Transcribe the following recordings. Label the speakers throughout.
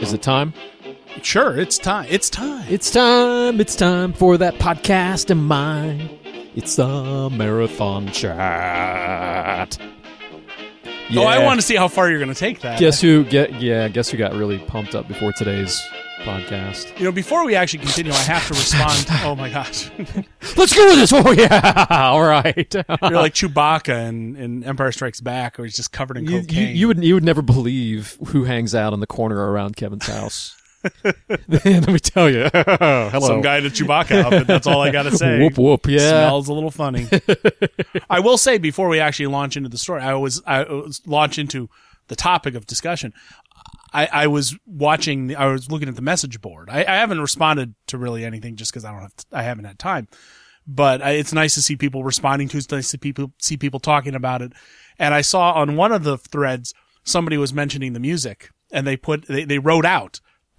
Speaker 1: Is it time?
Speaker 2: Sure, it's time. It's time.
Speaker 1: It's time. It's time for that podcast of mine. It's the Marathon Chat. Yeah.
Speaker 2: Oh, I want to see how far you're going to take that.
Speaker 1: Guess who got really pumped up before today's podcast?
Speaker 2: You know, before we actually continue, I have to respond. Oh my gosh.
Speaker 1: Let's go with this. Oh yeah. All right.
Speaker 2: You're like Chewbacca in Empire Strikes Back, where he's just covered in cocaine.
Speaker 1: You would never believe who hangs out in the corner around Kevin's house. Let me tell you. Hello.
Speaker 2: Some guy in a Chewbacca outfit. That's all I got to say.
Speaker 1: Whoop whoop. Yeah.
Speaker 2: Smells a little funny. I will say, before we actually launch into the story, I launch into the topic of discussion. I was looking at the message board. I haven't responded to really anything just because I haven't had time. But it's nice to see people responding to it. It's nice to see people talking about it. And I saw on one of the threads somebody was mentioning the music, and they wrote out.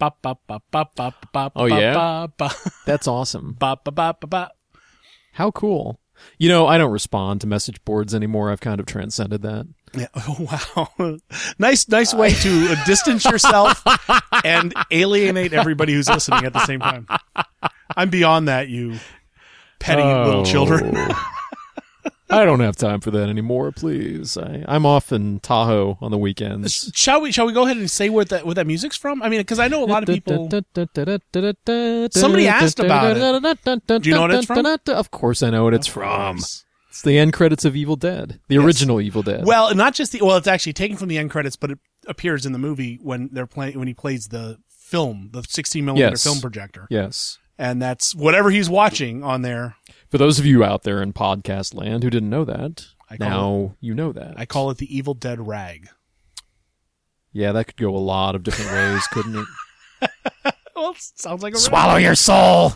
Speaker 1: Oh yeah, that's awesome. How cool! You know, I don't respond to message boards anymore. I've kind of transcended that.
Speaker 2: Yeah. Oh, wow. Nice way to distance yourself and alienate everybody who's listening at the same time. I'm beyond that, you petty little children.
Speaker 1: I don't have time for that anymore, please. I'm off in Tahoe on the weekends.
Speaker 2: Shall we go ahead and say what that music's from? I mean, because I know a lot of people. Somebody asked about it. Do you know what it's from?
Speaker 1: Of course I know what it's from. It's the end credits of Evil Dead, the original Evil Dead.
Speaker 2: Well, not just it's actually taken from the end credits, but it appears in the movie when he plays the film, the 16 millimeter film projector.
Speaker 1: Yes.
Speaker 2: And that's whatever he's watching on there.
Speaker 1: For those of you out there in podcast land who didn't know that, now you know that.
Speaker 2: I call it the Evil Dead rag.
Speaker 1: Yeah, that could go a lot of different ways, couldn't it?
Speaker 2: Well, it sounds like a
Speaker 1: swallow your soul.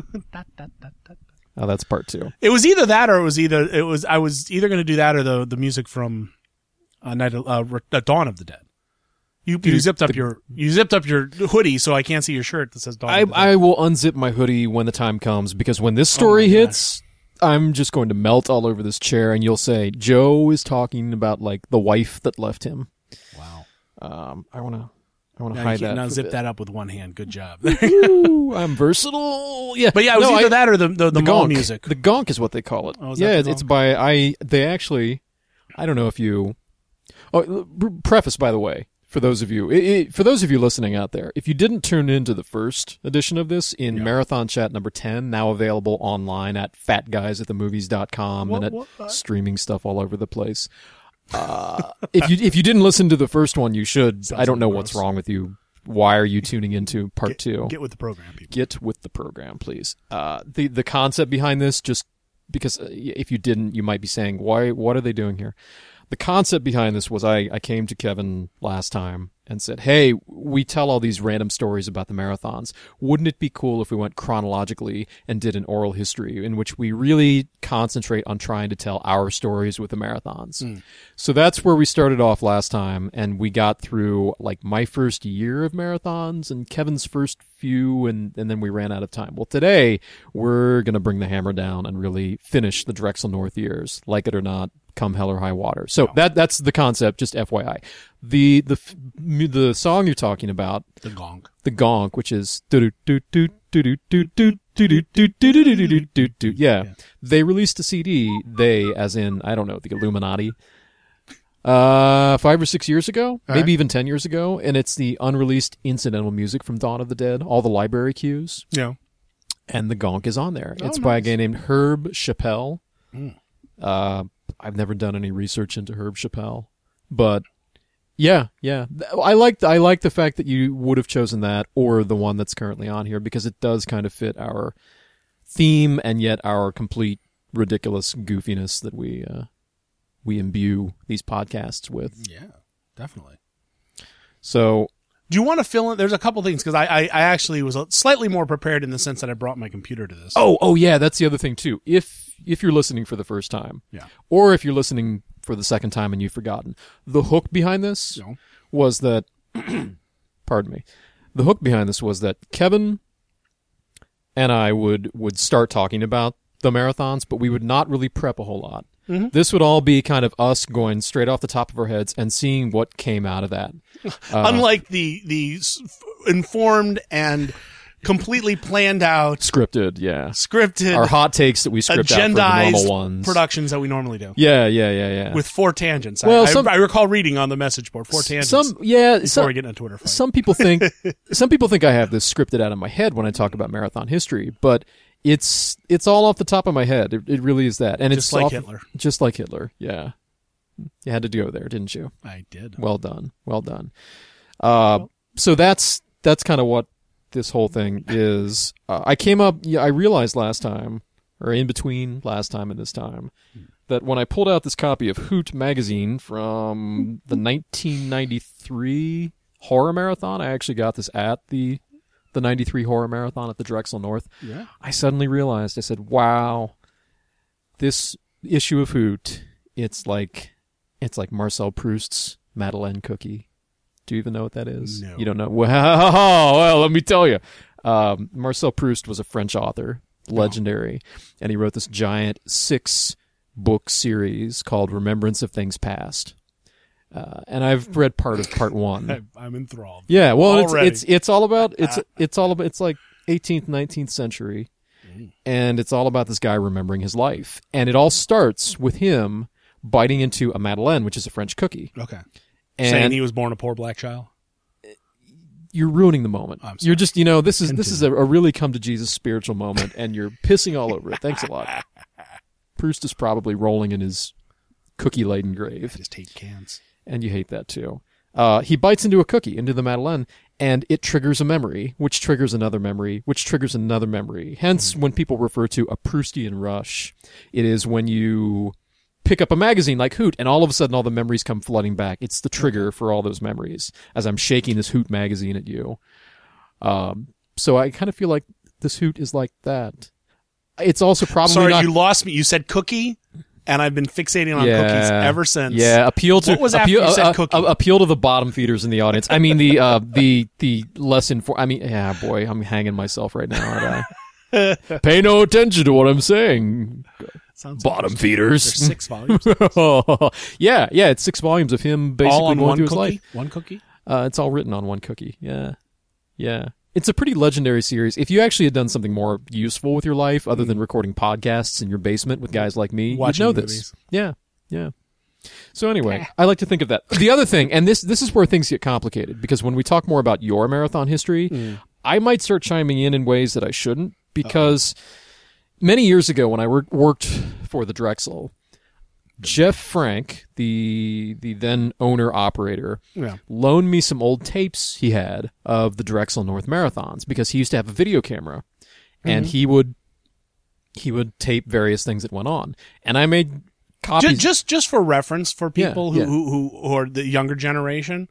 Speaker 1: Oh, that's part 2.
Speaker 2: It was either that, or I was either going to do that or the music from Dawn of the Dead. You zipped up your hoodie, so I can't see your shirt that says Dawn of the Dead.
Speaker 1: I will unzip my hoodie when the time comes, because when this story hits, I'm just going to melt all over this chair, and you'll say, Joe is talking about like the wife that left him.
Speaker 2: Wow.
Speaker 1: I want to hide that.
Speaker 2: Now zip that up with one hand. Good job.
Speaker 1: Ooh, I'm versatile. Yeah,
Speaker 2: but yeah, it was either that or the mall music.
Speaker 1: The gonk is what they call it.
Speaker 2: Oh,
Speaker 1: it's by They actually. I don't know if you. Oh, preface by the way. For those of you listening out there, if you didn't tune into the first edition of this in Marathon Chat number 10, now available online at fatguysatthemovies.com and at streaming stuff all over the place. If you didn't listen to the first one, you should. I don't know what's wrong with you. Why are you tuning into part 2?
Speaker 2: Get with the program, people.
Speaker 1: Get with the program, please. The concept behind this, just because if you didn't, you might be saying, what are they doing here? The concept behind this was I came to Kevin last time and said, hey, we tell all these random stories about the marathons. Wouldn't it be cool if we went chronologically and did an oral history in which we really concentrate on trying to tell our stories with the marathons? So that's where we started off last time, and we got through like my first year of marathons and Kevin's first few, and then we ran out of time. Well, today we're going to bring the hammer down and really finish the Drexel North years, like it or not, come hell or high water. So that's the concept, just FYI. The song you're talking about,
Speaker 2: the
Speaker 1: gonk, which is they released a CD. They, as in, I don't know, the Illuminati, 5 or 6 years ago, maybe even 10 years ago, and it's the unreleased incidental music from Dawn of the Dead, all the library cues.
Speaker 2: Yeah,
Speaker 1: and the gonk is on there. It's by a guy named Herb Chappell. I've never done any research into Herb Chappell, but yeah. I like the fact that you would have chosen that or the one that's currently on here, because it does kind of fit our theme and yet our complete ridiculous goofiness that we imbue these podcasts with.
Speaker 2: Yeah, definitely.
Speaker 1: So,
Speaker 2: do you want to fill in? There's a couple things, because I actually was slightly more prepared in the sense that I brought my computer to this.
Speaker 1: Oh yeah, that's the other thing too. If you're listening for the first time, or if you're listening for the second time and you've forgotten, the hook behind this was that, pardon me, the hook behind this was that Kevin and I would start talking about the marathons, but we would not really prep a whole lot.
Speaker 2: Mm-hmm.
Speaker 1: This would all be kind of us going straight off the top of our heads and seeing what came out of that.
Speaker 2: Unlike the informed and completely planned out, scripted,
Speaker 1: our hot takes that we script out for the normal ones.
Speaker 2: productions that we normally do.
Speaker 1: Yeah.
Speaker 2: With 4 tangents.
Speaker 1: Well,
Speaker 2: I recall reading on the message board 4 tangents. Before we get in a Twitter fight.
Speaker 1: Some people think I have this scripted out of my head when I talk about marathon history, but it's all off the top of my head. It really is that, and
Speaker 2: Just
Speaker 1: it's
Speaker 2: like
Speaker 1: off,
Speaker 2: Hitler.
Speaker 1: Just like Hitler. Yeah, you had to go there, didn't you?
Speaker 2: I did.
Speaker 1: Well done. So that's kind of what this whole thing is. I realized last time, or in between last time and this time, that when I pulled out this copy of Hoot magazine from the 1993 Horror Marathon, I actually got this at the 93 Horror Marathon at the Drexel North.
Speaker 2: Yeah.
Speaker 1: I suddenly realized, I said, wow, this issue of Hoot, it's like Marcel Proust's Madeleine cookie. Do you even know what that is?
Speaker 2: No.
Speaker 1: You don't know? Well, let me tell you. Marcel Proust was a French author, legendary, and he wrote this giant 6-book series called Remembrance of Things Past. And I've read part of part 1.
Speaker 2: I'm enthralled.
Speaker 1: Yeah, well,
Speaker 2: Already.
Speaker 1: it's all about it's like 18th, 19th century, and it's all about this guy remembering his life, and it all starts with him biting into a Madeleine, which is a French cookie.
Speaker 2: Okay.
Speaker 1: And
Speaker 2: saying he was born a poor black child?
Speaker 1: You're ruining the moment.
Speaker 2: I'm sorry.
Speaker 1: You're just, this is a really come to Jesus spiritual moment, and you're pissing all over it. Thanks a lot. Proust is probably rolling in his cookie-laden grave.
Speaker 2: I just hate cans.
Speaker 1: And you hate that too. He bites into a cookie, into the Madeleine, and it triggers a memory, which triggers another memory, which triggers another memory. Hence, when people refer to a Proustian rush, it is when you pick up a magazine like Hoot, and all of a sudden all the memories come flooding back. It's the trigger for all those memories as I'm shaking this Hoot magazine at you. So I kind of feel like this Hoot is like that. It's also probably
Speaker 2: Sorry,
Speaker 1: not...
Speaker 2: you lost me. You said cookie, and I've been fixating on cookies ever since.
Speaker 1: Yeah, appeal to
Speaker 2: what was after you said cookie?
Speaker 1: Appeal to the bottom feeders in the audience. I mean the less informed. I mean, yeah, boy, I'm hanging myself right now, aren't I? Pay no attention to what I'm saying.
Speaker 2: Sounds
Speaker 1: bottom feeders.
Speaker 2: There's 6 volumes.
Speaker 1: yeah, it's 6 volumes of him basically
Speaker 2: all on
Speaker 1: going
Speaker 2: one
Speaker 1: through his
Speaker 2: cookie?
Speaker 1: life.
Speaker 2: One cookie?
Speaker 1: It's all written on one cookie. Yeah. It's a pretty legendary series. If you actually had done something more useful with your life other than recording podcasts in your basement with guys like me,
Speaker 2: Watching
Speaker 1: you'd know
Speaker 2: movies.
Speaker 1: this. Yeah. So anyway, I like to think of that. The other thing, and this is where things get complicated, because when we talk more about your marathon history, I might start chiming in ways that I shouldn't, because many years ago when I worked for the Drexel, Jeff Frank, the then owner-operator, loaned me some old tapes he had of the Drexel North Marathons, because he used to have a video camera, and he would tape various things that went on. And I made copies...
Speaker 2: Just for reference, for people
Speaker 1: who
Speaker 2: who are the younger generation,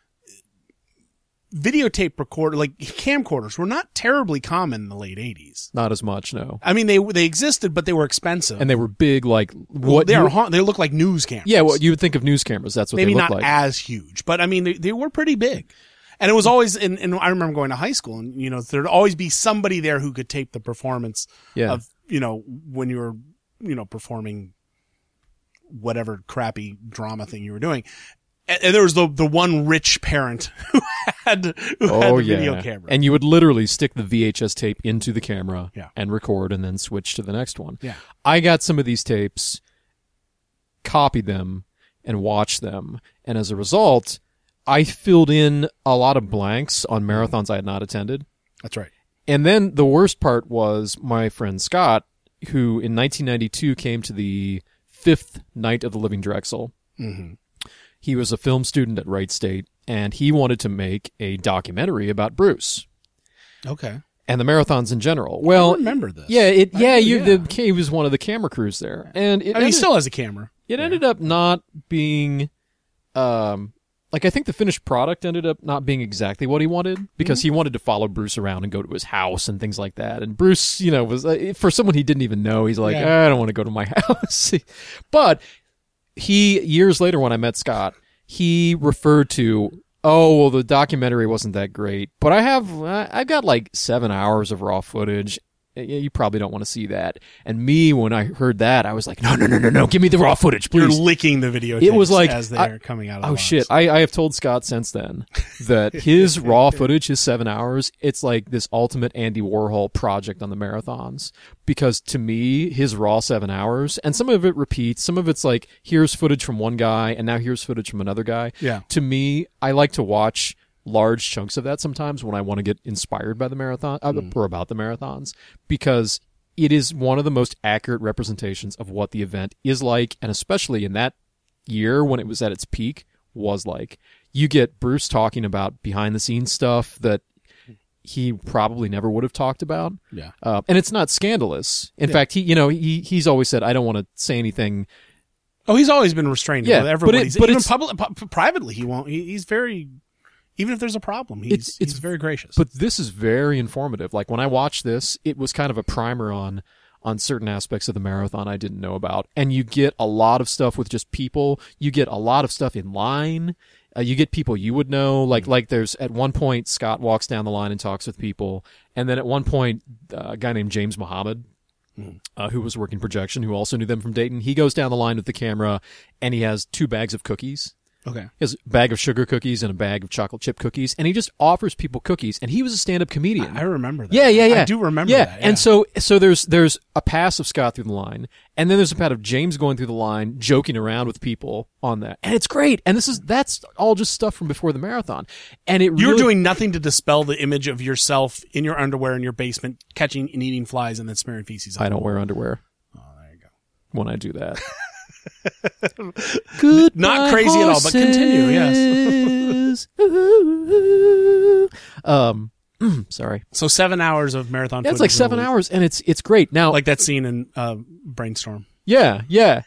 Speaker 2: videotape recorder, like camcorders, were not terribly common in the late 80s.
Speaker 1: Not as much, no.
Speaker 2: I mean, they existed, but they were expensive.
Speaker 1: And they were big, like...
Speaker 2: they look like news cameras.
Speaker 1: Yeah, what you would think of news cameras. That's what
Speaker 2: Maybe
Speaker 1: they look
Speaker 2: not
Speaker 1: like.
Speaker 2: as huge, but I mean, they were pretty big. And it was always, and I remember going to high school, and, there'd always be somebody there who could tape the performance of, when you were, performing whatever crappy drama thing you were doing. And there was the one rich parent who had the video camera.
Speaker 1: And you would literally stick the VHS tape into the camera
Speaker 2: and
Speaker 1: record and then switch to the next one.
Speaker 2: Yeah.
Speaker 1: I got some of these tapes, copied them, and watched them. And as a result, I filled in a lot of blanks on marathons I had not attended.
Speaker 2: That's right.
Speaker 1: And then the worst part was my friend Scott, who in 1992 came to the 5th night of the Living Drexel.
Speaker 2: Mm-hmm.
Speaker 1: He was a film student at Wright State, and he wanted to make a documentary about Bruce.
Speaker 2: Okay.
Speaker 1: And the marathons in general. Well,
Speaker 2: I remember this.
Speaker 1: He was one of the camera crews there. And
Speaker 2: he still has a camera.
Speaker 1: It ended up not being, I think the finished product ended up not being exactly what he wanted, because he wanted to follow Bruce around and go to his house and things like that. And Bruce, was, for someone he didn't even know, he's like, I don't want to go to my house. But years later when I met Scott, he referred to, the documentary wasn't that great, but I've got like 7 hours of raw footage, you probably don't want to see that. And me, when I heard that, I was like, no, give me the raw footage, please.
Speaker 2: You're licking the videotapes
Speaker 1: It was like,
Speaker 2: as they're coming out of the box.
Speaker 1: shit. I have told Scott since then that his raw footage, his 7 hours, it's like this ultimate Andy Warhol project on the marathons. Because to me, his raw 7 hours, and some of it repeats, some of it's like, here's footage from one guy, and now here's footage from another guy.
Speaker 2: Yeah.
Speaker 1: To me, I like to watch large chunks of that sometimes when I want to get inspired by the marathon, or about the marathons, because it is one of the most accurate representations of what the event is like, and especially in that year when it was at its peak, was like. You get Bruce talking about behind the scenes stuff that he probably never would have talked about.
Speaker 2: Yeah.
Speaker 1: And it's not scandalous. In fact, he's always said, I don't want to say anything.
Speaker 2: Oh, he's always been restrained.
Speaker 1: Yeah,
Speaker 2: with everybody.
Speaker 1: but
Speaker 2: Even
Speaker 1: it's
Speaker 2: privately, he won't. He's very. Even if there's a problem, he's very gracious.
Speaker 1: But this is very informative. Like when I watched this, it was kind of a primer on certain aspects of the marathon I didn't know about. And you get a lot of stuff with just people. You get a lot of stuff in line. You get people you would know. Like there's at one point Scott walks down the line and talks with people, and then at one point a guy named James Muhammad, who was working projection, who also knew them from Dayton, he goes down the line with the camera, and he has 2 bags of cookies.
Speaker 2: Okay.
Speaker 1: He has a bag of sugar cookies and a bag of chocolate chip cookies, and he just offers people cookies. And he was a stand-up comedian.
Speaker 2: I remember that.
Speaker 1: Yeah.
Speaker 2: I do remember that. Yeah.
Speaker 1: And so there's a pass of Scott through the line, and then there's a pass of James going through the line, joking around with people on that, and it's great. And that's all just stuff from before the marathon. And
Speaker 2: you're doing nothing to dispel the image of yourself in your underwear in your basement, catching and eating flies and then smearing feces.
Speaker 1: I don't wear underwear.
Speaker 2: Oh, there you go.
Speaker 1: When I do that. Good,
Speaker 2: not crazy at all, but continue. Yes.
Speaker 1: Sorry.
Speaker 2: So 7 hours of marathon.
Speaker 1: Yeah, it's like 7 hours, and it's great. Now,
Speaker 2: like that scene in Brainstorm.
Speaker 1: Yeah.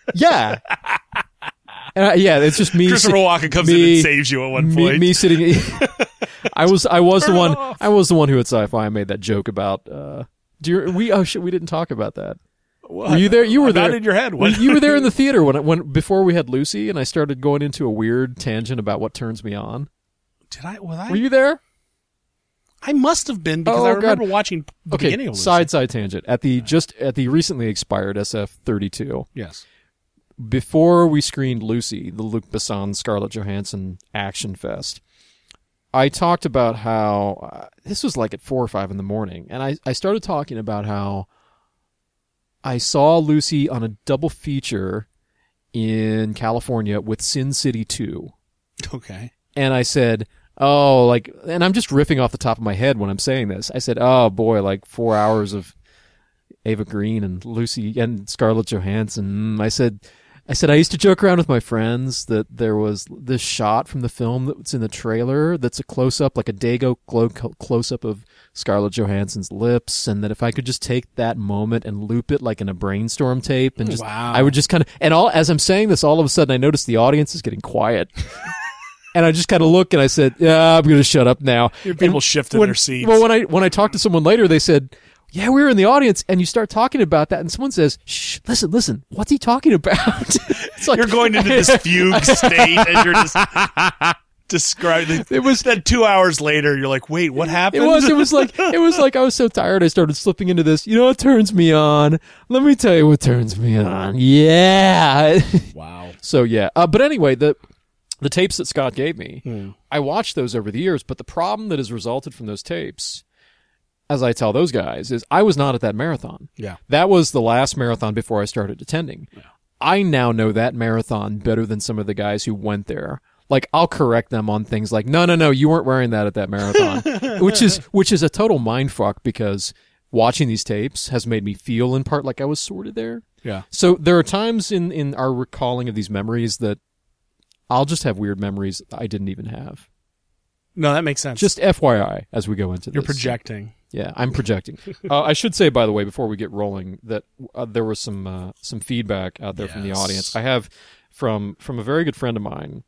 Speaker 1: And it's just me.
Speaker 2: Christopher Walken comes in and saves you at one point.
Speaker 1: Me sitting. I was the one. I was the one who at Sci-Fi I made that joke about. We didn't talk about that.
Speaker 2: What?
Speaker 1: Were you there? You were there.
Speaker 2: In your head.
Speaker 1: You were there in the theater when before we had Lucy, and I started going into a weird tangent about what turns me on.
Speaker 2: Did I? Was
Speaker 1: Were you there?
Speaker 2: I must have been because I remember watching the beginning of Lucy.
Speaker 1: Side tangent at the recently expired SF32.
Speaker 2: Yes.
Speaker 1: Before we screened Lucy, the Luc Besson Scarlett Johansson action fest, I talked about how this was like at 4 or 5 in the morning, and I started talking about how I saw Lucy on a double feature in California with Sin City 2.
Speaker 2: Okay.
Speaker 1: And I said, and I'm just riffing off the top of my head when I'm saying this. I said, oh boy, like 4 hours of Ava Green and Lucy and Scarlett Johansson. I said, I used to joke around with my friends that there was this shot from the film that's in the trailer that's a close-up, like a Dago close-up of Scarlett Johansson's lips, and that if I could just take that moment and loop it like in a Brainstorm tape, and just, I would just kind of, and as I'm saying this, all of a sudden I noticed the audience is getting quiet. And I just kind of look and I said, yeah, I'm going to shut up now.
Speaker 2: People shifted their seats.
Speaker 1: Well, when I talked to someone later, they said, yeah, we were in the audience, and you start talking about that, and someone says, shh, listen, what's he talking about? It's like,
Speaker 2: you're going into this fugue state as you're just describing. It was that 2 hours later, you're like, wait, what happened?
Speaker 1: It was like I was so tired, I started slipping into this, what turns me on? Let me tell you what turns me on. Yeah.
Speaker 2: Wow.
Speaker 1: So, yeah. But anyway, the tapes that Scott gave me, I watched those over the years, but the problem that has resulted from those tapes, as I tell those guys, is I was not at that marathon.
Speaker 2: Yeah.
Speaker 1: That was the last marathon before I started attending. Yeah. I now know that marathon better than some of the guys who went there. Like, I'll correct them on things like, no, you weren't wearing that at that marathon. which is a total mindfuck, because watching these tapes has made me feel in part like I was sort of there.
Speaker 2: Yeah.
Speaker 1: So there are times in our recalling of these memories that I'll just have weird memories I didn't even have.
Speaker 2: No, that makes sense.
Speaker 1: Just FYI as we go into this.
Speaker 2: You're projecting.
Speaker 1: Yeah, I'm projecting. I should say, by the way, before we get rolling, that there was some feedback out there from the audience. I have from a very good friend of mine.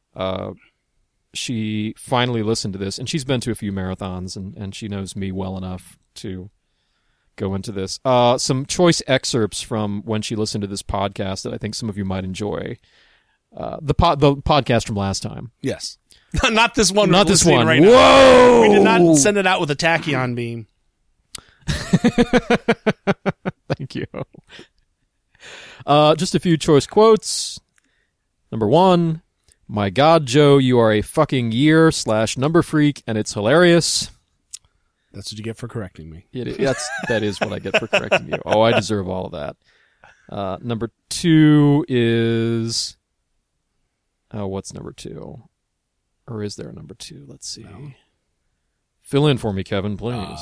Speaker 1: She finally listened to this, and she's been to a few marathons, and she knows me well enough to go into this. Some choice excerpts from when she listened to this podcast that I think some of you might enjoy. The podcast from last time.
Speaker 2: Yes. Not this one.
Speaker 1: Not this one.
Speaker 2: Right
Speaker 1: Whoa!
Speaker 2: Now. We did not send it out with a tachyon beam.
Speaker 1: Thank you. Just a few choice quotes. Number 1, my God, Joe, you are a fucking year/number freak, and it's hilarious.
Speaker 2: That's what you get for correcting me.
Speaker 1: That is what I get for correcting you. Oh, I deserve all of that. Number 2 is... Oh, what's number 2? Or is there a number 2? Let's see.
Speaker 2: No.
Speaker 1: Fill in for me, Kevin, please.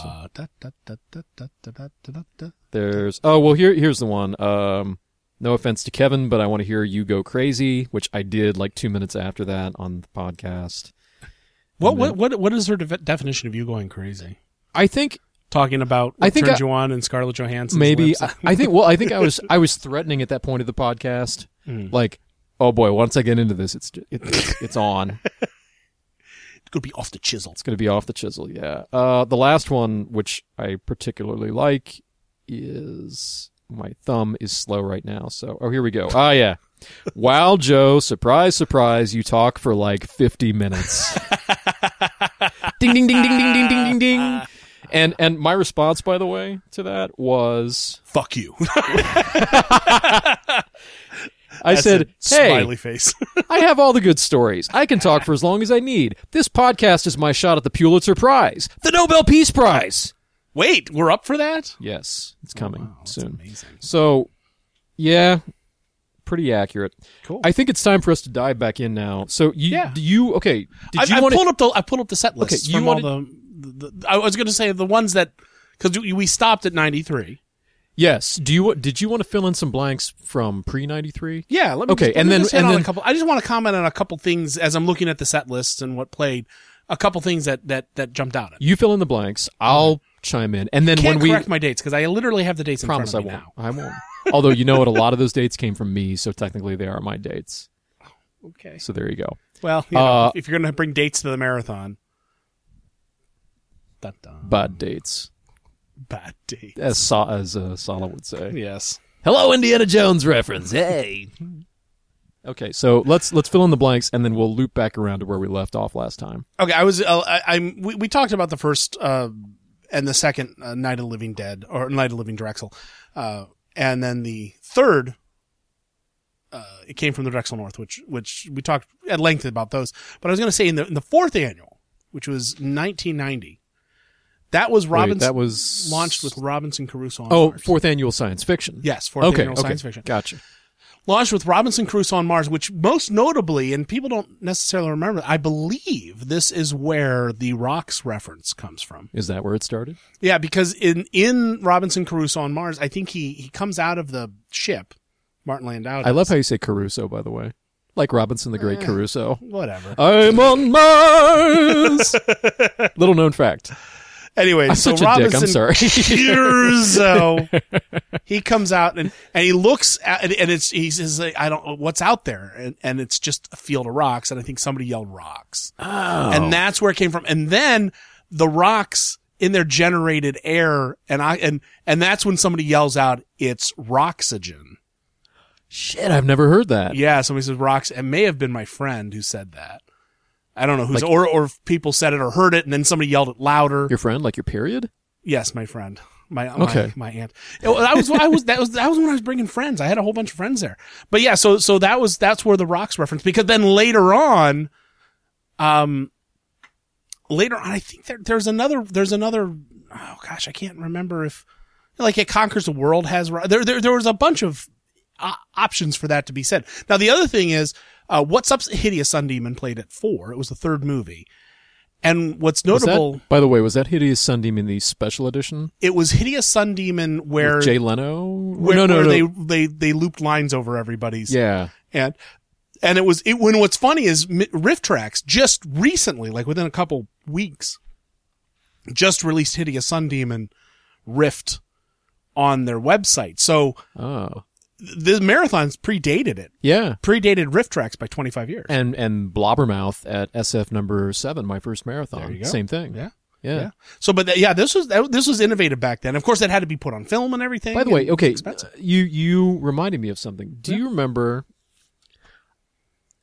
Speaker 1: There's... Oh, well, here's the one. No offense to Kevin, but I want to hear you go crazy, which I did like 2 minutes after that on the podcast.
Speaker 2: What is her definition of you going crazy?
Speaker 1: I think
Speaker 2: talking about what turns you on and Scarlett Johansson.
Speaker 1: Maybe I think I was threatening at that point of the podcast, like, oh boy, once I get into this, it's on.
Speaker 2: It's gonna be off the chisel.
Speaker 1: It's gonna be off the chisel. Yeah. The last one, which I particularly like, is my thumb is slow right now. So, here we go. Yeah. Wow, Joe! Surprise, surprise! You talk for like 50 minutes. Ding, ding, ding, ding, ding, ding, ding, ding, ding. And my response, by the way, to that was...
Speaker 2: Fuck you.
Speaker 1: I said, hey,
Speaker 2: smiley face.
Speaker 1: I have all the good stories. I can talk for as long as I need. This podcast is my shot at the Pulitzer Prize, the Nobel Peace Prize.
Speaker 2: Wait, we're up for that?
Speaker 1: Yes, it's coming soon.
Speaker 2: Amazing.
Speaker 1: So, yeah, pretty accurate.
Speaker 2: Cool.
Speaker 1: I think it's time for us to dive back in now. So, okay.
Speaker 2: I pulled up the set list.
Speaker 1: Okay,
Speaker 2: I was going to say the ones that, because we stopped at 93.
Speaker 1: Yes. Did you want to fill in some blanks from pre-93?
Speaker 2: Yeah. Let me a couple. I just want to comment on a couple things as I'm looking at the set lists and what played. A couple things that jumped out at me.
Speaker 1: You fill in the blanks. I'll chime in, and then
Speaker 2: when we correct my dates because I literally have the dates in front of me now.
Speaker 1: I won't. Although you know what, a lot of those dates came from me, so technically they are my dates.
Speaker 2: Okay.
Speaker 1: So there you go.
Speaker 2: Well, if you're going to bring dates to the marathon.
Speaker 1: Bad dates.
Speaker 2: Bad dates.
Speaker 1: As Sala would say.
Speaker 2: Yes.
Speaker 1: Hello, Indiana Jones reference. Hey. Okay, so let's fill in the blanks, and then we'll loop back around to where we left off last time.
Speaker 2: Okay, we talked about the first and the second Night of the Living Dead or Night of the Living Drexel, and then the third. It came from the Drexel North, which we talked at length about those. But I was going to say in the fourth annual, which was 1990. That was launched with Robinson Crusoe on Mars.
Speaker 1: Fourth annual science fiction.
Speaker 2: Yes, fourth annual science fiction.
Speaker 1: Gotcha.
Speaker 2: Launched with Robinson Crusoe on Mars, which most notably, and people don't necessarily remember, I believe this is where the rocks reference comes from.
Speaker 1: Is that where it started?
Speaker 2: Yeah, because in Robinson Crusoe on Mars, I think he comes out of the ship, Martin Landau does.
Speaker 1: I love how you say Caruso, by the way. Like Robinson the Great Caruso.
Speaker 2: Whatever.
Speaker 1: I'm on Mars! Little known fact.
Speaker 2: Anyway, so Robinson Crusoe, he comes out and he looks at and he says, I don't know what's out there, and it's just a field of rocks, and I think somebody yelled rocks, and that's where it came from, and then the rocks in there generated air, and that's when somebody yells out, it's roxygen.
Speaker 1: Shit, I've never heard that.
Speaker 2: Yeah, somebody says rocks. It may have been my friend who said that. I don't know who's, or if people said it or heard it, and then somebody yelled it louder.
Speaker 1: Your friend, like your period?
Speaker 2: Yes, my friend, my aunt. That was when I was bringing friends. I had a whole bunch of friends there. But yeah, so that's where the rocks reference, because then later on, I think there's another. Oh gosh, I can't remember if like It Conquers the World has there was a bunch of options for that to be said. Now the other thing is. What's Up, Hideous Sun Demon played at 4. It was the third movie. And what's notable...
Speaker 1: by the way, was that Hideous Sun Demon the special edition?
Speaker 2: It was Hideous Sun Demon where...
Speaker 1: With Jay Leno?
Speaker 2: Where they looped lines over everybody's...
Speaker 1: Yeah.
Speaker 2: And what's funny is Riff Tracks just recently, like within a couple weeks, just released Hideous Sun Demon riffed on their website. So...
Speaker 1: Oh.
Speaker 2: The marathons predated it.
Speaker 1: Yeah.
Speaker 2: Predated Riff Tracks by 25 years.
Speaker 1: And Blobbermouth at SF number 7, my first marathon.
Speaker 2: There you go.
Speaker 1: Same thing.
Speaker 2: Yeah. So, but this was innovative back then. Of course, that had to be put on film and everything.
Speaker 1: By the way, okay, you reminded me of something. Do you remember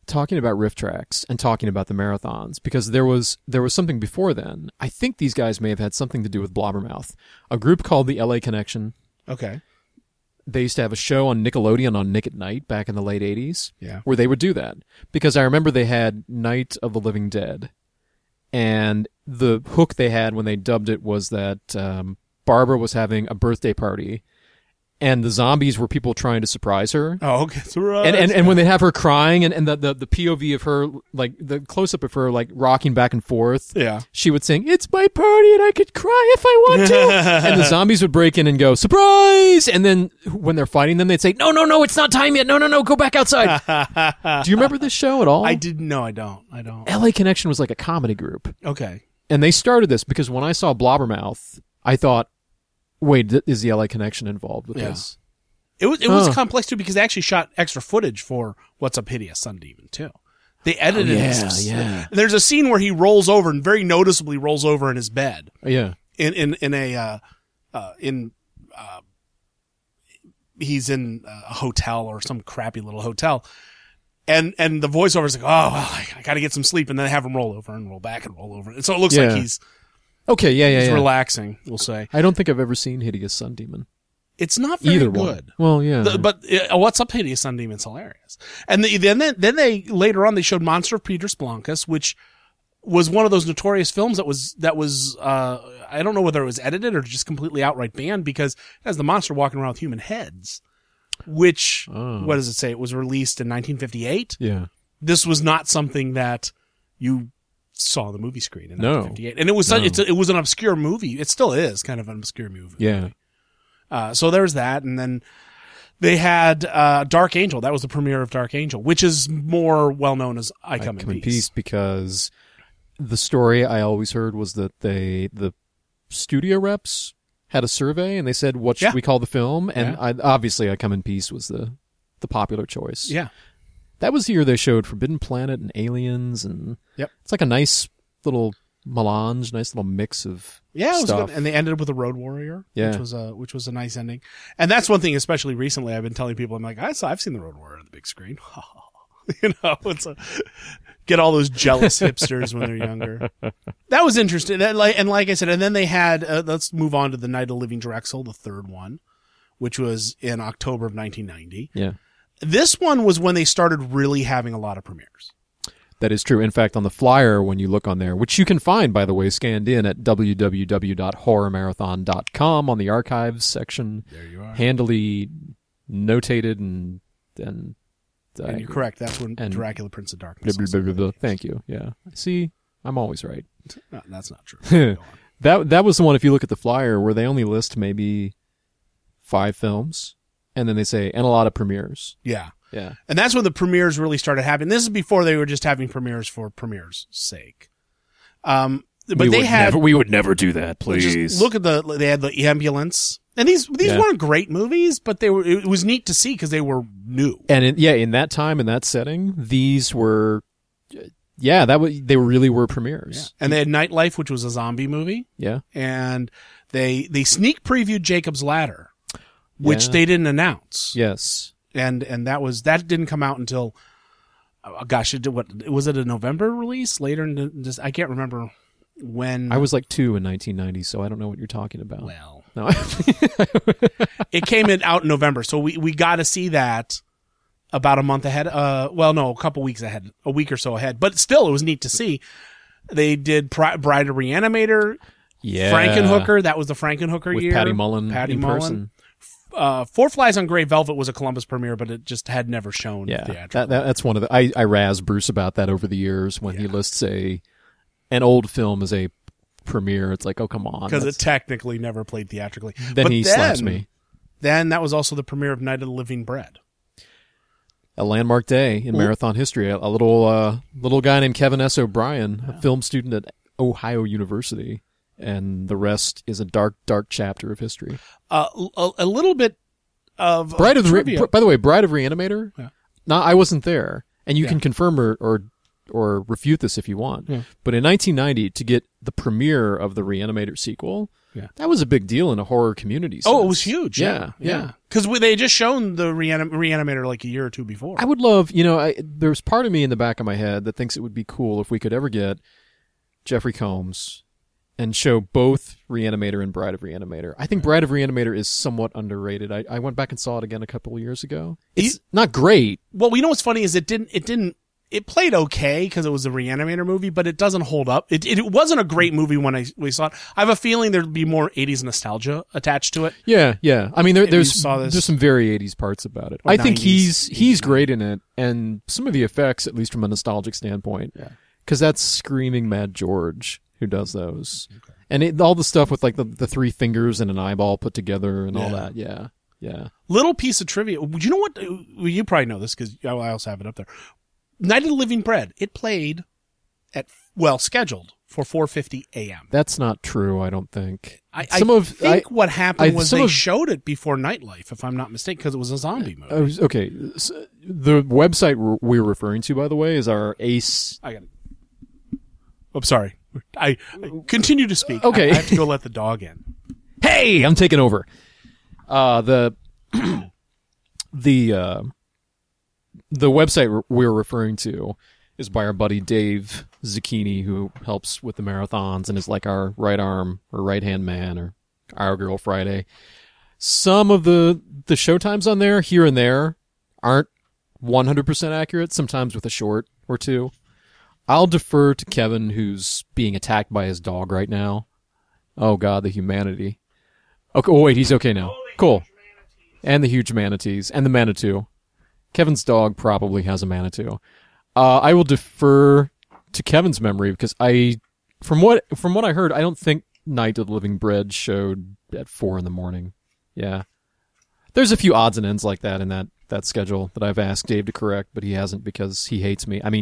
Speaker 1: talking about riff tracks and talking about the marathons, because there was something before then. I think these guys may have had something to do with Blobbermouth. A group called the LA Connection.
Speaker 2: Okay.
Speaker 1: They used to have a show on Nickelodeon on Nick at Night back in the late 80s,
Speaker 2: Yeah.
Speaker 1: where they would do that. Because I remember they had Night of the Living Dead, and the hook they had when they dubbed it was that Barbara was having a birthday party, and the zombies were people trying to surprise her.
Speaker 2: Oh, okay.
Speaker 1: And when they have her crying and the POV of her, like the close up of her like rocking back and forth,
Speaker 2: Yeah.
Speaker 1: she would sing, "It's my party and I could cry if I want to." And the zombies would break in and go, "Surprise!" And then when they're fighting them, they'd say, "No, it's not time yet. No, go back outside." Do you remember this show at all?
Speaker 2: I didn't know. I don't.
Speaker 1: LA Connection was like a comedy group.
Speaker 2: Okay.
Speaker 1: And they started this because when I saw Blobbermouth, I thought, wait, is the LA Connection involved with this?
Speaker 2: It was complex too because they actually shot extra footage for What's Up Hideous Sundemon too. They edited it.
Speaker 1: Yeah.
Speaker 2: There's a scene where he rolls over and very noticeably rolls over in his bed.
Speaker 1: Yeah.
Speaker 2: He's in a hotel or some crappy little hotel. And the voiceover is like, "Oh, well, I got to get some sleep," and then have him roll over and roll back and roll over. And so it looks like he's
Speaker 1: okay. He's
Speaker 2: relaxing. We'll say.
Speaker 1: I don't think I've ever seen Hideous Sundemon.
Speaker 2: It's not very
Speaker 1: Either
Speaker 2: good.
Speaker 1: One. Well, yeah.
Speaker 2: But What's Up Hideous Sundemon's hilarious. And then they later on they showed Monster of Peter Spelunkus, which was one of those notorious films that was I don't know whether it was edited or just completely outright banned because it has the monster walking around with human heads. Which what does it say? It was released in 1958.
Speaker 1: Yeah.
Speaker 2: This was not something that you saw on the movie screen in 1958. And it was it was an obscure movie. It still is kind of an obscure movie.
Speaker 1: Yeah.
Speaker 2: So there's that, and then they had Dark Angel. That was the premiere of Dark Angel, which is more well known as I Come in Peace.
Speaker 1: Because the story I always heard was that the studio reps had a survey and they said, "What should we call the film?" And obviously, I Come in Peace was the popular choice.
Speaker 2: Yeah,
Speaker 1: that was the year they showed Forbidden Planet and Aliens, and it's like a nice little melange, nice little mix of
Speaker 2: it was
Speaker 1: stuff.
Speaker 2: good. And they ended with a Road Warrior,
Speaker 1: Yeah.
Speaker 2: which was a nice ending. And that's one thing, especially recently, I've been telling people, I'm like, I've seen the Road Warrior on the big screen. Get all those jealous hipsters when they're younger. That was interesting. And like I said, and then they had, let's move on to The Night of Living Drexel, the third one, which was in October of 1990.
Speaker 1: Yeah.
Speaker 2: This one was when they started really having a lot of premieres.
Speaker 1: That is true. In fact, on the flyer, when you look on there, which you can find, by the way, scanned in at www.horrormarathon.com on the archives section,
Speaker 2: There you are.
Speaker 1: handily notated and
Speaker 2: you're correct. That's when Dracula Prince of Darkness.
Speaker 1: Thank you. Yeah. See, I'm always right.
Speaker 2: No, that's not true.
Speaker 1: That was the one, if you look at the flyer, where they only list maybe 5 films, and then they say, and a lot of premieres.
Speaker 2: Yeah.
Speaker 1: Yeah.
Speaker 2: And that's when the premieres really started happening. This is before they were just having premieres for premieres' sake. But
Speaker 1: we would never do that, please.
Speaker 2: Just look at they had the Ambulance. And these weren't great movies, but it was neat to see because they were new.
Speaker 1: And in that time, in that setting, these were, they really were premieres.
Speaker 2: Yeah. And they had Nightlife, which was a zombie movie.
Speaker 1: Yeah.
Speaker 2: And they sneak previewed Jacob's Ladder, which they didn't announce.
Speaker 1: Yes.
Speaker 2: And that didn't come out until, was it a November release? Later in I can't remember when.
Speaker 1: I was like 2 in 1990, so I don't know what you're talking about.
Speaker 2: Well,
Speaker 1: no.
Speaker 2: It came out in November, so we got to see that about a month ahead. A couple weeks ahead, a week or so ahead. But still, it was neat to see. They did Bride of Reanimator, Frankenhooker. That was the Frankenhooker
Speaker 1: with
Speaker 2: year.
Speaker 1: Patty Mullen in person.
Speaker 2: Four Flies on Grey Velvet was a Columbus premiere, but it just had never shown theatrical.
Speaker 1: That's one of the. I razz Bruce about that over the years when he lists an old film as a premiere. It's like, oh, come on.
Speaker 2: Because it technically never played theatrically.
Speaker 1: Then he slaps me.
Speaker 2: Then that was also the premiere of Night of the Living Bread.
Speaker 1: A landmark day in marathon history. A little guy named Kevin S. O'Brien, a film student at Ohio University. And the rest is a dark, dark chapter of history.
Speaker 2: A little bit of trivia.
Speaker 1: By the way, Bride of Reanimator.
Speaker 2: Yeah.
Speaker 1: Now, I wasn't there, and you can confirm or refute this if you want. Yeah. But in 1990, to get the premiere of the Reanimator sequel,
Speaker 2: Yeah.
Speaker 1: That was a big deal in a horror community.
Speaker 2: Oh, it
Speaker 1: sense.
Speaker 2: was huge.
Speaker 1: Yeah.
Speaker 2: Because they had just shown the Reanimator like a year or two before.
Speaker 1: I would love, there's part of me in the back of my head that thinks it would be cool if we could ever get Jeffrey Combs and show both Reanimator and Bride of Reanimator. I think Bride of Reanimator is somewhat underrated. I went back and saw it again a couple of years ago. It's not great.
Speaker 2: Well, you know what's funny is it played okay because it was a Reanimator movie, but it doesn't hold up. It wasn't a great movie when we saw it. I have a feeling there'd be more 80s nostalgia attached to it.
Speaker 1: Yeah. I mean, there's
Speaker 2: saw this.
Speaker 1: some very 80s parts about it.
Speaker 2: Or
Speaker 1: I think
Speaker 2: 90s,
Speaker 1: he's great in it, and some of the effects, at least from a nostalgic standpoint, because that's screaming Mad George who does those. Okay. And all the stuff with like the three fingers and an eyeball put together and all that. Yeah. Little
Speaker 2: piece of trivia. Do you know what? You probably know this because I also have it up there. Night of the Living Bread. It played scheduled for 4:50 a.m.
Speaker 1: That's not true, I don't think.
Speaker 2: I think what happened was they showed it before Nightlife, if I'm not mistaken, because it was a zombie movie.
Speaker 1: Okay. So the website we're referring to, by the way, is our Ace.
Speaker 2: I got it. I'm sorry. I continue to speak.
Speaker 1: Okay.
Speaker 2: I have to go let the dog in.
Speaker 1: Hey, I'm taking over. The website we're referring to is by our buddy Dave Zucchini, who helps with the marathons and is like our right arm or right hand man or our Girl Friday. Some of the showtimes on there, here and there, aren't 100% accurate, sometimes with a short or two. I'll defer to Kevin, who's being attacked by his dog right now. Oh, God, the humanity. Okay, oh, wait, he's okay now. Cool. And the huge manatees. And the Manitou. Kevin's dog probably has a Manitou. I will defer to Kevin's memory because from what I heard, I don't think Night of the Living Bread showed at 4 a.m. Yeah. There's a few odds and ends like that in that schedule that I've asked Dave to correct, but he hasn't because he hates me. I mean,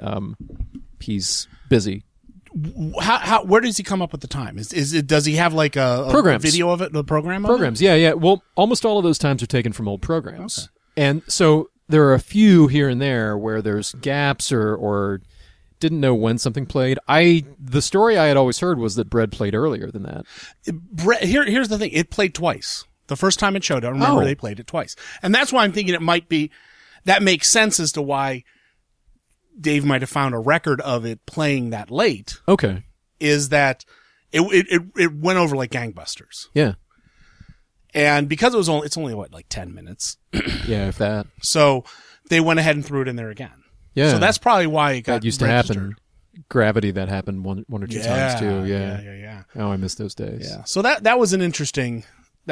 Speaker 1: he's busy.
Speaker 2: Where does he come up with the time? Does he have like a video of it, the program?
Speaker 1: Programs, yeah. Well, almost all of those times are taken from old programs, okay. And so there are a few here and there where there's gaps or didn't know when something played. The story I had always heard was that Bread played earlier than that.
Speaker 2: Here's the thing: it played twice. The first time it showed, I remember they played it twice, and that's why I'm thinking it might be. That makes sense as to why Dave might have found a record of it playing that late.
Speaker 1: Okay.
Speaker 2: Is that it went over like gangbusters.
Speaker 1: Yeah.
Speaker 2: And because it's only what, like 10 minutes.
Speaker 1: Yeah, if that.
Speaker 2: So they went ahead and threw it in there again.
Speaker 1: Yeah.
Speaker 2: So that's probably why it got
Speaker 1: that used
Speaker 2: registered.
Speaker 1: to happen. Gravity, that happened one or two times too. Yeah. Oh, I miss those days.
Speaker 2: Yeah. So that was an interesting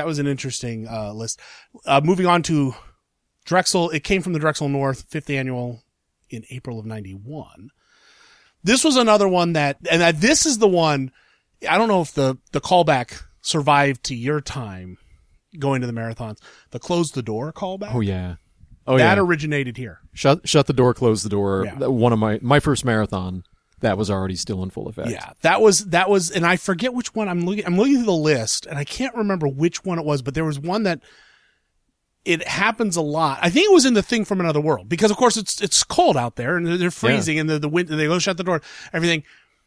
Speaker 2: list. Moving on to Drexel. It came from the Drexel North 5th annual in April of 91. This was another one this is the one, I don't know if the callback survived to your time going to the marathons. The Close the Door callback.
Speaker 1: Oh yeah.
Speaker 2: That originated here.
Speaker 1: Shut the door, close the door.
Speaker 2: Yeah.
Speaker 1: One of my first marathon, that was already still in full effect.
Speaker 2: Yeah. That was, and I forget which one I'm looking through the list and I can't remember which one it was, but there was one that it happens a lot. I think it was in The Thing from Another World because of course it's cold out there and they're freezing and the wind, they go shut the door, everything.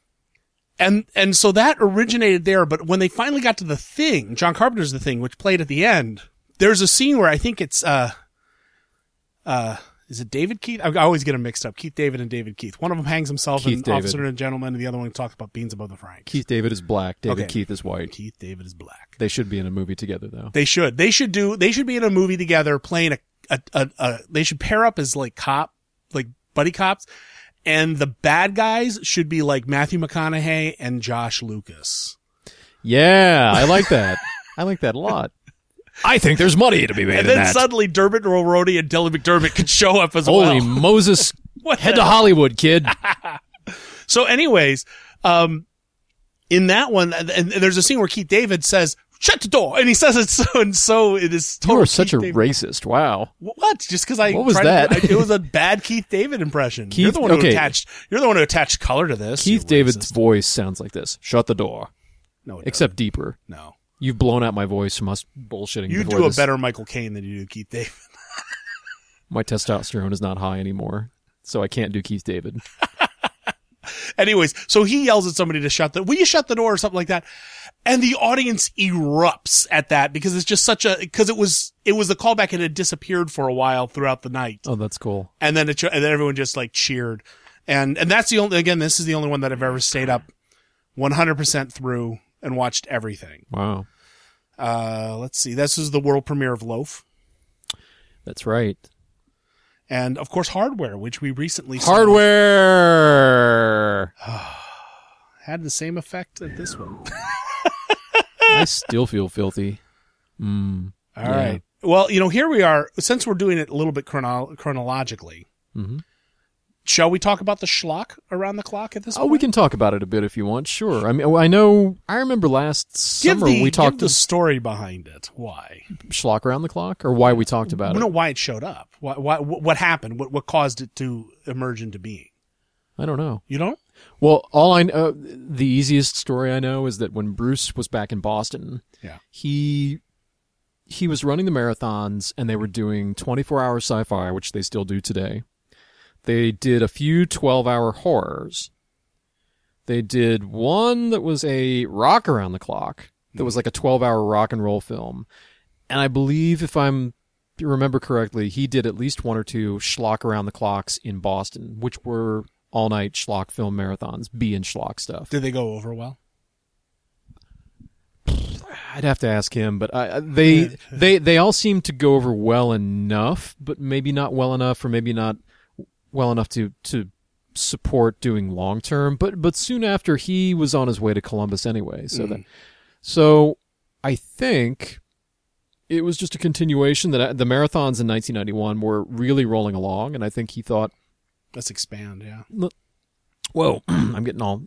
Speaker 2: And so that originated there, but when they finally got to The Thing, John Carpenter's The Thing, which played at the end, there's a scene where I think it's, is it David Keith? I always get them mixed up. Keith David and David Keith. One of them hangs himself in Officer and a Gentleman, and the other one talks about beans above the frying.
Speaker 1: Keith David is black. David Keith is white.
Speaker 2: Keith David is black.
Speaker 1: They should be in a movie together, though.
Speaker 2: They should. They should be in a movie together playing they should pair up as like buddy cops, and the bad guys should be like Matthew McConaughey and Josh Lucas.
Speaker 1: Yeah, I like that. I like that a lot. I think there's money to be made in that.
Speaker 2: And then suddenly Dermot Mulroney and Dylan McDermott could show up as
Speaker 1: well. Holy Moses. Head to Hollywood, kid.
Speaker 2: So anyways, in that one, and there's a scene where Keith David says, "Shut the door," and he says it so it is totally.
Speaker 1: You are such a racist. Wow.
Speaker 2: What? Just because
Speaker 1: what was that?
Speaker 2: It was a bad Keith David impression. You're the one who attached color to this.
Speaker 1: Keith David's voice sounds like this. Shut the door.
Speaker 2: No,
Speaker 1: except deeper.
Speaker 2: No.
Speaker 1: You've blown out my voice from us bullshitting.
Speaker 2: You do a better Michael Caine than you do Keith David.
Speaker 1: My testosterone is not high anymore, so I can't do Keith David.
Speaker 2: Anyways, so he yells at somebody to will you shut the door or something like that? And the audience erupts at that because it's just because it was a callback and it had disappeared for a while throughout the night.
Speaker 1: Oh, that's cool.
Speaker 2: And then everyone just like cheered. And that's this is the only one that I've ever stayed up 100% through and watched everything.
Speaker 1: Wow.
Speaker 2: Let's see. This is the world premiere of Loaf.
Speaker 1: That's right.
Speaker 2: And of course, Hardware, which we recently saw.
Speaker 1: Hardware
Speaker 2: Had the same effect as this one.
Speaker 1: I still feel filthy.
Speaker 2: All right. Well, here we are. Since we're doing it a little bit chronologically, shall we talk about the schlock around the clock at this point?
Speaker 1: Oh, we can talk about it a bit if you want. Sure. I mean, I remember last summer we talked
Speaker 2: the story behind it. Why
Speaker 1: schlock around the clock, or why we talked about it.
Speaker 2: No, why it showed up. What happened? What caused it to emerge into being?
Speaker 1: I don't know.
Speaker 2: You don't?
Speaker 1: Well, all I know, the easiest story I know is that when Bruce was back in Boston, he was running the marathons, and they were doing 24-hour sci-fi, which they still do today. They did a few 12-hour horrors. They did one that was a rock around the clock, that was like a 12-hour rock and roll film. And I believe, if I remember correctly, he did at least one or two schlock around the clocks in Boston, which were all-night schlock film marathons, B and schlock stuff.
Speaker 2: Did they go over well?
Speaker 1: I'd have to ask him, but they all seem to go over well enough, but maybe not well enough, or maybe not well enough to support doing long term. But soon after, he was on his way to Columbus anyway. So I think it was just a continuation that the marathons in 1991 were really rolling along, and I think he thought,
Speaker 2: let's expand. Yeah.
Speaker 1: Whoa, I'm getting all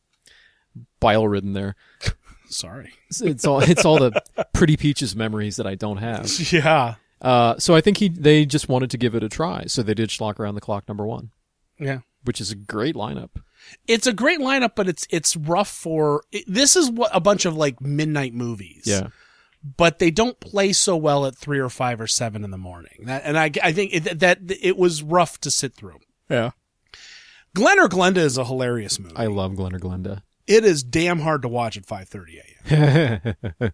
Speaker 1: bile ridden there.
Speaker 2: Sorry.
Speaker 1: It's all the Pretty Peaches memories that I don't have.
Speaker 2: Yeah.
Speaker 1: So I think they just wanted to give it a try. So they did Schlock Around the Clock #1.
Speaker 2: Yeah.
Speaker 1: Which is a great lineup.
Speaker 2: It's a great lineup, but it's rough this is what a bunch of like midnight movies.
Speaker 1: Yeah.
Speaker 2: But they don't play so well at 3 or 5 or 7 in the morning. I think that it was rough to sit through.
Speaker 1: Yeah.
Speaker 2: Glen or Glenda is a hilarious movie.
Speaker 1: I love Glen or Glenda.
Speaker 2: It is damn hard to watch at 5:30 a.m.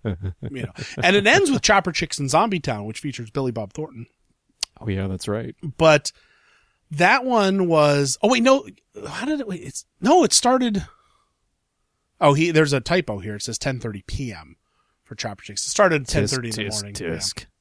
Speaker 2: And it ends with Chopper Chicks in Zombie Town, which features Billy Bob Thornton.
Speaker 1: Oh yeah, that's right.
Speaker 2: But that one was. Oh wait, no. How did it? Wait, it started. Oh, there's a typo here. It says 10:30 p.m. for Chopper Chicks. It started at 10:30 in the morning.
Speaker 1: Tisk.
Speaker 2: Yeah.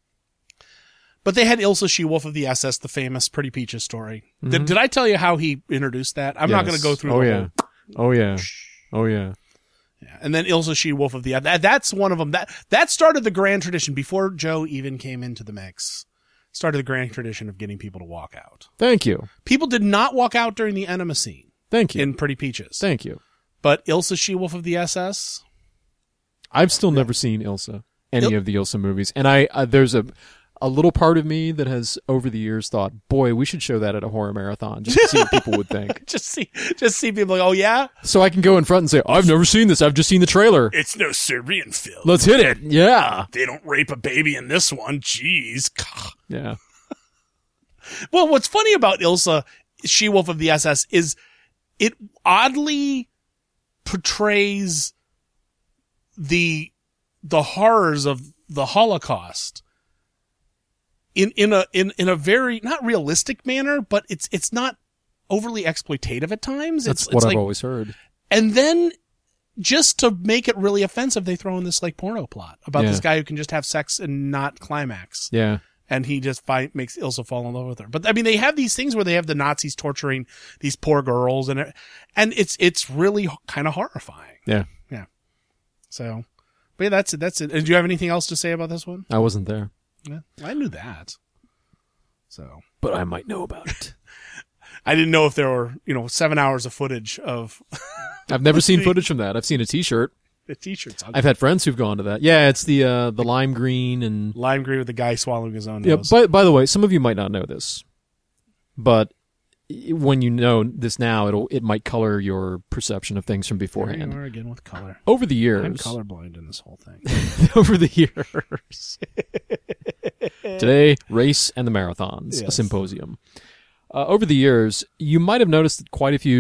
Speaker 2: But they had Ilsa She-Wolf of the SS, the famous Pretty Peaches story. Mm-hmm. Did I tell you how he introduced that? I'm not going to go through.
Speaker 1: Oh yeah.
Speaker 2: Yeah. And then Ilsa She-Wolf of the that's one of them. That started the grand tradition before Joe even came into the mix. Started the grand tradition of getting people to walk out.
Speaker 1: Thank you.
Speaker 2: People did not walk out during the enema scene.
Speaker 1: Thank you.
Speaker 2: In Pretty Peaches.
Speaker 1: Thank you.
Speaker 2: But Ilsa She-Wolf of the SS?
Speaker 1: I've still never seen Ilsa, any of the Ilsa movies. And I there's a little part of me that has over the years thought, boy, we should show that at a horror marathon just to see what people would think.
Speaker 2: just see people like, oh yeah?
Speaker 1: So I can go in front and say, I've never seen this. I've just seen the trailer.
Speaker 2: It's no Serbian film.
Speaker 1: Let's hit it. Yeah.
Speaker 2: They don't rape a baby in this one. Jeez.
Speaker 1: Yeah.
Speaker 2: Well, what's funny about Ilsa She-Wolf of the SS is it oddly portrays the horrors of the Holocaust in a very not realistic manner, but it's not overly exploitative at times.
Speaker 1: That's what I've always heard.
Speaker 2: And then just to make it really offensive, they throw in this like porno plot about this guy who can just have sex and not climax.
Speaker 1: Yeah.
Speaker 2: And he just makes Ilsa fall in love with her. But I mean, they have these things where they have the Nazis torturing these poor girls, and it's really kind of horrifying.
Speaker 1: Yeah.
Speaker 2: Yeah. So, but yeah, that's it. And do you have anything else to say about this one?
Speaker 1: I wasn't there.
Speaker 2: Yeah, I knew that. So,
Speaker 1: but I might know about it.
Speaker 2: I didn't know if there were, 7 hours of footage of.
Speaker 1: I've never seen footage from that. I've seen a T-shirt.
Speaker 2: The T-shirts.
Speaker 1: I've had friends who've gone to that. Yeah, it's the lime green and
Speaker 2: lime green with the guy swallowing his own nose.
Speaker 1: Yeah. By the way, some of you might not know this, but when you know this now, it might color your perception of things from beforehand.
Speaker 2: There you are again with color.
Speaker 1: Over the years,
Speaker 2: I'm colorblind in this whole thing.
Speaker 1: Over the years, today, race and the marathons, a symposium. Over the years, you might have noticed that quite a few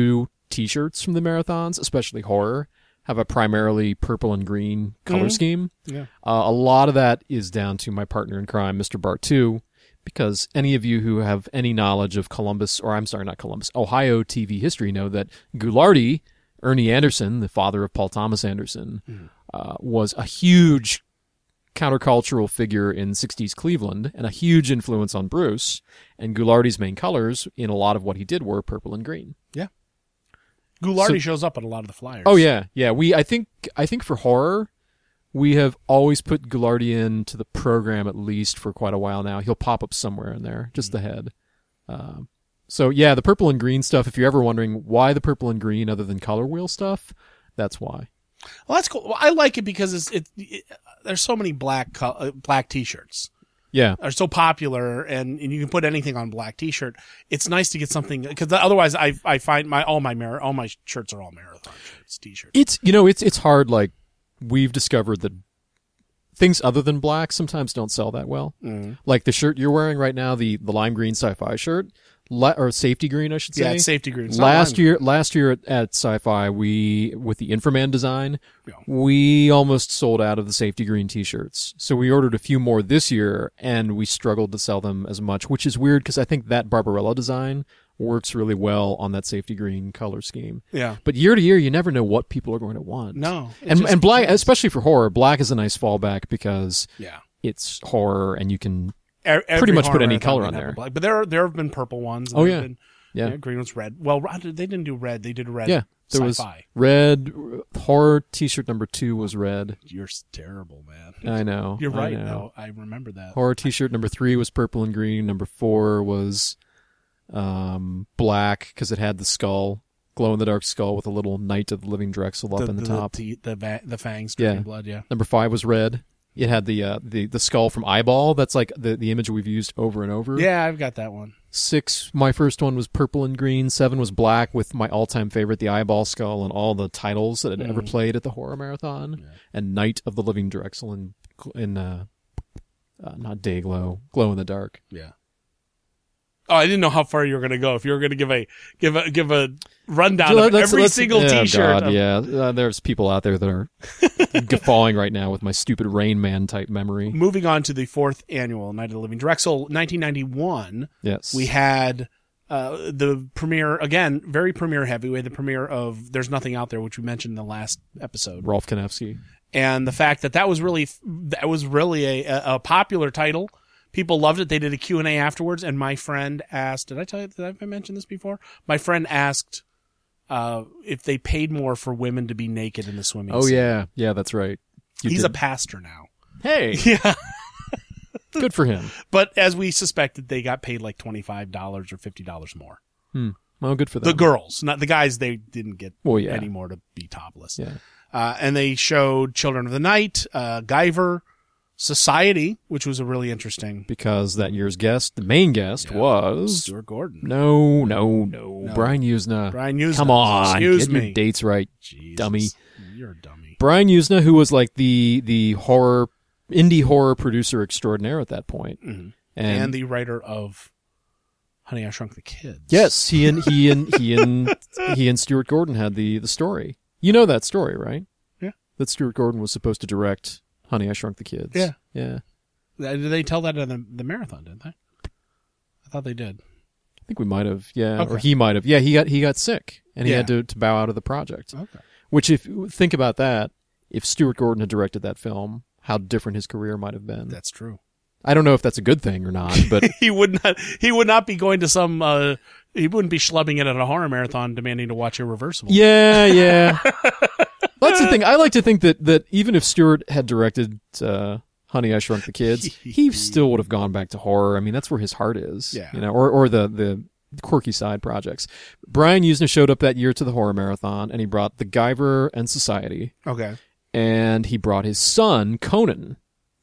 Speaker 1: T-shirts from the marathons, especially horror, have a primarily purple and green color scheme.
Speaker 2: Yeah.
Speaker 1: A lot of that is down to my partner in crime, Mr. Bartu, because any of you who have any knowledge of Ohio TV history know that Ghoulardi, Ernie Anderson, the father of Paul Thomas Anderson, was a huge countercultural figure in 60s Cleveland and a huge influence on Bruce. And Ghoulardi's main colors in a lot of what he did were purple and green.
Speaker 2: Yeah. Ghoulardi shows up at a lot of the flyers.
Speaker 1: Oh yeah, yeah. I think for horror, we have always put Ghoulardi into the program at least for quite a while now. He'll pop up somewhere in there, just the head. So yeah, the purple and green stuff. If you're ever wondering why the purple and green other than Color Wheel stuff, that's why.
Speaker 2: Well, that's cool. Well, I like it because there's so many black T-shirts.
Speaker 1: Yeah,
Speaker 2: are so popular, and you can put anything on a black T-shirt. It's nice to get something because otherwise, I find all my shirts are all marathon shirts, T-shirts.
Speaker 1: It's hard. Like we've discovered that things other than black sometimes don't sell that well. Like the shirt you're wearing right now, the lime green sci-fi shirt. Or safety green, I should say.
Speaker 2: Yeah, it's safety green. It's
Speaker 1: last year at Sci-Fi, we with the Inframan design, we almost sold out of the safety green T-shirts. So we ordered a few more this year, and we struggled to sell them as much, which is weird because I think that Barbarella design works really well on that safety green color scheme.
Speaker 2: Yeah.
Speaker 1: But year to year, you never know what people are going to want.
Speaker 2: No.
Speaker 1: And black, especially for horror, black is a nice fallback because it's horror, and you can pretty much put any color on there.
Speaker 2: But there have been purple ones.
Speaker 1: Oh, yeah.
Speaker 2: Green ones, red. Well, they didn't do red. They did red.
Speaker 1: Yeah. There was red. Horror T-shirt number 2 was red.
Speaker 2: You're terrible, man.
Speaker 1: I know.
Speaker 2: You're right.
Speaker 1: I know.
Speaker 2: No, I remember that.
Speaker 1: Horror T-shirt number 3 was purple and green. Number 4 was black because it had the skull, glow-in-the-dark skull with a little Knight of the Living Drexel up in the top.
Speaker 2: The fangs dripping blood, yeah.
Speaker 1: Number 5 was red. It had the skull from Eyeball. That's like the image we've used over and over.
Speaker 2: Yeah, I've got that one.
Speaker 1: 6, my first one was purple and green. 7 was black with my all-time favorite, the Eyeball skull, and all the titles that had ever played at the Horror Marathon. Yeah. And Knight of the Living Drexel in not Dayglow, Glow in the Dark.
Speaker 2: Yeah. Oh, I didn't know how far you were going to go. If you were going to give a rundown of every single T-shirt.
Speaker 1: God, there's people out there that are guffawing right now with my stupid Rain Man type memory.
Speaker 2: Moving on to the 4th annual Night of the Living Drexel, 1991.
Speaker 1: Yes,
Speaker 2: we had the premiere again, very premiere heavy. We had the premiere of There's Nothing Out There, which we mentioned in the last episode.
Speaker 1: Rolf Konevsky, and
Speaker 2: the fact that was really a popular title. People loved it. They did a Q&A afterwards, and my friend asked, did I mention this before? My friend asked if they paid more for women to be naked in the swimming scene.
Speaker 1: Oh, yeah, that's right.
Speaker 2: He's a pastor now.
Speaker 1: Hey.
Speaker 2: Yeah.
Speaker 1: Good for him.
Speaker 2: But as we suspected, they got paid like $25 or $50 more.
Speaker 1: Well, good for them.
Speaker 2: The girls, not the guys, they didn't get any more to be topless.
Speaker 1: Yeah.
Speaker 2: And they showed Children of the Night, Guyver, Society, which was a really interesting...
Speaker 1: Because that year's guest, the main guest, was...
Speaker 2: Stuart Gordon.
Speaker 1: No. Brian Usna. Come on. Get your dates right,
Speaker 2: Jesus.
Speaker 1: dummy.
Speaker 2: You're a dummy.
Speaker 1: Brian Usna, who was like the indie horror producer extraordinaire at that point.
Speaker 2: Mm-hmm. And the writer of Honey, I Shrunk the Kids.
Speaker 1: Yes, he and Stuart Gordon had the story. You know that story, right?
Speaker 2: Yeah.
Speaker 1: That Stuart Gordon was supposed to direct Honey, I Shrunk the Kids.
Speaker 2: Yeah.
Speaker 1: Yeah.
Speaker 2: Did they tell that in the marathon, didn't they? I thought they did.
Speaker 1: I think we might have, yeah.
Speaker 2: Okay.
Speaker 1: Or he might have. Yeah, he got sick, and he had to bow out of the project.
Speaker 2: Okay.
Speaker 1: Which, if you think about that, if Stuart Gordon had directed that film, how different his career might have been.
Speaker 2: That's true.
Speaker 1: I don't know if that's a good thing or not, but...
Speaker 2: He would not be going to some... he wouldn't be schlubbing it at a horror marathon demanding to watch Irreversible.
Speaker 1: Yeah. That's the thing. I like to think that even if Stewart had directed Honey, I Shrunk the Kids, he still would have gone back to horror. I mean, that's where his heart is.
Speaker 2: Yeah.
Speaker 1: You know, or the quirky side projects. Brian Usna showed up that year to the Horror Marathon, and he brought The Guyver and Society.
Speaker 2: Okay.
Speaker 1: And he brought his son, Conan.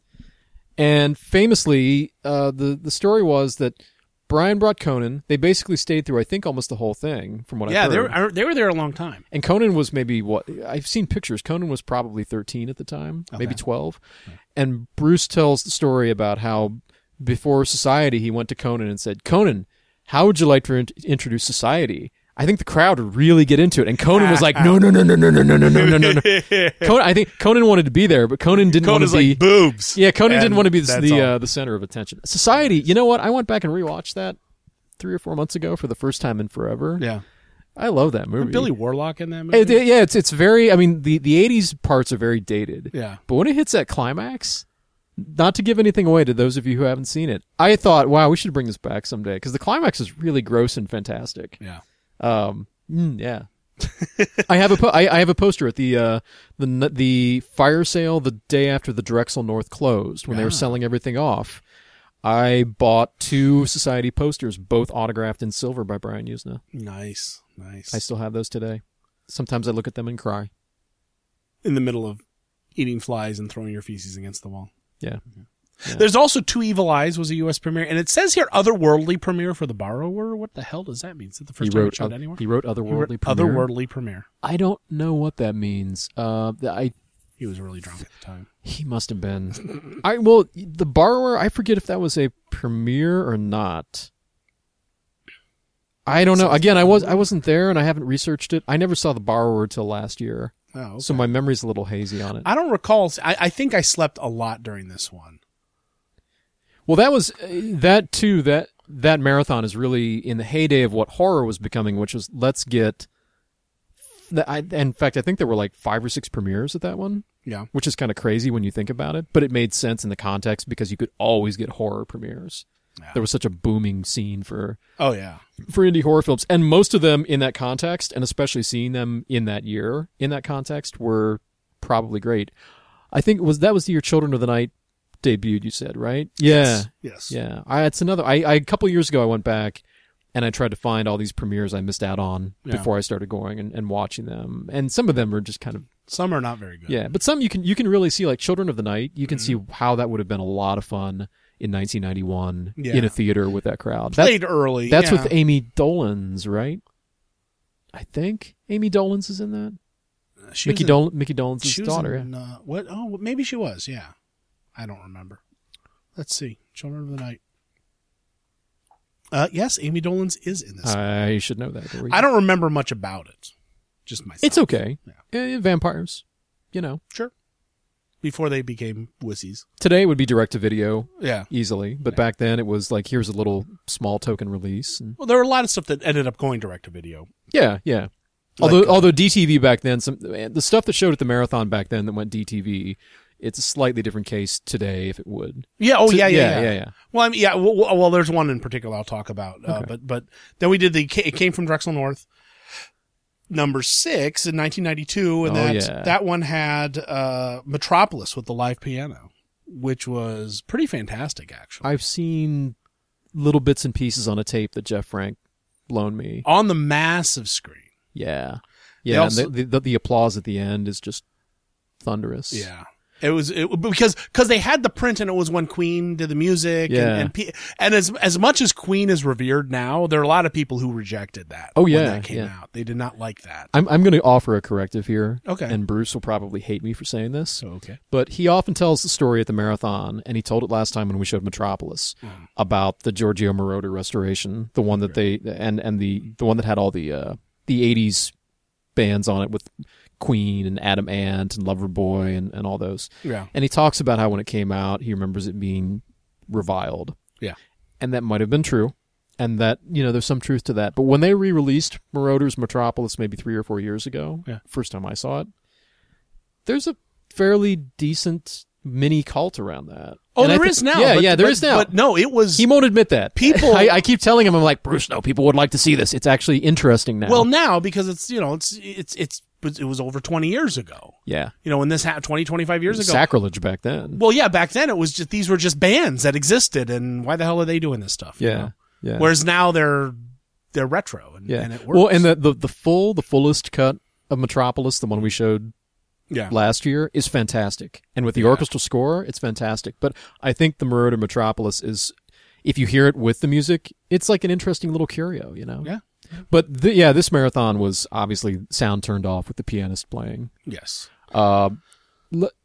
Speaker 1: And famously, the story was that Brian brought Conan. They basically stayed through, I think, almost the whole thing, from what I've heard.
Speaker 2: Yeah, they were there a long time.
Speaker 1: And Conan was maybe, I've seen pictures. Conan was probably 13 at the time, maybe 12. Okay. And Bruce tells the story about how before Society, he went to Conan and said, Conan, how would you like to introduce Society? I think the crowd would really get into it, and Conan was like, no. Conan, I think Conan wanted to be there, but Conan didn't want to be
Speaker 2: like boobs.
Speaker 1: Yeah, Conan didn't want to be
Speaker 2: all.
Speaker 1: the center of attention. Society, you know what? I went back and rewatched that 3 or 4 months ago for the first time in forever.
Speaker 2: Yeah,
Speaker 1: I love that movie.
Speaker 2: Billy Warlock in that movie.
Speaker 1: Yeah, it's very. I mean, the 80s parts are very dated.
Speaker 2: Yeah,
Speaker 1: but when it hits that climax, not to give anything away to those of you who haven't seen it, I thought, wow, we should bring this back someday because the climax is really gross and fantastic.
Speaker 2: Yeah.
Speaker 1: Yeah. I have a poster at the fire sale the day after the Drexel North closed when they were selling everything off. I bought 2 Society posters, both autographed in silver by Brian Usna.
Speaker 2: Nice.
Speaker 1: I still have those today. Sometimes I look at them and cry.
Speaker 2: In the middle of eating flies and throwing your feces against the wall.
Speaker 1: Yeah.
Speaker 2: There's also Two Evil Eyes was a U.S. premiere, and it says here Otherworldly premiere for The Borrower. What the hell does that mean? Is it the first time it showed anywhere?
Speaker 1: He wrote Otherworldly premiere.
Speaker 2: Otherworldly premiere.
Speaker 1: I don't know what that means.
Speaker 2: He was really drunk at the time.
Speaker 1: He must have been. The Borrower, I forget if that was a premiere or not. I don't know. Again, I wasn't there and I haven't researched it. I never saw The Borrower till last year.
Speaker 2: Oh, okay.
Speaker 1: So my memory's a little hazy on it.
Speaker 2: I don't recall. I think I slept a lot during this one.
Speaker 1: Well, that was that too. That marathon is really in the heyday of what horror was becoming, which was let's get. In fact, I think there were like 5 or 6 premieres at that one.
Speaker 2: Yeah,
Speaker 1: which is kind of crazy when you think about it, but it made sense in the context because you could always get horror premieres. Yeah. There was such a booming scene for indie horror films, and most of them in that context, and especially seeing them in that year in that context, were probably great. I think that was the year Children of the Night debuted. You said, right? Yeah.
Speaker 2: Yes.
Speaker 1: Yeah. It's another. A couple years ago, I went back and I tried to find all these premieres I missed out on before I started going and watching them, and some of them are just kind of.
Speaker 2: Some are not very good.
Speaker 1: Yeah, but some you can really see, like Children of the Night. You can see how that would have been a lot of fun in 1991 in a theater with that crowd.
Speaker 2: Played early.
Speaker 1: That's with Amy Dolenz, right? I think Amy Dolenz is in that. Mickey Dolenz' daughter.
Speaker 2: What? Oh, maybe she was. Yeah, I don't remember. Let's see. Children of the Night. Yes, Amy Dolenz is in this.
Speaker 1: I should know that.
Speaker 2: I don't remember much about it. Just myself.
Speaker 1: It's okay. Yeah. Vampires,
Speaker 2: Sure. Before they became wussies.
Speaker 1: Today it would be direct to video.
Speaker 2: Yeah.
Speaker 1: Easily. But back then it was like, here's a little small token release.
Speaker 2: Well, there were a lot of stuff that ended up going direct to video.
Speaker 1: Yeah, yeah. Although DTV back then, the stuff that showed at the marathon back then that went DTV, it's a slightly different case today if it would.
Speaker 2: Yeah. Oh,
Speaker 1: yeah.
Speaker 2: Well, I mean, yeah. Well, there's one in particular I'll talk about.
Speaker 1: Okay.
Speaker 2: But then we did it came from Drexel North. Number 6 in 1992, and that one had Metropolis with the live piano, which was pretty fantastic, actually.
Speaker 1: I've seen little bits and pieces on a tape that Jeff Frank loaned me.
Speaker 2: On the massive screen.
Speaker 1: Yeah. Yeah, and the applause at the end is just thunderous.
Speaker 2: Yeah. It was because they had the print, and it was when Queen did the music, and as much as Queen is revered now, there are a lot of people who rejected that.
Speaker 1: Oh
Speaker 2: when that came out, they did not like that.
Speaker 1: I'm going to offer a corrective here.
Speaker 2: Okay,
Speaker 1: and Bruce will probably hate me for saying this.
Speaker 2: Okay,
Speaker 1: but he often tells the story at the marathon, and he told it last time when we showed Metropolis about the Giorgio Moroder restoration, the one that the one that had all the 80s bands on it with Queen and Adam Ant and Loverboy and all those.
Speaker 2: Yeah. And
Speaker 1: he talks about how when it came out, he remembers it being reviled.
Speaker 2: Yeah.
Speaker 1: And that might have been true. And that, there's some truth to that. But when they re-released Moroder's Metropolis maybe 3 or 4 years ago, first time I saw it, there's a fairly decent mini cult around that.
Speaker 2: Oh, there is now.
Speaker 1: Yeah, there is now.
Speaker 2: But no, it was...
Speaker 1: He won't admit that.
Speaker 2: People...
Speaker 1: I keep telling him, I'm like, Bruce, no, people would like to see this. It's actually interesting now.
Speaker 2: Well, now, because it was over 20 years ago.
Speaker 1: Yeah.
Speaker 2: When this happened 20, 25 years ago.
Speaker 1: Sacrilege back then.
Speaker 2: Well, yeah, back then it was just, these were just bands that existed, and why the hell are they doing this stuff?
Speaker 1: Yeah. Yeah.
Speaker 2: Whereas now they're retro, and it works.
Speaker 1: Well, and the fullest cut of Metropolis, the one we showed last year, is fantastic. And with the orchestral score, it's fantastic. But I think the Moroder Metropolis is, if you hear it with the music, it's like an interesting little curio,
Speaker 2: Yeah.
Speaker 1: But this marathon was obviously sound turned off with the pianist playing.
Speaker 2: Yes.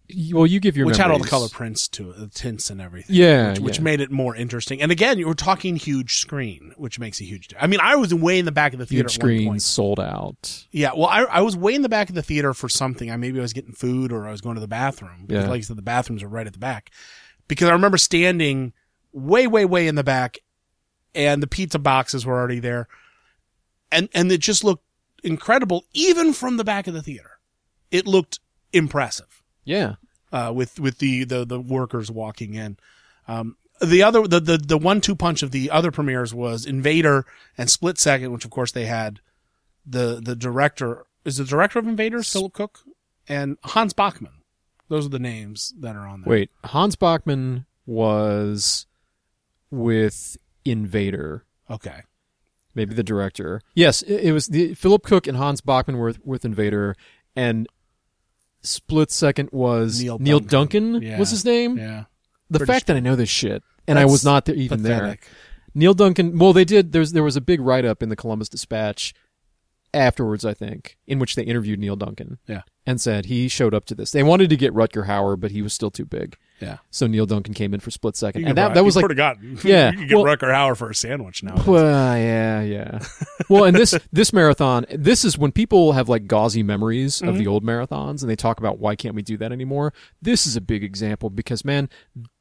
Speaker 1: Well, you give your
Speaker 2: which had all the
Speaker 1: memories.
Speaker 2: color prints to it, the tints and everything.
Speaker 1: Yeah,
Speaker 2: which
Speaker 1: yeah.
Speaker 2: made it more interesting. And again, you were talking huge screen, which makes a huge difference. I mean, I was way in the back of the theater
Speaker 1: Huge
Speaker 2: at one
Speaker 1: screens
Speaker 2: point.
Speaker 1: sold out.
Speaker 2: Yeah, well, I was way in the back of the theater for something. Maybe I was getting food or I was going to the bathroom. Because,
Speaker 1: Yeah.
Speaker 2: like I said, the bathrooms are right at the back. Because I remember standing way, way, way in the back, and the pizza boxes were already there, and it just looked incredible, even from the back of the theater. It looked impressive.
Speaker 1: Yeah.
Speaker 2: With the workers walking in. The 1-2 punch of the other premieres was Invader and Split Second, which of course they had the director. Is the director of Invader Philip Cook and Hans Bachmann? Those are the names that are on there.
Speaker 1: Wait, Hans Bachmann was with Invader.
Speaker 2: Okay.
Speaker 1: Maybe the director. Yes, it was Philip Cook and Hans Bachmann were with Invader, and Split Second was Neil Duncan
Speaker 2: Yeah.
Speaker 1: was his name.
Speaker 2: Yeah.
Speaker 1: The
Speaker 2: British
Speaker 1: fact that I know this shit, and I was not there, even
Speaker 2: Pathetic.
Speaker 1: there. Neil Duncan. Well, they did. There was a big write up in the Columbus Dispatch afterwards, I think, in which they interviewed Neil Duncan.
Speaker 2: Yeah.
Speaker 1: And said he showed up to this. They wanted to get Rutger Hauer, but he was still too big.
Speaker 2: Yeah.
Speaker 1: So Neil Duncan came in for Split Second,
Speaker 2: You
Speaker 1: and
Speaker 2: could
Speaker 1: that was like,
Speaker 2: could have gotten.
Speaker 1: Yeah,
Speaker 2: You could get
Speaker 1: well-
Speaker 2: Rutger Hauer for a sandwich now.
Speaker 1: well, yeah. Well, and this marathon, this is when people have like gauzy memories of the old marathons, and they talk about why can't we do that anymore. This is a big example because, man,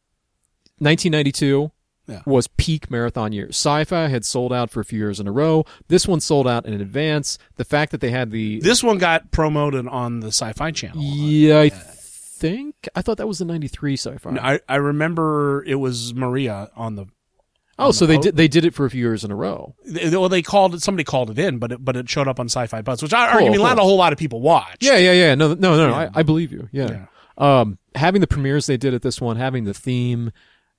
Speaker 1: 1992
Speaker 2: Yeah.
Speaker 1: was peak marathon year. Sci-Fi had sold out for a few years in a row. This one sold out in advance. The fact that they had the
Speaker 2: This one got promoted on the Sci-Fi Channel.
Speaker 1: yeah, I thought that was the 93 Sci-Fi.
Speaker 2: No, I remember it was Maria on the.
Speaker 1: Oh, so they did it for a few years in a row.
Speaker 2: Well, somebody called it in, but it showed up on Sci-Fi Buzz, which I
Speaker 1: Cool,
Speaker 2: argue not
Speaker 1: cool.
Speaker 2: a whole lot of people watch.
Speaker 1: Yeah. No. I believe you. Yeah.
Speaker 2: Yeah.
Speaker 1: Having the premieres they did at this one, having the theme,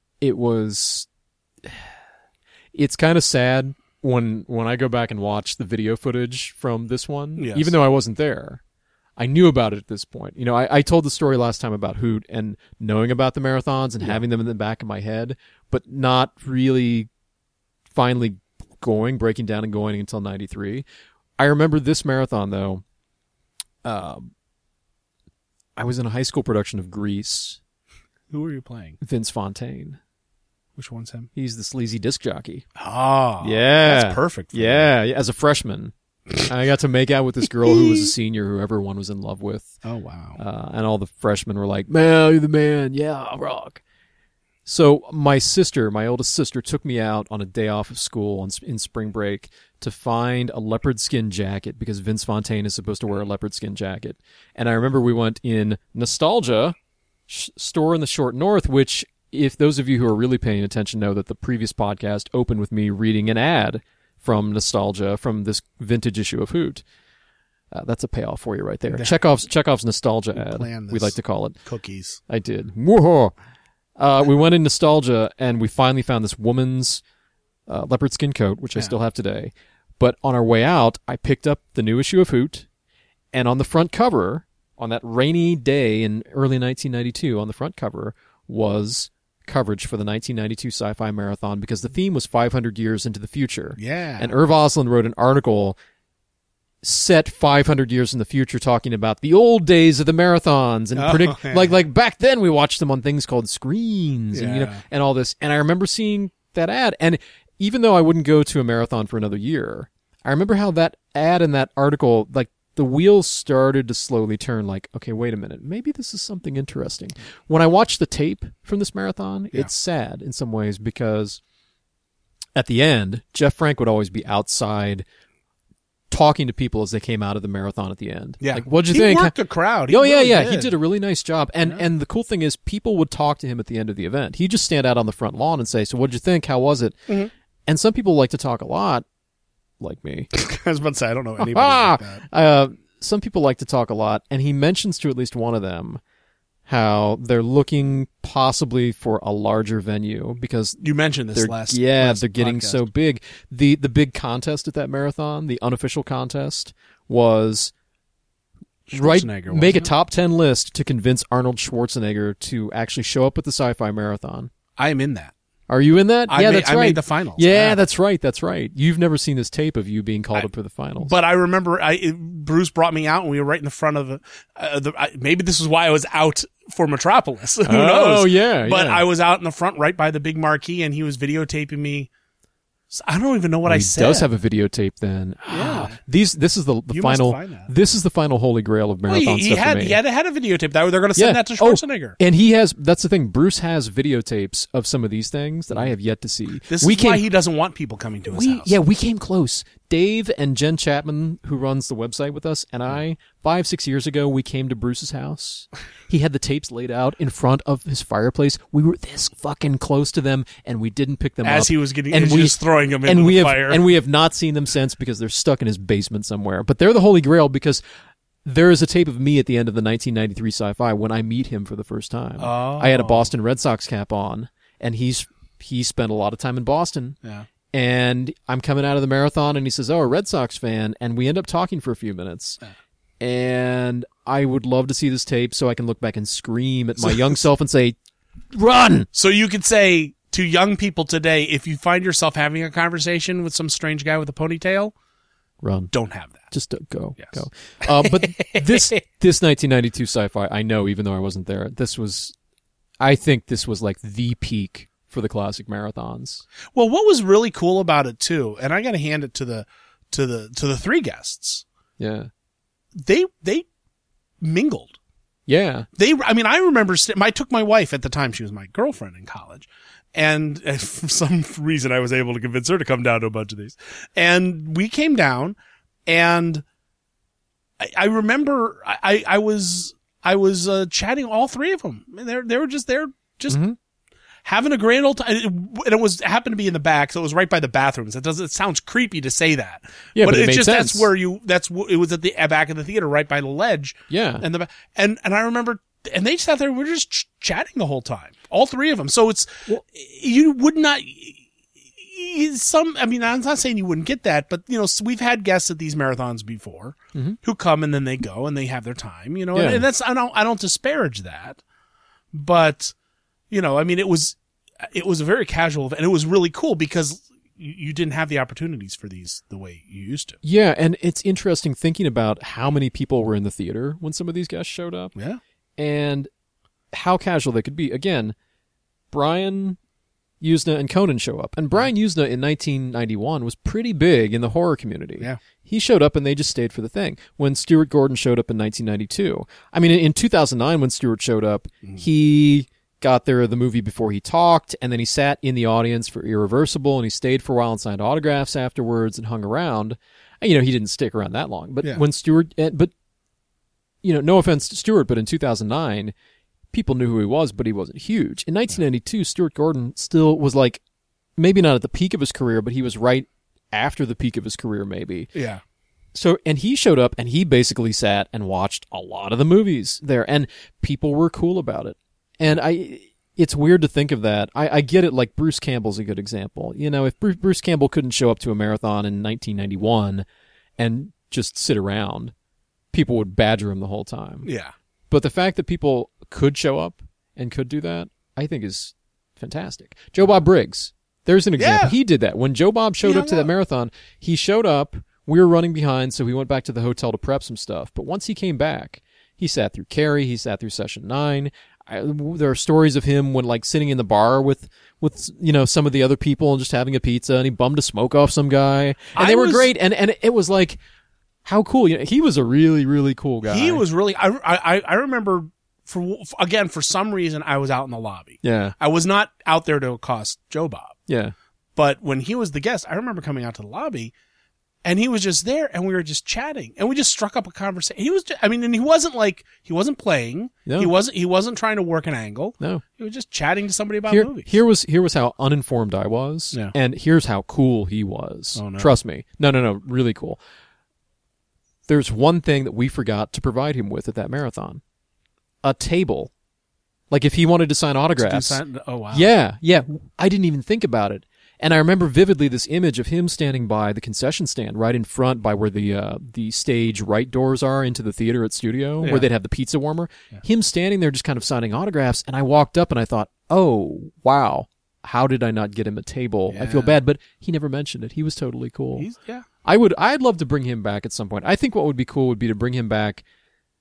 Speaker 1: it's kind of sad when I go back and watch the video footage from this one,
Speaker 2: Yes.
Speaker 1: even though I wasn't there. I knew about it at this point. You know, I told the story last time about Hoot and knowing about the marathons and having them in the back of my head, but not really finally breaking down and going until 93. I remember this marathon, though. I was in a high school production of Grease.
Speaker 2: Who are you playing?
Speaker 1: Vince Fontaine.
Speaker 2: Which one's him?
Speaker 1: He's the sleazy disc jockey.
Speaker 2: Oh,
Speaker 1: Yeah.
Speaker 2: that's perfect. For
Speaker 1: Yeah, as a freshman. I got to make out with this girl who was a senior who everyone was in love with.
Speaker 2: Oh wow.
Speaker 1: And all the freshmen were like, man, you're the man. Yeah, rock. So my oldest sister, took me out on a day off of school in spring break to find a leopard skin jacket because Vince Fontaine is supposed to wear a leopard skin jacket. And I remember we went in Nostalgia store in the Short North, which, if those of you who are really paying attention know that the previous podcast opened with me reading an ad from Nostalgia from this vintage issue of Hoot. That's a payoff for you right there. Chekhov's Nostalgia ad, we like to call it.
Speaker 2: Cookies.
Speaker 1: I did. Whoa. We went in Nostalgia, and we finally found this woman's leopard skin coat, which I still have today. But on our way out, I picked up the new issue of Hoot, and on the front cover, on that rainy day in early 1992, on the front cover was coverage for the 1992 Sci-Fi Marathon because the theme was 500 years into the future.
Speaker 2: Yeah.
Speaker 1: And Irv Osland wrote an article set 500 years in the future talking about the old days of the marathons and predict
Speaker 2: yeah.
Speaker 1: like back then we watched them on things called screens and
Speaker 2: Yeah.
Speaker 1: and all this. And I remember seeing that ad, and even though I wouldn't go to a marathon for another year, I remember how that ad and that article, like, the wheels started to slowly turn, like, okay, wait a minute, maybe this is something interesting. When I watched the tape from this marathon, it's sad in some ways because at the end, Jeff Frank would always be outside talking to people as they came out of the marathon at the end.
Speaker 2: Yeah.
Speaker 1: Like, what'd you
Speaker 2: He
Speaker 1: think?
Speaker 2: worked the crowd.
Speaker 1: Yeah. He did a really nice job. And the cool thing is people would talk to him at the end of the event. He'd just stand out on the front lawn and say, so what'd you think? How was it?
Speaker 2: Mm-hmm.
Speaker 1: And some people like to talk a lot, like me.
Speaker 2: I was about to say, I don't know anybody like that.
Speaker 1: Some people like to talk a lot, and he mentions to at least one of them how they're looking possibly for a larger venue because
Speaker 2: You mentioned this
Speaker 1: they're
Speaker 2: last
Speaker 1: they're getting
Speaker 2: podcast.
Speaker 1: so big. The big contest at that marathon, the unofficial contest, was
Speaker 2: Schwarzenegger,
Speaker 1: make a
Speaker 2: wasn't it?
Speaker 1: top 10 list to convince Arnold Schwarzenegger to actually show up at the Sci-Fi Marathon.
Speaker 2: I am in that.
Speaker 1: Are you in that?
Speaker 2: I
Speaker 1: Yeah,
Speaker 2: made-
Speaker 1: that's
Speaker 2: I
Speaker 1: right.
Speaker 2: made the finals.
Speaker 1: Yeah,
Speaker 2: Yeah.
Speaker 1: that's right. That's right. You've never seen this tape of you being called up for the finals.
Speaker 2: But I remember Bruce brought me out and we were right in the front of maybe this is why I was out for Metropolis. Who
Speaker 1: Oh,
Speaker 2: knows?
Speaker 1: yeah.
Speaker 2: But
Speaker 1: yeah.
Speaker 2: I was out in the front right by the big marquee, and he was videotaping me. So I don't even know what I
Speaker 1: he
Speaker 2: said.
Speaker 1: does have a videotape then.
Speaker 2: Yeah.
Speaker 1: This is the
Speaker 2: You
Speaker 1: final.
Speaker 2: must find that.
Speaker 1: This is the final holy grail of
Speaker 2: Well,
Speaker 1: marathon
Speaker 2: he
Speaker 1: stuff
Speaker 2: had
Speaker 1: for me.
Speaker 2: he had a videotape. They're going to send that to Schwarzenegger.
Speaker 1: And he has. That's the thing. Bruce has videotapes of some of these things that I have yet to see.
Speaker 2: This is why he doesn't want people coming to his house.
Speaker 1: Yeah, we came close. Dave and Jen Chapman, who runs the website with us, and I, 5-6 years ago, we came to Bruce's house. He had the tapes laid out in front of his fireplace. We were this fucking close to them, and we didn't pick them up.
Speaker 2: As he was getting, and just throwing them into the fire.
Speaker 1: And we have not seen them since because they're stuck in his basement somewhere. But they're the holy grail because there is a tape of me at the end of the 1993 Sci-Fi when I meet him for the first time.
Speaker 2: Oh.
Speaker 1: I had a Boston Red Sox cap on, and he spent a lot of time in Boston.
Speaker 2: Yeah.
Speaker 1: And I'm coming out of the marathon, and he says, "Oh, a Red Sox fan," and we end up talking for a few minutes. And I would love to see this tape so I can look back and scream at my young self and say, "Run!"
Speaker 2: So you could say to young people today, if you find yourself having a conversation with some strange guy with a ponytail,
Speaker 1: Run.
Speaker 2: don't have that.
Speaker 1: Just go.
Speaker 2: Yes.
Speaker 1: Go. But this 1992 Sci-Fi, I know, even though I wasn't there, I think this was like the peak for the classic marathons.
Speaker 2: Well, what was really cool about it too, and I got to hand it to the three guests.
Speaker 1: Yeah.
Speaker 2: They mingled.
Speaker 1: Yeah.
Speaker 2: I remember I took my wife at the time. She was my girlfriend in college. And for some reason I was able to convince her to come down to a bunch of these. And we came down, and I remember I was chatting all three of them. They were just there having a grand old time. And it happened to be in the back, so it was right by the bathrooms. It sounds creepy to say that.
Speaker 1: Yeah, but it
Speaker 2: it's
Speaker 1: made
Speaker 2: just
Speaker 1: sense.
Speaker 2: it was at the back of the theater, right by the ledge.
Speaker 1: Yeah.
Speaker 2: And I remember, and they sat there, we were just chatting the whole time. All three of them. So you would not, I'm not saying you wouldn't get that, but we've had guests at these marathons before who come and then they go and they have their time,
Speaker 1: Yeah.
Speaker 2: and that's, I don't disparage that, but it was a very casual event, and it was really cool because you didn't have the opportunities for these the way you used to.
Speaker 1: Yeah, and it's interesting thinking about how many people were in the theater when some of these guests showed up.
Speaker 2: Yeah.
Speaker 1: And how casual they could be. Again, Brian Usna and Conan show up. And Brian Usna in 1991 was pretty big in the horror community.
Speaker 2: Yeah.
Speaker 1: He showed up and they just stayed for the thing. When Stuart Gordon showed up in 1992, in 2009 when Stuart showed up, he got there the movie before he talked, and then he sat in the audience for Irreversible, and he stayed for a while and signed autographs afterwards and hung around. He didn't stick around that long. But when Stuart, no offense to Stuart, but in 2009, people knew who he was, but he wasn't huge. In 1992, Stuart Gordon still was like, maybe not at the peak of his career, but he was right after the peak of his career, maybe.
Speaker 2: Yeah.
Speaker 1: So, and he showed up and he basically sat and watched a lot of the movies there, and people were cool about it. And it's weird to think of that. I get it, like Bruce Campbell's a good example. If Bruce Campbell couldn't show up to a marathon in 1991 and just sit around, people would badger him the whole time.
Speaker 2: Yeah.
Speaker 1: But the fact that people could show up and could do that, I think is fantastic. Joe Bob Briggs, there's an example.
Speaker 2: Yeah.
Speaker 1: He did that. When Joe Bob showed up to that marathon, he showed up, we were running behind, so he went back to the hotel to prep some stuff. But once he came back, he sat through Carrie, he sat through Session 9. There are stories of him when sitting in the bar with some of the other people and just having a pizza, and he bummed a smoke off some guy, and they were great, and it was like, how cool. He was a really, really cool guy.
Speaker 2: He was really, I remember for some reason I was out in the lobby.
Speaker 1: Yeah.
Speaker 2: I was not out there to accost Joe Bob.
Speaker 1: Yeah.
Speaker 2: But when he was the guest, I remember coming out to the lobby, and he was just there, and we were just chatting, and we just struck up a conversation. He was, and he wasn't playing.
Speaker 1: No.
Speaker 2: He wasn't trying to work an angle.
Speaker 1: No.
Speaker 2: He was just chatting to somebody about movies.
Speaker 1: Here was how uninformed I was,
Speaker 2: Yeah.
Speaker 1: and here's how cool he was.
Speaker 2: Oh, no.
Speaker 1: Trust me. No, really cool. There's one thing that we forgot to provide him with at that marathon. A table. Like if he wanted to sign autographs.
Speaker 2: Oh, wow.
Speaker 1: Yeah. I didn't even think about it. And I remember vividly this image of him standing by the concession stand right in front by where the stage right doors are into the theater at Studio, where they'd have the pizza warmer. Yeah. Him standing there just kind of signing autographs, and I walked up and I thought, oh, wow, how did I not get him a table?
Speaker 2: Yeah.
Speaker 1: I feel bad, but he never mentioned it. He was totally cool. I'd love to bring him back at some point. I think what would be cool would be to bring him back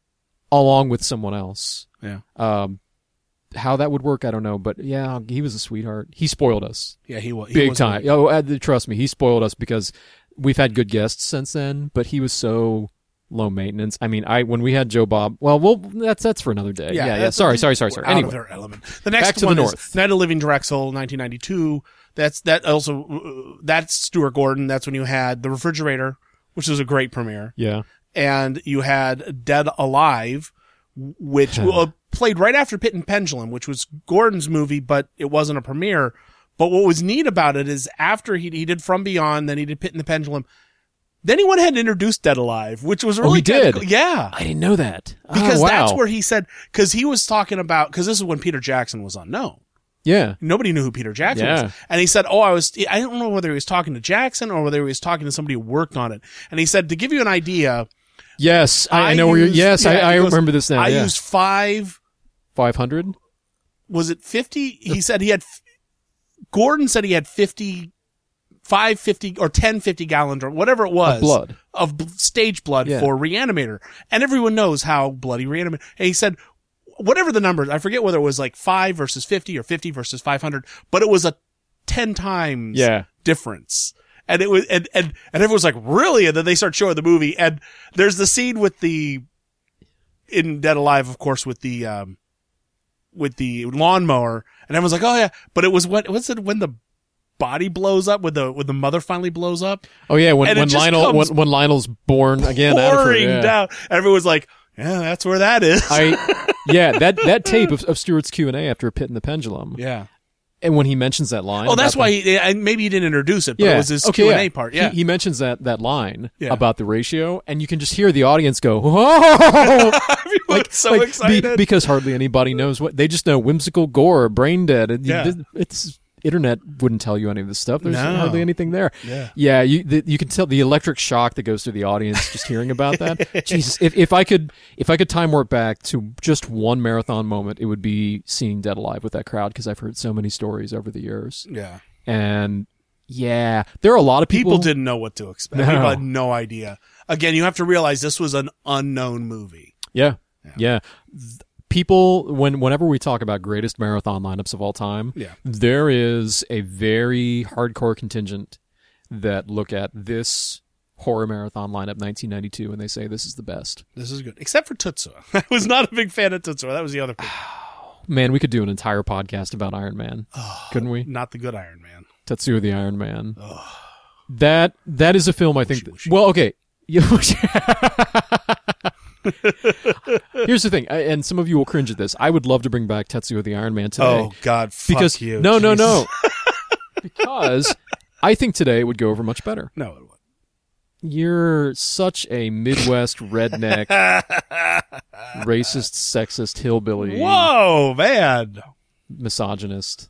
Speaker 1: along with someone else.
Speaker 2: Yeah.
Speaker 1: How that would work, I don't know, but yeah, he was a sweetheart. He spoiled us.
Speaker 2: Yeah, he was.
Speaker 1: Big time. Oh, trust me, he spoiled us because we've had good guests since then, but he was so low maintenance. I mean, when we had Joe Bob, that's for another day. Yeah. Sorry.
Speaker 2: Out
Speaker 1: Anyway,
Speaker 2: of their element. The next
Speaker 1: back to
Speaker 2: one
Speaker 1: the
Speaker 2: is
Speaker 1: north.
Speaker 2: Night of Living Drexel, 1992. That's Stuart Gordon. That's when you had The Refrigerator, which was a great premiere.
Speaker 1: Yeah.
Speaker 2: And you had Dead Alive, which played right after Pit and Pendulum, which was Gordon's movie, but it wasn't a premiere. But what was neat about it is after he did From Beyond, then he did Pit and the Pendulum, then he went ahead and introduced Dead Alive, which was really
Speaker 1: he did?
Speaker 2: cool. Yeah.
Speaker 1: I didn't know that.
Speaker 2: Because
Speaker 1: wow.
Speaker 2: that's where he said, because he was talking about, because this is when Peter Jackson was unknown.
Speaker 1: Yeah.
Speaker 2: Nobody knew who Peter Jackson was. And he said, I don't know whether he was talking to Jackson or whether he was talking to somebody who worked on it. And he said, to give you an idea.
Speaker 1: Yes, I know where you're. Yes, I remember this now.
Speaker 2: I used
Speaker 1: 500.
Speaker 2: Was it 50? He said he had. Gordon said he had 50 or 10 50-gallon drums, whatever it was, of stage blood for Reanimator, and everyone knows how bloody Reanimator. And he said, whatever the numbers, I forget whether it was like 5 versus 50 or 50 versus 500, but it was a 10 times difference. And it was, and everyone's like, really? And then they start showing the movie, and there's the scene in Dead Alive, of course, with the lawnmower, and everyone's like, oh yeah, but it was when the body blows up, when the mother finally blows up.
Speaker 1: Oh yeah, when Lionel's born again out of her,
Speaker 2: down. Everyone's like, yeah, that's where that is.
Speaker 1: That tape of Stewart's Q&A after Pit and the Pendulum.
Speaker 2: Yeah.
Speaker 1: And when he mentions that line,
Speaker 2: that's why maybe he didn't introduce it, but it was his Q&A part. Yeah,
Speaker 1: he mentions that line about the ratio, and you can just hear the audience go, "Oh!"
Speaker 2: Everyone's so excited
Speaker 1: because hardly anybody knows what they just know: whimsical gore, brain dead. It's internet wouldn't tell you any of this stuff. There's hardly anything there. Yeah. You can tell the electric shock that goes through the audience just hearing about that. Jesus, if I could time warp back to just one marathon moment, it would be seeing Dead Alive with that crowd, because I've heard so many stories over the years.
Speaker 2: Yeah,
Speaker 1: and there are a lot of people
Speaker 2: didn't know what to expect. People had no idea. Again, you have to realize this was an unknown movie.
Speaker 1: Yeah. People, whenever we talk about greatest marathon lineups of all time, there is a very hardcore contingent that look at this horror marathon lineup 1992 and they say this is the best.
Speaker 2: This is good, except for Tetsuo. I was not a big fan of Tetsuo. That was the other thing.
Speaker 1: Man, we could do an entire podcast about Iron Man, couldn't we?
Speaker 2: Not the good Iron Man.
Speaker 1: Tetsuo the Iron Man. That is a film I think. Well, okay. Here's the thing, and some of you will cringe at this. I would love to bring back Tetsuo the Iron Man today.
Speaker 2: Oh God, fuck you.
Speaker 1: No. Because I think today it would go over much better.
Speaker 2: No, it would.
Speaker 1: You're such a Midwest redneck, racist, sexist, hillbilly.
Speaker 2: Whoa, man.
Speaker 1: Misogynist.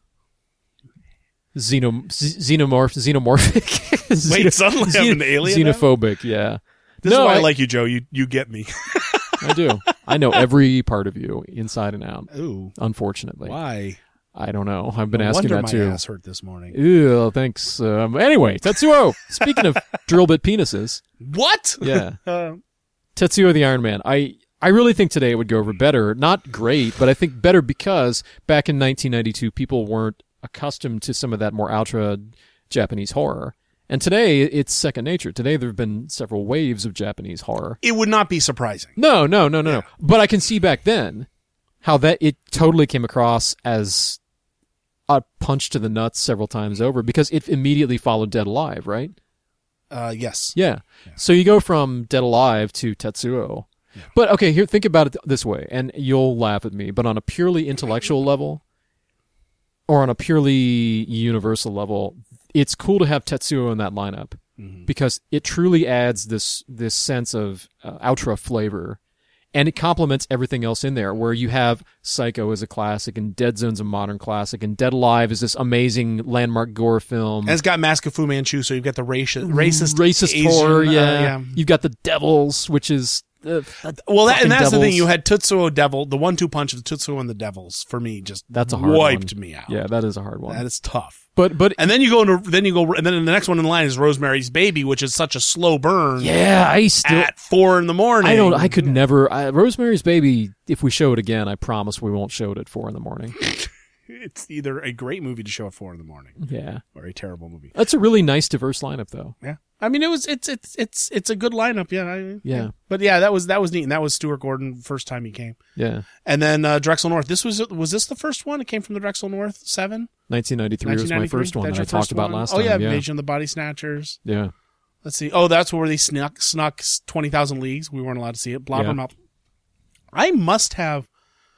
Speaker 1: Xenomorphic.
Speaker 2: Wait, suddenly I'm an alien
Speaker 1: Xenophobic, yeah.
Speaker 2: This is why I like you, Joe. You get me.
Speaker 1: I do. I know every part of you, inside and out.
Speaker 2: Ooh.
Speaker 1: Unfortunately.
Speaker 2: Why?
Speaker 1: I don't know. I've been asking that too.
Speaker 2: My ass hurt this morning.
Speaker 1: Ew, thanks. Anyway, Tetsuo. Speaking of drill bit penises.
Speaker 2: What?
Speaker 1: Yeah. Tetsuo the Iron Man. I really think today it would go over better. Not great, but I think better because back in 1992, people weren't accustomed to some of that more ultra Japanese horror. And today, it's second nature. Today, there have been several waves of Japanese horror.
Speaker 2: It would not be surprising.
Speaker 1: No. But I can see back then how that it totally came across as a punch to the nuts several times over, because it immediately followed Dead Alive, right?
Speaker 2: Yes.
Speaker 1: Yeah. So you go from Dead Alive to Tetsuo. Yeah. But okay, here, think about it this way, and you'll laugh at me, but on a purely intellectual level, or on a purely universal level, it's cool to have Tetsuo in that lineup, because it truly adds this sense of ultra flavor, and it complements everything else in there, where you have Psycho as a classic, and Dead Zone's a modern classic, and Dead Alive is this amazing landmark gore film.
Speaker 2: And it's got Mask of Fu Manchu, so you've got the racist
Speaker 1: Asian,
Speaker 2: horror,
Speaker 1: yeah. You've got The Devils, which is
Speaker 2: Well,
Speaker 1: fucking
Speaker 2: that's the thing.
Speaker 1: Devils.
Speaker 2: You had Tetsuo Devil, the 1-2 punch of Tetsuo and the Devils. For me, just
Speaker 1: That's a hard
Speaker 2: wiped
Speaker 1: one.
Speaker 2: me out.
Speaker 1: Yeah, that is a hard one.
Speaker 2: That is tough.
Speaker 1: But
Speaker 2: And then and then the next one in line is Rosemary's Baby, which is such a slow burn.
Speaker 1: yeah, I still
Speaker 2: At 4 a.m.
Speaker 1: I could never. Rosemary's Baby. If we show it again, I promise we won't show it at 4 a.m.
Speaker 2: It's either a great movie to show at 4 a.m.
Speaker 1: Yeah,
Speaker 2: or a terrible movie.
Speaker 1: that's a really nice, diverse lineup, though.
Speaker 2: Yeah, I mean it's a good lineup. Yeah,
Speaker 1: Yeah.
Speaker 2: But yeah, that was neat. And that was Stuart Gordon first time he came.
Speaker 1: Yeah,
Speaker 2: And then Drexel North. Was this the first one? It came from the Drexel North 7.
Speaker 1: 1993 was my first one
Speaker 2: That's
Speaker 1: that I
Speaker 2: your
Speaker 1: talked
Speaker 2: first
Speaker 1: about
Speaker 2: one?
Speaker 1: last
Speaker 2: Oh
Speaker 1: time.
Speaker 2: yeah,
Speaker 1: Yeah,
Speaker 2: Invasion of the Body Snatchers.
Speaker 1: yeah.
Speaker 2: Let's see. Oh, that's where they snuck 20,000 Leagues. We weren't allowed to see it. Blabbermouth. I must have.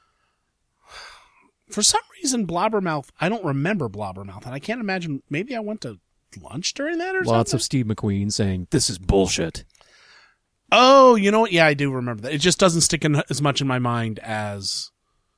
Speaker 2: For some reason, Blabbermouth. I don't remember Blabbermouth, and I can't imagine. Maybe I went to lunch during that or
Speaker 1: Lots
Speaker 2: something.
Speaker 1: of Steve McQueen saying this is bullshit.
Speaker 2: Oh, you know what? Yeah, I do remember that. It just doesn't stick as much in my mind as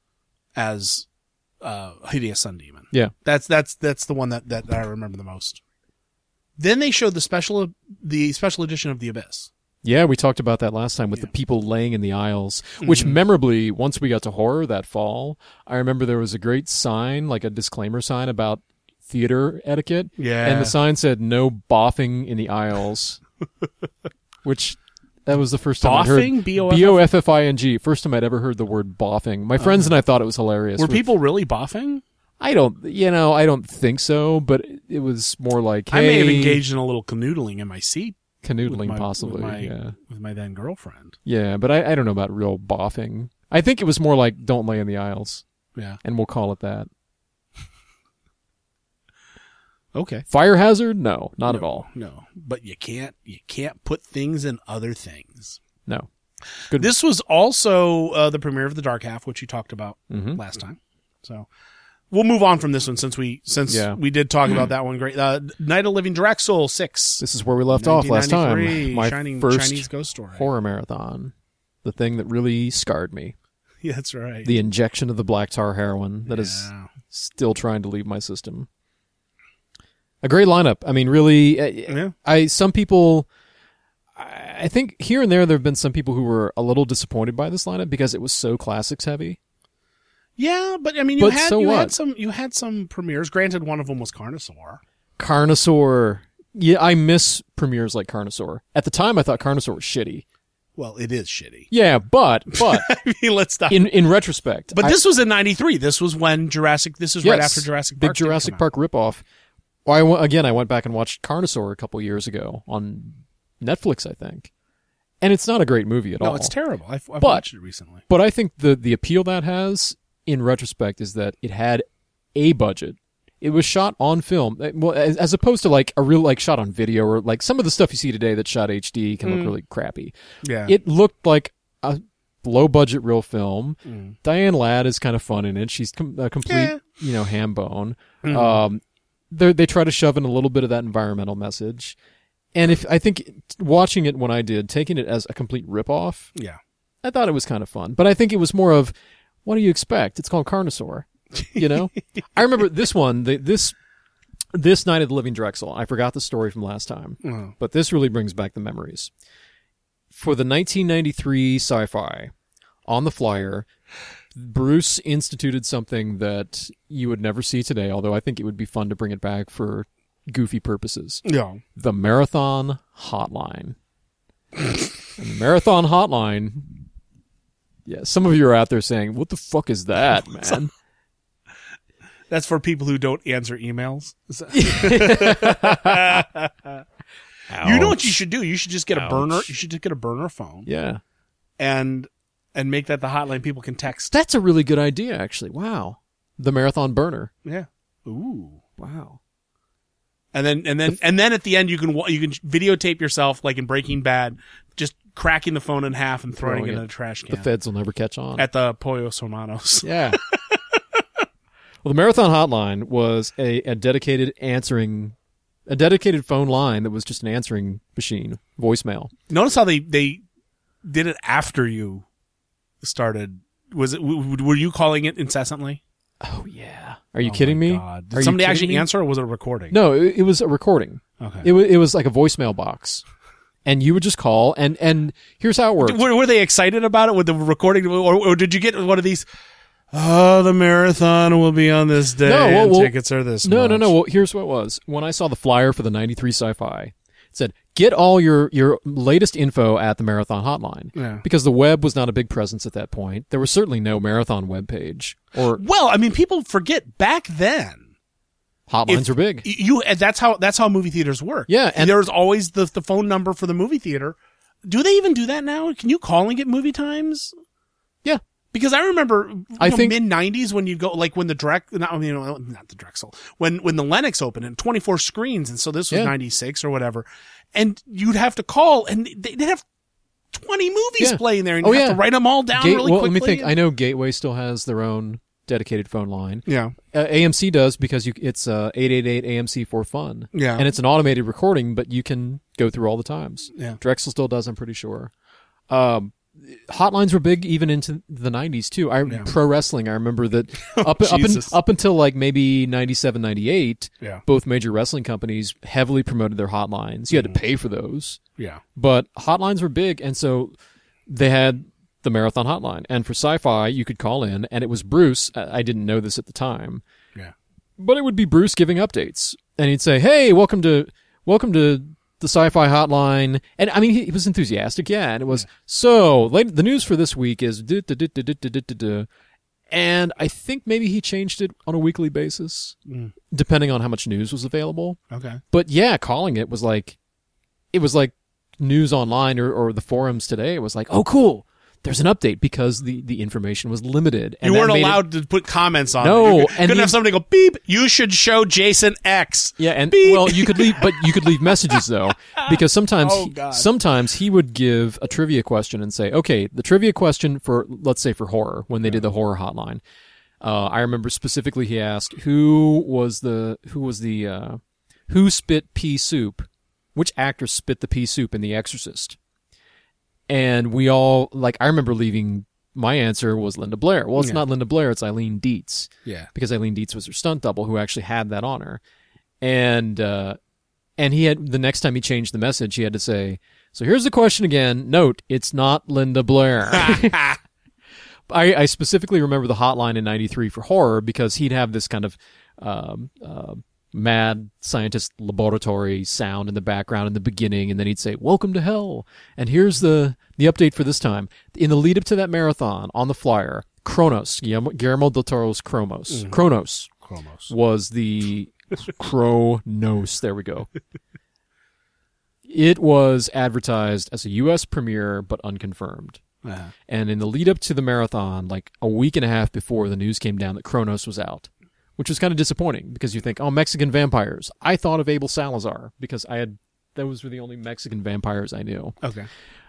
Speaker 2: Hideous Sun Demon.
Speaker 1: Yeah,
Speaker 2: That's the one that I remember the most. Then they showed the special edition of The Abyss.
Speaker 1: yeah. We talked about that last time with the people laying in the aisles, which memorably, once we got to horror that fall, I remember there was a great sign, like a disclaimer sign about theater etiquette.
Speaker 2: Yeah.
Speaker 1: And the sign said no boffing in the aisles, which that was the first time I'd
Speaker 2: Boffing?
Speaker 1: heard
Speaker 2: B-O-F-F?
Speaker 1: B-O-F-F-I-N-G. First time I'd ever heard the word boffing. My friends and I thought it was hilarious.
Speaker 2: Were people really boffing?
Speaker 1: I don't think so, but it was more like, hey,
Speaker 2: I may have engaged in a little canoodling in my seat.
Speaker 1: canoodling possibly.
Speaker 2: With my then girlfriend.
Speaker 1: Yeah, but I don't know about real boffing. I think it was more like don't lay in the aisles,
Speaker 2: Yeah.
Speaker 1: and we'll call it that.
Speaker 2: Okay.
Speaker 1: Fire hazard? No, not at all.
Speaker 2: No. But you can't put things in other things.
Speaker 1: No. Good.
Speaker 2: This was also the premiere of The Dark Half, which you talked about
Speaker 1: Mhm.
Speaker 2: last time. So we'll move on from this one since we did talk about that one. Great. Night of Living Drexel 6.
Speaker 1: This is where we left off last time.
Speaker 2: 1993,
Speaker 1: My
Speaker 2: Shining
Speaker 1: first
Speaker 2: Chinese ghost story.
Speaker 1: horror marathon. The thing that really scarred me.
Speaker 2: Yeah, that's right.
Speaker 1: The injection of the black tar heroin that is
Speaker 2: Yeah.
Speaker 1: still trying to leave my system. A great lineup. I mean, really,
Speaker 2: Yeah.
Speaker 1: I think here and there have been some people who were a little disappointed by this lineup because it was so classics heavy.
Speaker 2: Yeah, but I mean,
Speaker 1: But so what?
Speaker 2: you had some premieres. Granted, one of them was Carnosaur.
Speaker 1: Carnosaur. Yeah, I miss premieres like Carnosaur. At the time, I thought Carnosaur was shitty.
Speaker 2: Well, it is shitty.
Speaker 1: Yeah, but
Speaker 2: I mean, let's stop.
Speaker 1: in retrospect,
Speaker 2: But this was in '93. This was when Jurassic. This was right
Speaker 1: Yes,
Speaker 2: after Jurassic
Speaker 1: big
Speaker 2: Park. did
Speaker 1: Jurassic
Speaker 2: come
Speaker 1: Park ripoff. Well, I went back and watched Carnosaur a couple years ago on Netflix, I think, and it's not a great movie at
Speaker 2: out.
Speaker 1: all.
Speaker 2: No, it's terrible. I've watched it recently.
Speaker 1: But I think the appeal that has in retrospect is that it had a budget. It was shot on film, well, as opposed to like a real like shot on video or like some of the stuff you see today that shot HD can look really crappy.
Speaker 2: Yeah.
Speaker 1: It looked like a low budget real film. Diane Ladd is kind of fun in it. She's a complete, ham bone. They try to shove in a little bit of that environmental message. And I think watching it when I did, taking it as a complete ripoff,
Speaker 2: Yeah.
Speaker 1: I thought it was kind of fun. But I think it was more of, what do you expect? It's called Carnosaur. You know? I remember this one, this Night of the Living Drexel. I forgot the story from last time. But this really brings back the memories. For the 1993 sci-fi, on the flyer, Bruce instituted something that you would never see today, although I think it would be fun to bring it back for goofy purposes.
Speaker 2: Yeah.
Speaker 1: The Marathon Hotline. And the Marathon Hotline, yeah, some of you are out there saying, what the fuck is that, man?
Speaker 2: That's for people who don't answer emails. You know what you should do? You should just get a burner. You should just get a burner phone.
Speaker 1: Yeah.
Speaker 2: And make that the hotline people can text.
Speaker 1: That's a really good idea, actually. Wow. The Marathon Burner.
Speaker 2: Yeah. Ooh.
Speaker 1: Wow.
Speaker 2: And then at the end you can videotape yourself like in Breaking Bad, just cracking the phone in half and throwing it in a trash can.
Speaker 1: The feds will never catch on.
Speaker 2: At the Pollos Hermanos.
Speaker 1: Yeah. Well, the Marathon Hotline was a dedicated phone line that was just an answering machine, voicemail.
Speaker 2: Notice how they did it after you started. Were you calling it incessantly?
Speaker 1: Oh yeah. Are you kidding me?
Speaker 2: God. Did somebody actually answer, or was it a recording?
Speaker 1: No, it was a recording.
Speaker 2: Okay.
Speaker 1: It was like a voicemail box. And you would just call, and here's how it worked.
Speaker 2: Were they excited about it with the recording, or did you get one of these? Oh, the marathon will be on this day.
Speaker 1: No,
Speaker 2: and tickets are this.
Speaker 1: No.
Speaker 2: much.
Speaker 1: Well, here's what it was. When I saw the flyer for the 93 Sci-Fi, it said, get all your latest info at the Marathon Hotline.
Speaker 2: Yeah.
Speaker 1: Because the web was not a big presence at that point. There was certainly no Marathon webpage.
Speaker 2: Well, I mean, people forget back then.
Speaker 1: Hotlines are big.
Speaker 2: That's how movie theaters work.
Speaker 1: Yeah, and
Speaker 2: there's always the phone number for the movie theater. Do they even do that now? Can you call and get movie times?
Speaker 1: Yeah.
Speaker 2: Because I remember,
Speaker 1: I think
Speaker 2: mid '90s when you go, like when not the Drexel, when the Lenox opened and 24 screens, and so this was '96 or whatever, and you'd have to call, and they'd have 20 movies playing there, and you have to write them all down really quickly.
Speaker 1: Let me think. I know Gateway still has their own dedicated phone line.
Speaker 2: Yeah.
Speaker 1: AMC does because it's 888 AMC for fun.
Speaker 2: Yeah.
Speaker 1: And it's an automated recording, but you can go through all the times.
Speaker 2: Yeah.
Speaker 1: Drexel still does, I'm pretty sure. Hotlines were big even into the 90s too. Pro wrestling, I remember that up until like maybe 97, 98, both major wrestling companies heavily promoted their hotlines. You had to pay for those.
Speaker 2: Yeah.
Speaker 1: But hotlines were big, and so they had the Marathon Hotline. And for Sci-Fi, you could call in, and it was Bruce. I didn't know this at the time.
Speaker 2: Yeah.
Speaker 1: But it would be Bruce giving updates. And he'd say, hey, welcome to the Sci-Fi Hotline. And I mean, he was enthusiastic, and it was, so, the news for this week is, and I think maybe he changed it on a weekly basis, depending on how much news was available.
Speaker 2: Okay.
Speaker 1: But yeah, calling it was like news online or the forums today. It was like, oh, cool. There's an update because the information was limited. And
Speaker 2: you weren't allowed to put comments on it.
Speaker 1: No.
Speaker 2: You couldn't have somebody go, beep, you should show Jason X.
Speaker 1: Yeah, and
Speaker 2: beep.
Speaker 1: Well, you could leave messages though, because sometimes he would give a trivia question and say, okay, the trivia question for, let's say for horror, when they did the horror hotline. I remember specifically he asked, who spit pea soup? Which actor spit the pea soup in The Exorcist? And we all, I remember leaving, my answer was Linda Blair. Well, it's not Linda Blair, it's Eileen Dietz.
Speaker 2: Yeah.
Speaker 1: Because Eileen Dietz was her stunt double who actually had that honor. And he had, the next time he changed the message, he had to say, so here's the question again. Note, it's not Linda Blair. I specifically remember the hotline in 93 for horror because he'd have this kind of, mad scientist laboratory sound in the background in the beginning, and then he'd say, welcome to hell, and here's the update for this time. In the lead up to that marathon, on the flyer, Kronos, Guillermo del Toro's Kronos. Kronos was the Kronos, there we go. It was advertised as a U.S. premiere, but unconfirmed.
Speaker 2: Uh-huh.
Speaker 1: And in the lead up to the marathon, like a week and a half before, the news came down that Kronos was out. Which was kind of disappointing because you think, oh, Mexican vampires. I thought of Abel Salazar because those were the only Mexican vampires I knew.
Speaker 2: Okay.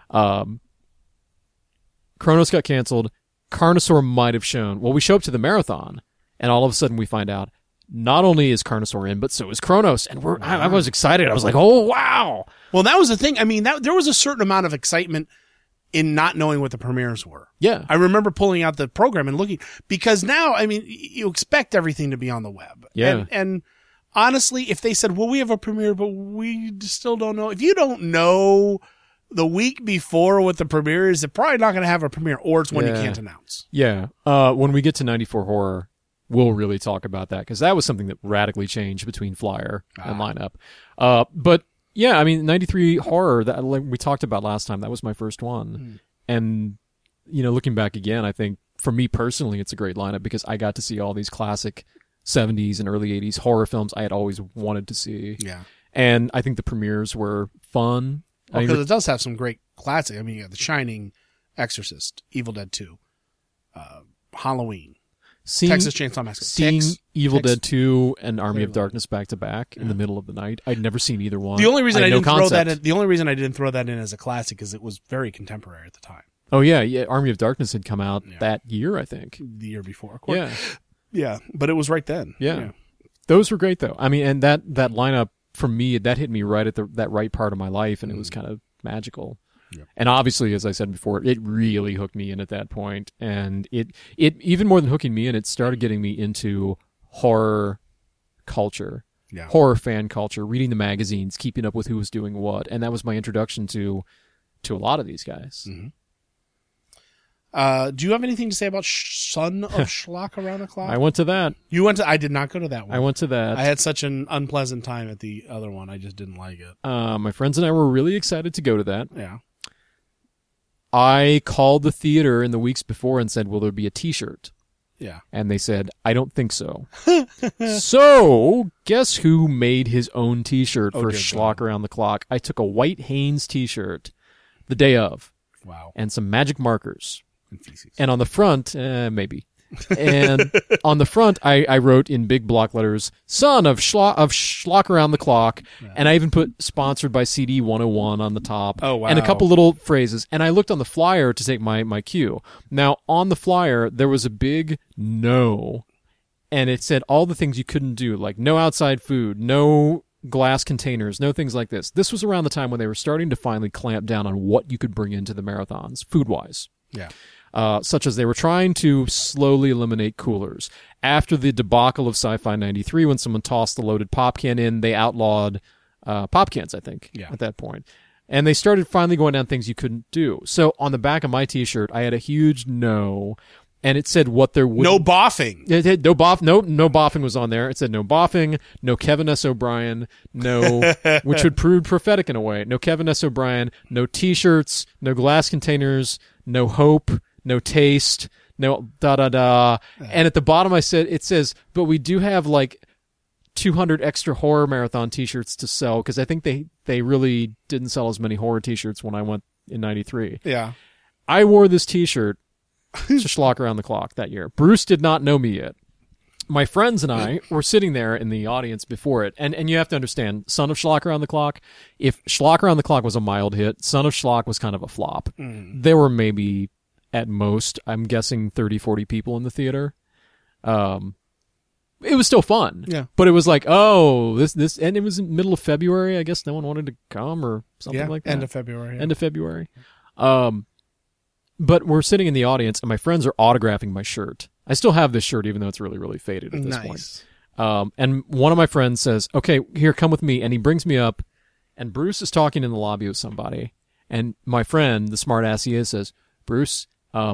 Speaker 1: Kronos got canceled. Carnosaur might have shown. Well, we show up to the marathon, and all of a sudden we find out not only is Carnosaur in, but so is Kronos. And I was excited. I was like, oh, wow.
Speaker 2: Well, that was the thing. I mean, there was a certain amount of excitement in not knowing what the premieres were.
Speaker 1: Yeah.
Speaker 2: I remember pulling out the program and looking, because now, I mean, you expect everything to be on the web.
Speaker 1: Yeah.
Speaker 2: And honestly, if they said, well, we have a premiere, but we still don't know. If you don't know the week before what the premiere is, they're probably not going to have a premiere, or it's one you can't announce.
Speaker 1: Yeah. When we get to 94 Horror, we'll really talk about that, because that was something that radically changed between flyer and lineup. But yeah, I mean, 93 Horror, that like we talked about last time, that was my first one. And, looking back again, I think for me personally, it's a great lineup because I got to see all these classic 70s and early 80s horror films I had always wanted to see.
Speaker 2: Yeah.
Speaker 1: And I think the premieres were fun.
Speaker 2: Because it does have some great classic. I mean, you got The Shining, Exorcist, Evil Dead 2, Halloween, Texas Chainsaw Massacre.
Speaker 1: Seeing Evil Dead 2 and Army of Darkness back to back in the middle of the night. I'd never seen either one.
Speaker 2: The only reason I didn't throw that in as a classic is it was very contemporary at the time.
Speaker 1: Oh yeah. Army of Darkness had come out that year, I think.
Speaker 2: The year before, of course.
Speaker 1: Yeah.
Speaker 2: Yeah, but it was right then.
Speaker 1: Yeah. Those were great though. I mean, and that lineup for me, that hit me right at that right part of my life, and it was kind of magical. Yep. And obviously, as I said before, it really hooked me in at that point. And it even more than hooking me in, it started getting me into horror culture. horror fan culture, reading the magazines, keeping up with who was doing what, and that was my introduction to a lot of these guys.
Speaker 2: Mm-hmm. Do you have anything to say about Son of Schlock Around the Clock?
Speaker 1: I went to that.
Speaker 2: You went to? I did not go to that one.
Speaker 1: I went to that.
Speaker 2: I had such an unpleasant time at the other one. I just didn't like it.
Speaker 1: My friends and I were really excited to go to that.
Speaker 2: Yeah.
Speaker 1: I called the theater in the weeks before and said, will there be a T-shirt?
Speaker 2: Yeah.
Speaker 1: And they said, I don't think so. So, guess who made his own T-shirt for Schlock Around the Clock? I took a white Hanes T-shirt the day of.
Speaker 2: Wow.
Speaker 1: And some magic markers. And on the front, maybe. And on the front, I wrote in big block letters, "Son of Schlock Around the Clock," and I even put "Sponsored by CD 101" on the top.
Speaker 2: Oh, wow.
Speaker 1: And a couple little phrases. And I looked on the flyer to take my cue. Now, on the flyer, there was a big no, and it said all the things you couldn't do, like no outside food, no glass containers, no things like this. This was around the time when they were starting to finally clamp down on what you could bring into the marathons, food-wise.
Speaker 2: Yeah.
Speaker 1: Such as they were trying to slowly eliminate coolers. After the debacle of Sci-Fi 93, when someone tossed the loaded pop can in, they outlawed pop cans, I think, at that point. And they started finally going down things you couldn't do. So on the back of my T-shirt, I had a huge no, and it said what there would...
Speaker 2: No boffing.
Speaker 1: It had no boffing was on there. It said no boffing, no Kevin S. O'Brien, no, which would prove prophetic in a way. No Kevin S. O'Brien, no T-shirts, no glass containers, no hope, no taste, no da-da-da. And at the bottom it says, but we do have like 200 extra horror marathon T-shirts to sell, because I think they really didn't sell as many horror T-shirts when I went in 93.
Speaker 2: Yeah.
Speaker 1: I wore this T-shirt to Schlock Around the Clock that year. Bruce did not know me yet. My friends and I were sitting there in the audience before it, and you have to understand, Son of Schlock Around the Clock, if Schlock Around the Clock was a mild hit, Son of Schlock was kind of a flop. There were maybe, at most, I'm guessing 30, 40 people in the theater. It was still fun.
Speaker 2: Yeah.
Speaker 1: But it was like, oh, this, and it was in the middle of February. I guess no one wanted to come or something like that.
Speaker 2: End of February. Yeah.
Speaker 1: End of February. But we're sitting in the audience, and my friends are autographing my shirt. I still have this shirt, even though it's really, really faded at this point. And one of my friends says, okay, here, come with me. And he brings me up, and Bruce is talking in the lobby with somebody. And my friend, the smart ass he is, says, Bruce,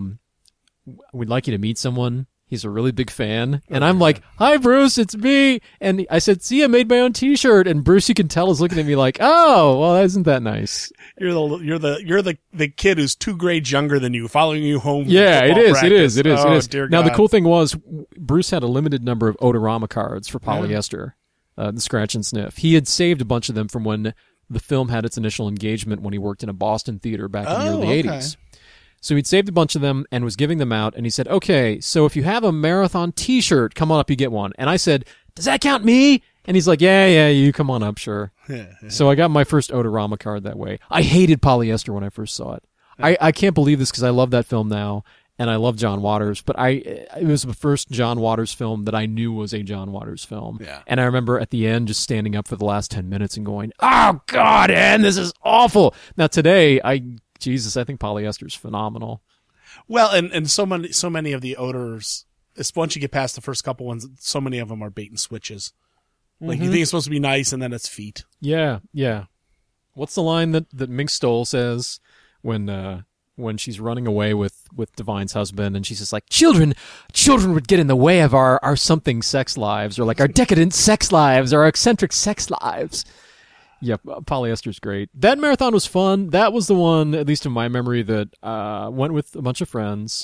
Speaker 1: we'd like you to meet someone. He's a really big fan. And I'm like, hi, Bruce, it's me. And I said, see, I made my own T-shirt. And Bruce, you can tell, is looking at me like, oh, well, isn't that nice?
Speaker 2: You're the kid who's 2 grades younger than you, following you home.
Speaker 1: Yeah, it is.
Speaker 2: Oh, dear
Speaker 1: now,
Speaker 2: God.
Speaker 1: the cool thing was, Bruce had a limited number of Odorama cards for polyester, the scratch and sniff. He had saved a bunch of them from when the film had its initial engagement when he worked in a Boston theater back in the early 80s. So he'd saved a bunch of them and was giving them out, and he said, okay, so if you have a marathon T-shirt, come on up, you get one. And I said, does that count me? And he's like, yeah, you come on up, sure. So I got my first Odorama card that way. I hated polyester when I first saw it. I can't believe this because I love that film now, and I love John Waters, but it was the first John Waters film that I knew was a John Waters film.
Speaker 2: Yeah.
Speaker 1: And I remember at the end just standing up for the last 10 minutes and going, oh, God, Ann, this is awful. Now today, Jesus, I think polyester is phenomenal.
Speaker 2: Well, and so many of the odors, once you get past the first couple ones, so many of them are bait and switches. Like you think it's supposed to be nice, and then it's feet.
Speaker 1: Yeah. What's the line that Mink Stoll says when she's running away with Divine's husband, and she's just like, children would get in the way of our something sex lives, or like our decadent sex lives, or our eccentric sex lives. Yeah, polyester's great. That marathon was fun. That was the one, at least in my memory, that went with a bunch of friends.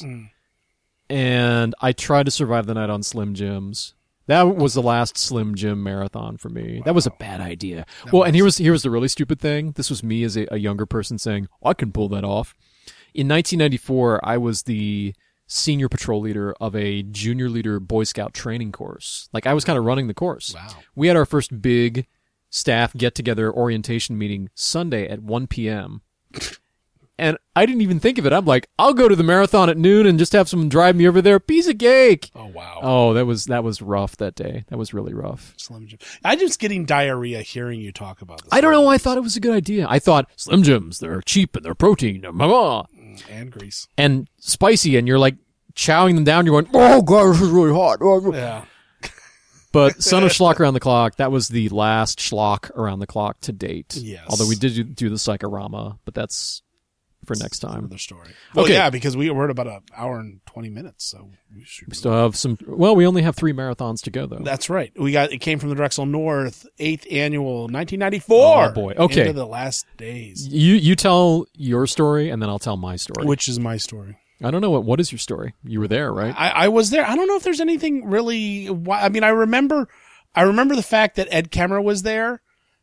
Speaker 1: And I tried to survive the night on Slim Jims. That was the last Slim Jim marathon for me. Wow. That was a bad idea. And here was the really stupid thing. This was me as a younger person saying, I can pull that off. In 1994, I was the senior patrol leader of a junior leader Boy Scout training course. Like, I was kind of running the course.
Speaker 2: Wow.
Speaker 1: We had our first big staff get-together orientation meeting Sunday at 1 p.m. And I didn't even think of it. I'm like, I'll go to the marathon at noon and just have someone drive me over there. Piece of cake.
Speaker 2: Oh, wow.
Speaker 1: Oh, that was rough that day. That was really rough.
Speaker 2: Slim Jim. I'm just getting diarrhea hearing you talk about this.
Speaker 1: I don't know why I thought it was a good idea. I thought, Slim Jims, they're cheap and they're protein.
Speaker 2: And grease.
Speaker 1: And spicy, and you're like chowing them down. You're going, oh, God, this is really hot.
Speaker 2: Yeah.
Speaker 1: But Son of Schlock Around the Clock, that was the last schlock around the clock to date.
Speaker 2: Yes.
Speaker 1: Although we did do the Psychorama, but that's for next time.
Speaker 2: Another story. Well,
Speaker 1: Okay.
Speaker 2: yeah, because we're at about an hour and 20 minutes, so we should.
Speaker 1: We still have some. Well, we only have 3 marathons to go, though.
Speaker 2: That's right. It came from the Drexel North 8th annual 1994.
Speaker 1: Oh, boy. Okay.
Speaker 2: Into the last days.
Speaker 1: You tell your story, and then I'll tell my story.
Speaker 2: Which is my story.
Speaker 1: I don't know what is your story. You were there, right?
Speaker 2: I was there. I don't know if there's anything really. I mean, I remember the fact that Ed Kemmerer was there.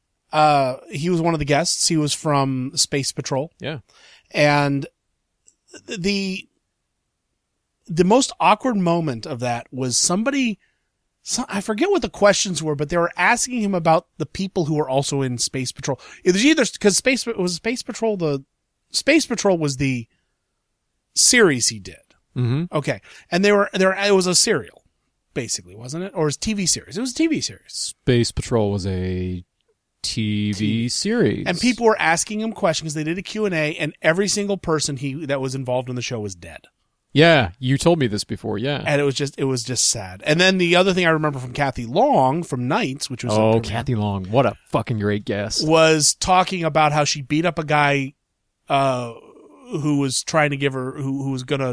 Speaker 2: He was one of the guests. He was from Space Patrol.
Speaker 1: Yeah.
Speaker 2: And the most awkward moment of that was I forget what the questions were, but they were asking him about the people who were also in Space Patrol. It was either because Space Patrol was the series he did.
Speaker 1: Mm-hmm.
Speaker 2: Okay. And it was a serial, basically, wasn't it? Or it was a TV series. It was a TV series.
Speaker 1: Space Patrol was a TV series.
Speaker 2: And people were asking him questions because they did a Q&A, and every single person that was involved in the show was dead.
Speaker 1: Yeah, you told me this before, yeah.
Speaker 2: And it was just sad. And then the other thing I remember from Kathy Long from Nights, which was
Speaker 1: Kathy Long, what a fucking great guest.
Speaker 2: was talking about how she beat up a guy who was trying to give her who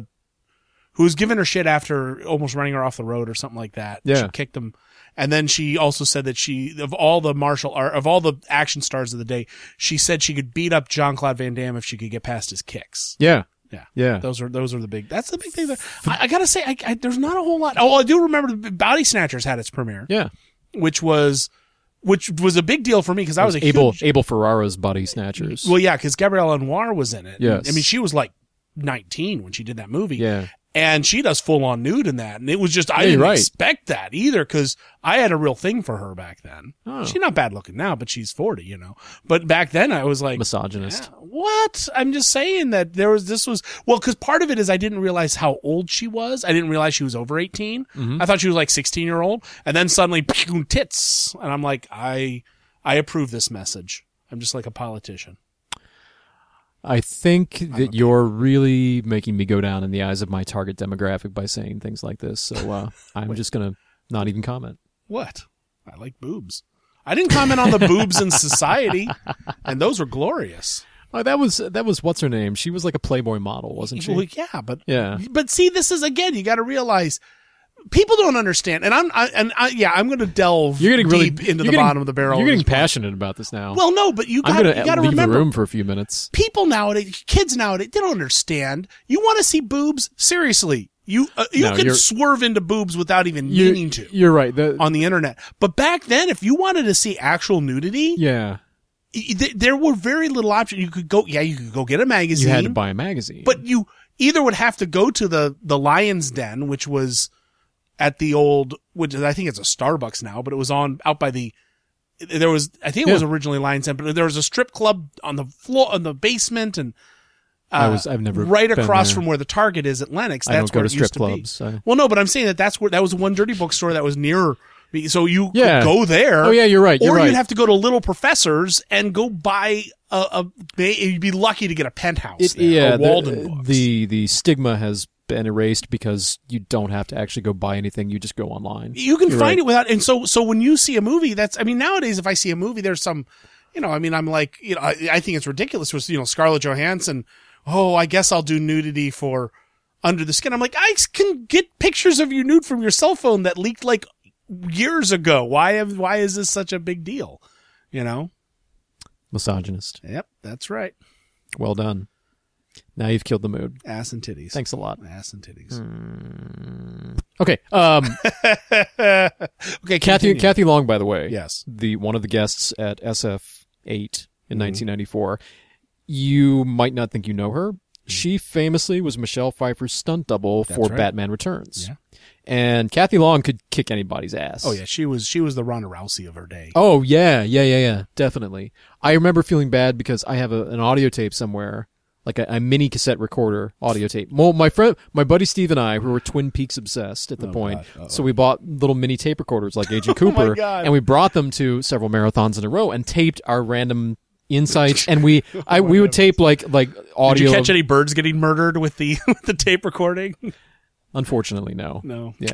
Speaker 2: was giving her shit after almost running her off the road or something like that.
Speaker 1: Yeah.
Speaker 2: She kicked him. And then she also said that of all the action stars of the day, she said she could beat up Jean-Claude Van Damme if she could get past his kicks.
Speaker 1: Yeah.
Speaker 2: Yeah.
Speaker 1: Yeah.
Speaker 2: That's the big thing. I gotta say, there's not a whole lot. Oh, I do remember Body Snatchers had its premiere.
Speaker 1: Yeah.
Speaker 2: Which was a big deal for me because I was
Speaker 1: Abel Ferrara's Body Snatchers.
Speaker 2: Well, yeah, because Gabrielle Anwar was in it.
Speaker 1: Yes.
Speaker 2: I mean, she was like 19 when she did that movie.
Speaker 1: Yeah.
Speaker 2: And she does full on nude in that. And it was just, I didn't
Speaker 1: right.
Speaker 2: expect that either because I had a real thing for her back then.
Speaker 1: Oh.
Speaker 2: She's not bad looking now, but she's 40, But back then I was like,
Speaker 1: misogynist.
Speaker 2: what? I'm just saying that because part of it is I didn't realize how old she was. I didn't realize she was over 18.
Speaker 1: Mm-hmm.
Speaker 2: I thought she was like 16-year-old. And then suddenly, tits. And I'm like, I approve this message. I'm just like a politician.
Speaker 1: I think that you're really making me go down in the eyes of my target demographic by saying things like this. So I'm just going to not even comment.
Speaker 2: What? I like boobs. I didn't comment on the boobs in society, and those were glorious.
Speaker 1: Oh, that was what's her name? She was like a Playboy model, wasn't she?
Speaker 2: Well, but see, this is again. You got to realize people don't understand, and I'm going to delve deep into the bottom of the barrel.
Speaker 1: You're getting passionate about this now.
Speaker 2: Well, no, but you got to remember.
Speaker 1: Leave the room for a few minutes.
Speaker 2: People nowadays, kids nowadays, they don't understand. You want to see boobs? Seriously. You can swerve into boobs without even meaning to.
Speaker 1: You're right.
Speaker 2: On the internet. But back then, if you wanted to see actual nudity,
Speaker 1: yeah,
Speaker 2: there were very little options. You could go get a magazine.
Speaker 1: You had to buy a magazine.
Speaker 2: But you either would have to go to the Lion's Den, which was at the old, which I think it's a Starbucks now, but it was out by the, it was originally Lion's Den, but there was a strip club on the floor, on the basement, and
Speaker 1: I've never
Speaker 2: right
Speaker 1: been
Speaker 2: across
Speaker 1: there.
Speaker 2: from where the Target is at Lenox.
Speaker 1: I
Speaker 2: That's
Speaker 1: don't go
Speaker 2: where
Speaker 1: to
Speaker 2: it used
Speaker 1: strip
Speaker 2: to
Speaker 1: clubs.
Speaker 2: be. Well, no, but I'm saying that was one dirty bookstore that was near. So you could go there.
Speaker 1: Oh yeah, you're right.
Speaker 2: Or you'd have to go to Little Professors and go buy you'd be lucky to get a Penthouse there, or Walden Books.
Speaker 1: The stigma has been erased because you don't have to actually go buy anything. You just go online.
Speaker 2: You can find it without. And so when you see a movie, nowadays if I see a movie, there's some, I'm like, I think it's ridiculous. With Scarlett Johansson. Oh, I guess I'll do nudity for Under the Skin. I'm like, I can get pictures of you nude from your cell phone that leaked like years ago. Why is this such a big deal?
Speaker 1: Misogynist.
Speaker 2: Yep, that's right.
Speaker 1: Well done. Now you've killed the mood.
Speaker 2: Ass and titties.
Speaker 1: Thanks a lot.
Speaker 2: Ass and titties.
Speaker 1: Okay.
Speaker 2: Okay.
Speaker 1: Kathy Long, by the way.
Speaker 2: Yes.
Speaker 1: One of the guests at SF8 in 1994. You might not think you know her. She famously was Michelle Pfeiffer's stunt double for Batman Returns.
Speaker 2: Yeah.
Speaker 1: And Kathy Long could kick anybody's ass.
Speaker 2: Oh yeah, she was the Ronda Rousey of her day.
Speaker 1: Oh yeah, definitely. I remember feeling bad because I have an audio tape somewhere, like a mini cassette recorder audio tape. Well, my buddy Steve and I, who were Twin Peaks obsessed at the point, so we bought little mini tape recorders like Agent Cooper, and we brought them to several marathons in a row and taped our random insights, and we would tape like audio.
Speaker 2: Did you catch any birds getting murdered with the tape recording?
Speaker 1: Unfortunately, no.
Speaker 2: No.
Speaker 1: Yeah.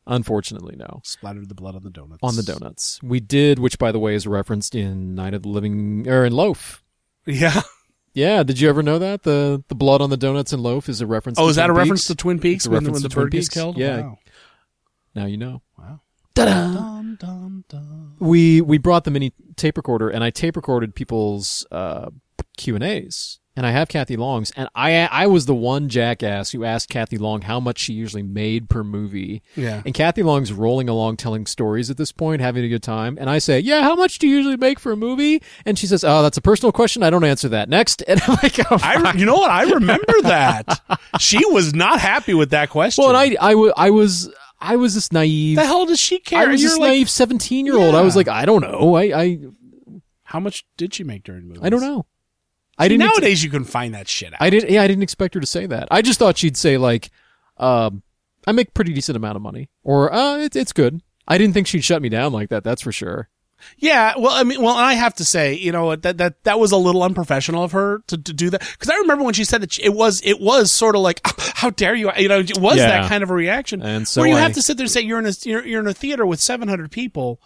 Speaker 1: Unfortunately, no.
Speaker 2: Splattered the blood on the donuts.
Speaker 1: On the donuts. We did, which by the way is referenced in Night of the Living, or in Loaf.
Speaker 2: Yeah.
Speaker 1: Yeah, did you ever know that? The blood on the donuts in Loaf is a reference to
Speaker 2: Oh, is that
Speaker 1: Twin
Speaker 2: a reference
Speaker 1: Peaks?
Speaker 2: to Twin Peaks
Speaker 1: It's a
Speaker 2: when
Speaker 1: reference
Speaker 2: the
Speaker 1: to Twin
Speaker 2: bird gets
Speaker 1: Peaks.
Speaker 2: killed?
Speaker 1: Yeah.
Speaker 2: Wow.
Speaker 1: Now you know.
Speaker 2: Wow.
Speaker 1: Ta-da!
Speaker 2: Dun, dun, dun.
Speaker 1: We brought the mini tape recorder, and I tape recorded people's Q&As. And I have Kathy Long's, and I was the one jackass who asked Kathy Long how much she usually made per movie.
Speaker 2: Yeah.
Speaker 1: And Kathy Long's rolling along telling stories at this point, having a good time. And I say, yeah, how much do you usually make for a movie? And she says, oh, that's a personal question. I don't answer that. Next. And I'm like, oh,
Speaker 2: You know what? I remember that. She was not happy with that question.
Speaker 1: well, and I was this naive.
Speaker 2: the hell does she care?
Speaker 1: I was
Speaker 2: You're
Speaker 1: this
Speaker 2: like,
Speaker 1: naive 17-year-old.
Speaker 2: Yeah.
Speaker 1: I was like, I don't know. I
Speaker 2: how much did she make during movies?
Speaker 1: don't know.
Speaker 2: See,
Speaker 1: I didn't.
Speaker 2: nowadays, you can find that shit out.
Speaker 1: I didn't expect her to say that. I just thought she'd say like, I make a pretty decent amount of money, or it's good. I didn't think she'd shut me down like that. That's for sure.
Speaker 2: Yeah, well, I mean, I have to say, you know, that was a little unprofessional of her to do that. Because I remember when she said that it was sort of like, how dare you? You know, it was
Speaker 1: Yeah.
Speaker 2: that kind of a reaction.
Speaker 1: And so
Speaker 2: where you
Speaker 1: I-
Speaker 2: have to sit there and say you're in a theater with 700 people.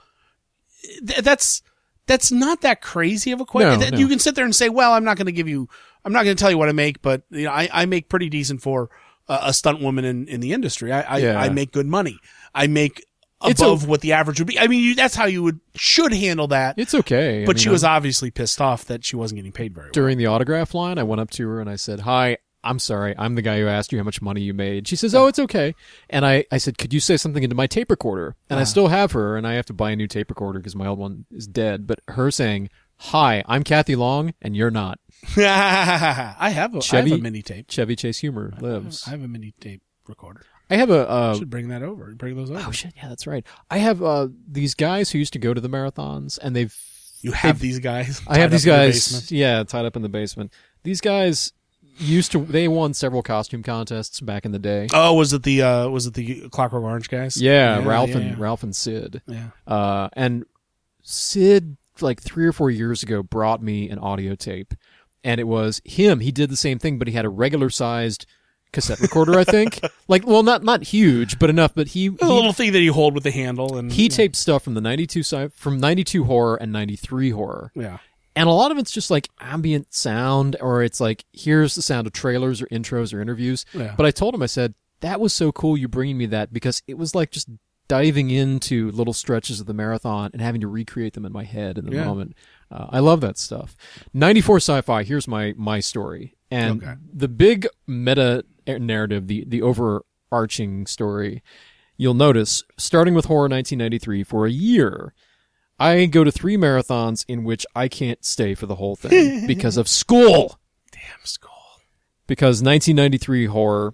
Speaker 2: That's not that crazy of a question.
Speaker 1: No, no.
Speaker 2: You can sit there and say, well, I'm not going to tell you what I make, but you know, I make pretty decent for a stunt woman in the industry. I make good money. I make above what the average would be. I mean, that's how you should handle that.
Speaker 1: It's okay.
Speaker 2: But she was obviously pissed off that she wasn't getting paid very well.
Speaker 1: During the autograph line, I went up to her and I said, hi, I'm sorry. I'm the guy who asked you how much money you made. She says, oh, it's okay. And I said, could you say something into my tape recorder? And I still have her, and I have to buy a new tape recorder because my old one is dead. But her saying, hi, I'm Kathy Long, and you're not.
Speaker 2: I have a mini tape.
Speaker 1: Chevy Chase Humor lives.
Speaker 2: I have a mini tape recorder.
Speaker 1: I have a...
Speaker 2: Should bring that over. Bring those over.
Speaker 1: oh, shit. Yeah, that's right. I have these guys who used to go to the marathons, and
Speaker 2: You have these guys.
Speaker 1: I have
Speaker 2: tied
Speaker 1: these
Speaker 2: up in the
Speaker 1: guys,
Speaker 2: basement?
Speaker 1: yeah, tied up in the basement. These guys they won several costume contests back in the day.
Speaker 2: Oh, was it the Clockwork Orange guys?
Speaker 1: Yeah, Ralph and Sid.
Speaker 2: Yeah.
Speaker 1: And Sid, like 3 or 4 years ago, brought me an audio tape, and it was him. He did the same thing, but he had a regular sized cassette recorder, I think. Like, well, not huge, but enough. But he
Speaker 2: A little thing that you hold with the handle, and
Speaker 1: he taped stuff from the 92 horror and 93 horror.
Speaker 2: Yeah.
Speaker 1: And a lot of it's just like ambient sound, or it's like, here's the sound of trailers or intros or interviews.
Speaker 2: Yeah.
Speaker 1: But I told him, I said, that was so cool you bringing me that, because it was like just diving into little stretches of the marathon and having to recreate them in my head in the moment. I love that stuff. 94 Sci-Fi, here's my story. And the big meta narrative, the overarching story, you'll notice, starting with Horror 1993, for a year, I go to 3 marathons in which I can't stay for the whole thing because of school.
Speaker 2: Damn school.
Speaker 1: Because 1993 Horror,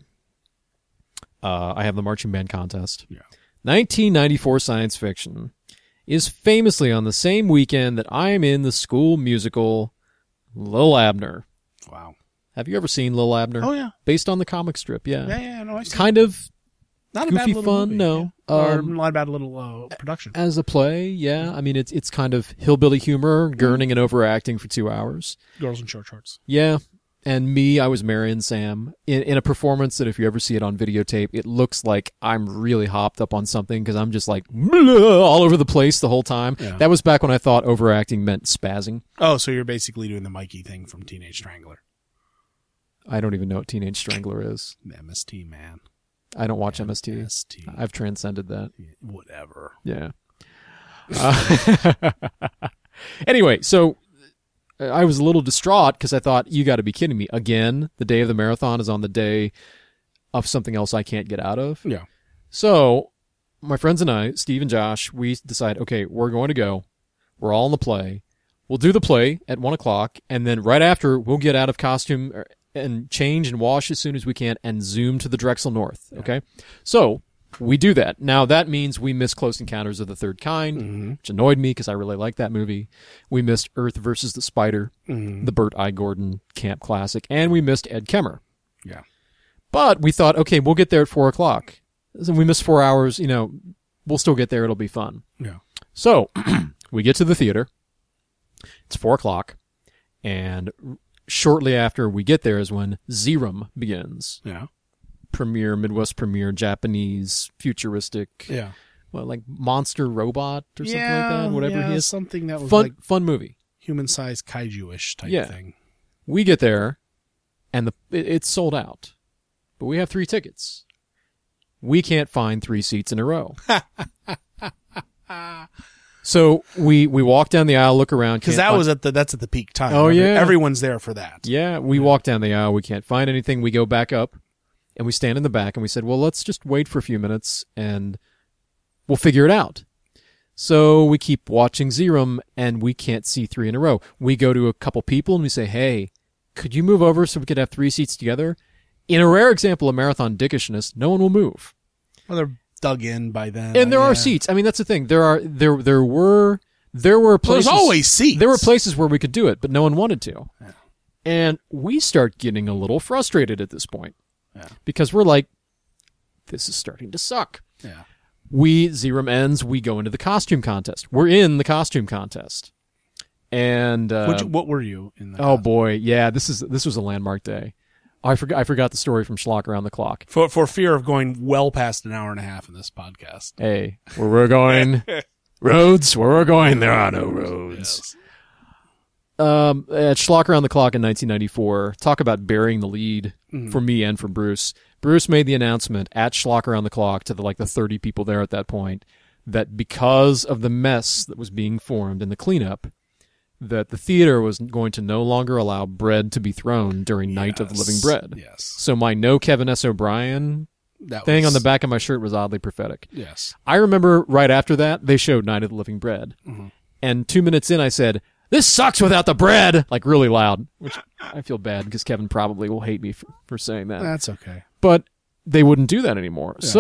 Speaker 1: I have the marching band contest.
Speaker 2: Yeah.
Speaker 1: 1994 Science Fiction is famously on the same weekend that I am in the school musical Lil Abner.
Speaker 2: Wow.
Speaker 1: Have you ever seen Lil Abner?
Speaker 2: Oh yeah.
Speaker 1: Based on the comic strip, yeah.
Speaker 2: Yeah. No, I see.
Speaker 1: Kind of
Speaker 2: Not a
Speaker 1: goofy
Speaker 2: bad little
Speaker 1: fun,
Speaker 2: movie,
Speaker 1: no.
Speaker 2: yeah. Or not a bad little production.
Speaker 1: as a play, yeah. I mean, it's kind of hillbilly humor, gurning and overacting for 2 hours.
Speaker 2: Girls in short shorts.
Speaker 1: Yeah. And me, I was Marion Sam in a performance that if you ever see it on videotape, it looks like I'm really hopped up on something because I'm just like all over the place the whole time.
Speaker 2: Yeah.
Speaker 1: That was back when I thought overacting meant spazzing.
Speaker 2: Oh, so you're basically doing the Mikey thing from Teenage Strangler.
Speaker 1: I don't even know what Teenage Strangler is.
Speaker 2: The MST, man.
Speaker 1: I don't watch MST.
Speaker 2: MST.
Speaker 1: I've transcended that.
Speaker 2: Whatever.
Speaker 1: Yeah. Anyway, so I was a little distraught because I thought, you got to be kidding me. Again, the day of the marathon is on the day of something else I can't get out of.
Speaker 2: Yeah.
Speaker 1: So my friends and I, Steve and Josh, we decide, okay, we're going to go. We're all in the play. We'll do the play at 1 o'clock, and then right after, we'll get out of costume and change and wash as soon as we can and zoom to the Drexel North. Okay? So we do that. Now, that means we missed Close Encounters of the Third Kind, which annoyed me because I really like that movie. We missed Earth versus the Spider, the Burt I. Gordon camp classic, and we missed Ed Kemmer.
Speaker 2: Yeah.
Speaker 1: But we thought, okay, we'll get there at 4 o'clock. So we missed 4 hours, we'll still get there. It'll be fun.
Speaker 2: Yeah.
Speaker 1: So we get to the theater. It's 4 o'clock. And shortly after we get there is when Zerum begins.
Speaker 2: Yeah.
Speaker 1: premiere, Midwest premiere, Japanese, futuristic,
Speaker 2: Yeah.
Speaker 1: well, like monster robot or something like that, whatever he is.
Speaker 2: Something that was
Speaker 1: Fun,
Speaker 2: like
Speaker 1: fun movie.
Speaker 2: human-sized kaiju-ish type
Speaker 1: Yeah.
Speaker 2: thing.
Speaker 1: We get there, and it's sold out, but we have 3 tickets. We can't find 3 seats in a row. So we walk down the aisle, look around.
Speaker 2: Because that's at the peak time.
Speaker 1: Oh, yeah.
Speaker 2: Everyone's there for that.
Speaker 1: Yeah, we walk down the aisle. We can't find anything. We go back up, and we stand in the back, and we said, well, let's just wait for a few minutes, and we'll figure it out. So we keep watching Zerum, and we can't see 3 in a row. We go to a couple people, and we say, hey, could you move over so we could have 3 seats together? In a rare example of marathon dickishness, no one will move.
Speaker 2: Well, they're dug in by then.
Speaker 1: And there are seats. I mean, that's the thing. There were places.
Speaker 2: There's always seats.
Speaker 1: There were places where we could do it, but no one wanted to. Yeah. And we start getting a little frustrated at this point.
Speaker 2: Yeah.
Speaker 1: Because we're like, this is starting to suck.
Speaker 2: Yeah.
Speaker 1: Zerum ends, we go into the costume contest. We're in the costume contest. And
Speaker 2: what were you in that?
Speaker 1: Oh boy, yeah, this was a landmark day. I forgot the story from Schlock Around the Clock.
Speaker 2: For fear of going well past an hour and a half in this podcast.
Speaker 1: Hey, where we're going, roads, where we're going, there are no roads. Yes. At Schlock Around the Clock in 1994, talk about burying the lead for me and for Bruce. Bruce made the announcement at Schlock Around the Clock to the 30 people there at that point that because of the mess that was being formed in the cleanup, that the theater was going to no longer allow bread to be thrown during Night of the Living Bread.
Speaker 2: Yes.
Speaker 1: So my no Kevin S. O'Brien thing on the back of my shirt was oddly prophetic.
Speaker 2: Yes.
Speaker 1: I remember right after that, they showed Night of the Living Bread. Mm-hmm. And 2 minutes in, I said, this sucks without the bread, like really loud, which I feel bad because Kevin probably will hate me for saying that.
Speaker 2: That's okay.
Speaker 1: But they wouldn't do that anymore. Yeah.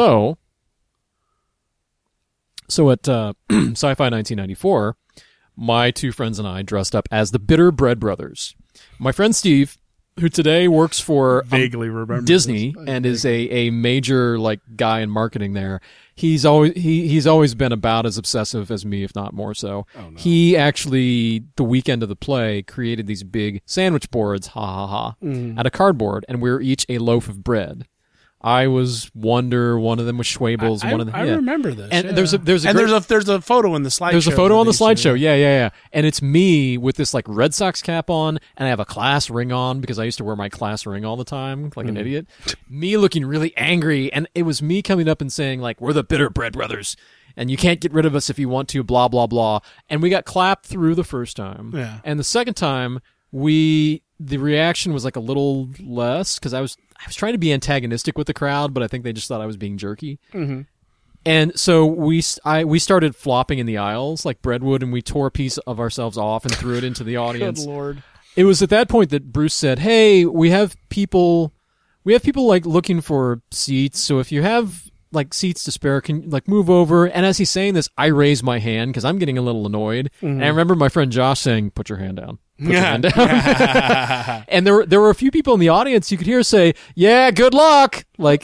Speaker 1: So at Sci-Fi 1994, my 2 friends and I dressed up as the Bitter Bread Brothers. My friend Steve, who today works for
Speaker 2: vaguely remember
Speaker 1: Disney and is a major guy in marketing there, he's always been about as obsessive as me, if not more so. Oh, no. He actually, the weekend of the play, created these big sandwich boards, out of cardboard, and we were each a loaf of bread. I was Wonder, one of them was Schwabels, one of them.
Speaker 2: I remember this.
Speaker 1: And
Speaker 2: there's a photo in the slideshow.
Speaker 1: There's a photo on the slideshow. Yeah. And it's me with this Red Sox cap on, and I have a class ring on because I used to wear my class ring all the time, like an idiot. Me looking really angry, and it was me coming up and saying we're the Bitter Bread Brothers, and you can't get rid of us if you want to, blah blah blah. And we got clapped through the first time.
Speaker 2: Yeah.
Speaker 1: And the second time the reaction was a little less because I was trying to be antagonistic with the crowd, but I think they just thought I was being jerky. Mm-hmm. And so we started flopping in the aisles like bread would, and we tore a piece of ourselves off and threw it into the audience.
Speaker 2: Good Lord.
Speaker 1: It was at that point that Bruce said, hey, we have people looking for seats, so if you have seats to spare, can move over. And as he's saying this, I raise my hand because I'm getting a little annoyed. Mm-hmm. And I remember my friend Josh saying, put your hand down. Put your hand down. And there were a few people in the audience you could hear say, yeah, good luck.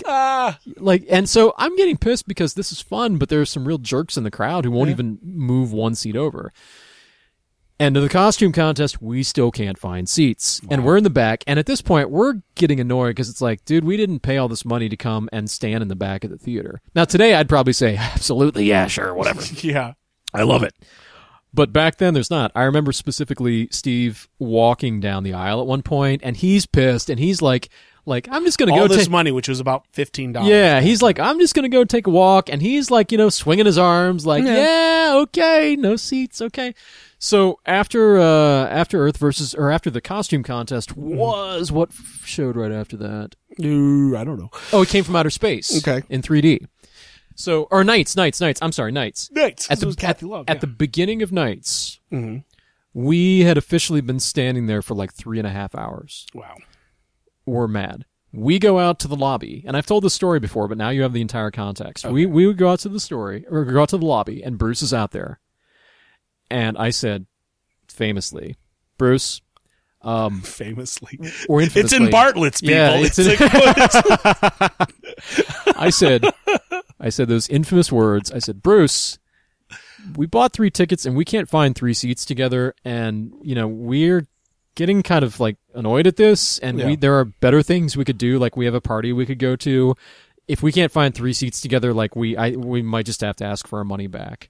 Speaker 1: And so I'm getting pissed because this is fun, but there's some real jerks in the crowd who won't even move one seat over. End of the costume contest, we still can't find seats. Wow. And we're in the back, and at this point, we're getting annoyed because it's dude, we didn't pay all this money to come and stand in the back of the theater. Now, today, I'd probably say, absolutely, yeah, sure, whatever.
Speaker 2: Yeah.
Speaker 1: I love it. But back then, there's not. I remember specifically Steve walking down the aisle at one point, and he's pissed, and he's like, I'm just going to go
Speaker 2: all this money, which was about $15.
Speaker 1: Yeah, he's like, I'm just going to go take a walk, and he's swinging his arms yeah, okay, no seats, okay. So after Earth after the costume contest was what showed right after that?
Speaker 2: I don't know.
Speaker 1: Oh, it came from outer space.
Speaker 2: Okay.
Speaker 1: In 3D. So, or Nights. I'm sorry, Nights.
Speaker 2: Nights.
Speaker 1: At the beginning of Nights, we had officially been standing there for 3.5 hours.
Speaker 2: Wow.
Speaker 1: We're mad. We go out to the lobby, and I've told this story before, but now you have the entire context. Okay. We would go out to the lobby, and Bruce is out there. And I said, famously, Bruce,
Speaker 2: famously,
Speaker 1: or infamously,
Speaker 2: it's in Bartlett's, people.
Speaker 1: Yeah, I said those infamous words. I said, Bruce, we bought 3 tickets and we can't find 3 seats together, and we're getting kind of like annoyed at this, and there are better things we could do. Like we have a party we could go to. If we can't find 3 seats together, like we might just have to ask for our money back.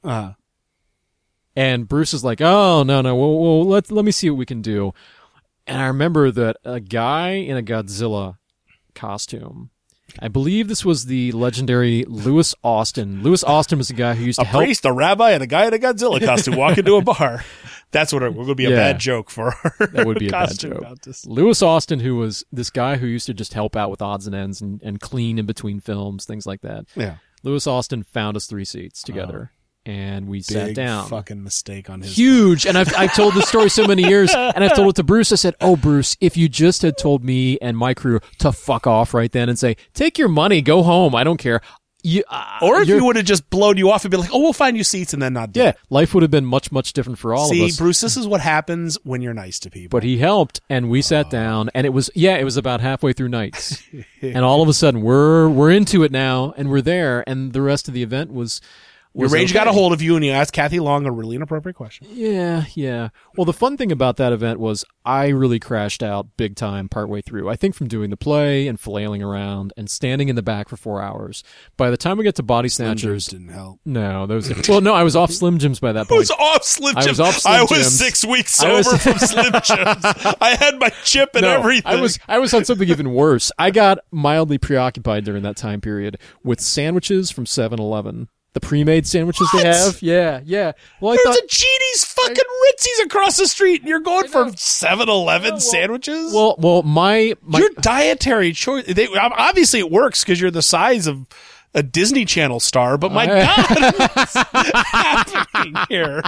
Speaker 1: And Bruce is like, oh no, well let me see what we can do. And I remember that a guy in a Godzilla costume, I believe this was the legendary Louis Austin. Louis Austin was the guy who used to help.
Speaker 2: A priest, a rabbi, and a guy in a Godzilla costume walk into a bar. That's what we're going to be a bad joke for our
Speaker 1: That would be a bad
Speaker 2: costume
Speaker 1: joke.
Speaker 2: contest.
Speaker 1: Louis Austin, who was this guy who used to just help out with odds and ends and clean in between films, things like that.
Speaker 2: Yeah.
Speaker 1: Louis Austin found us 3 seats together, and we sat down.
Speaker 2: Big fucking mistake on his
Speaker 1: Huge. And I've told this story so many years, and I've told it to Bruce. I said, oh, Bruce, if you just had told me and my crew to fuck off right then and say, take your money, go home, I don't care.
Speaker 2: Or if you would have just blown you off and be like, oh, we'll find you seats and then not do it.
Speaker 1: Life would have been much, much different for all of us.
Speaker 2: See, Bruce, this is what happens when you're nice to people.
Speaker 1: But he helped, and we sat down, and it was about halfway through nights. And all of a sudden, we're into it now, and we're there, and the rest of the event was
Speaker 2: your rage got a hold of you, and you asked Kathy Long a really inappropriate question.
Speaker 1: Yeah. Well, the fun thing about that event was I really crashed out big time partway through. I think from doing the play and flailing around and standing in the back for 4 hours. By the time we get to Body Snatchers,
Speaker 2: didn't help.
Speaker 1: No, those. Well, no, I was off Slim Jims by that point.
Speaker 2: I was off Slim Jims. I was 6 weeks sober from Slim Jims. I had my chip and everything.
Speaker 1: I was on something even worse. I got mildly preoccupied during that time period with sandwiches from 7-Eleven. The pre-made sandwiches they have? Yeah. Well,
Speaker 2: There's a Genie's fucking Ritzies across the street, and you're going for 7-Eleven sandwiches?
Speaker 1: Well, my
Speaker 2: your dietary choice, obviously it works because you're the size of a Disney Channel star, but my God, what's happening here?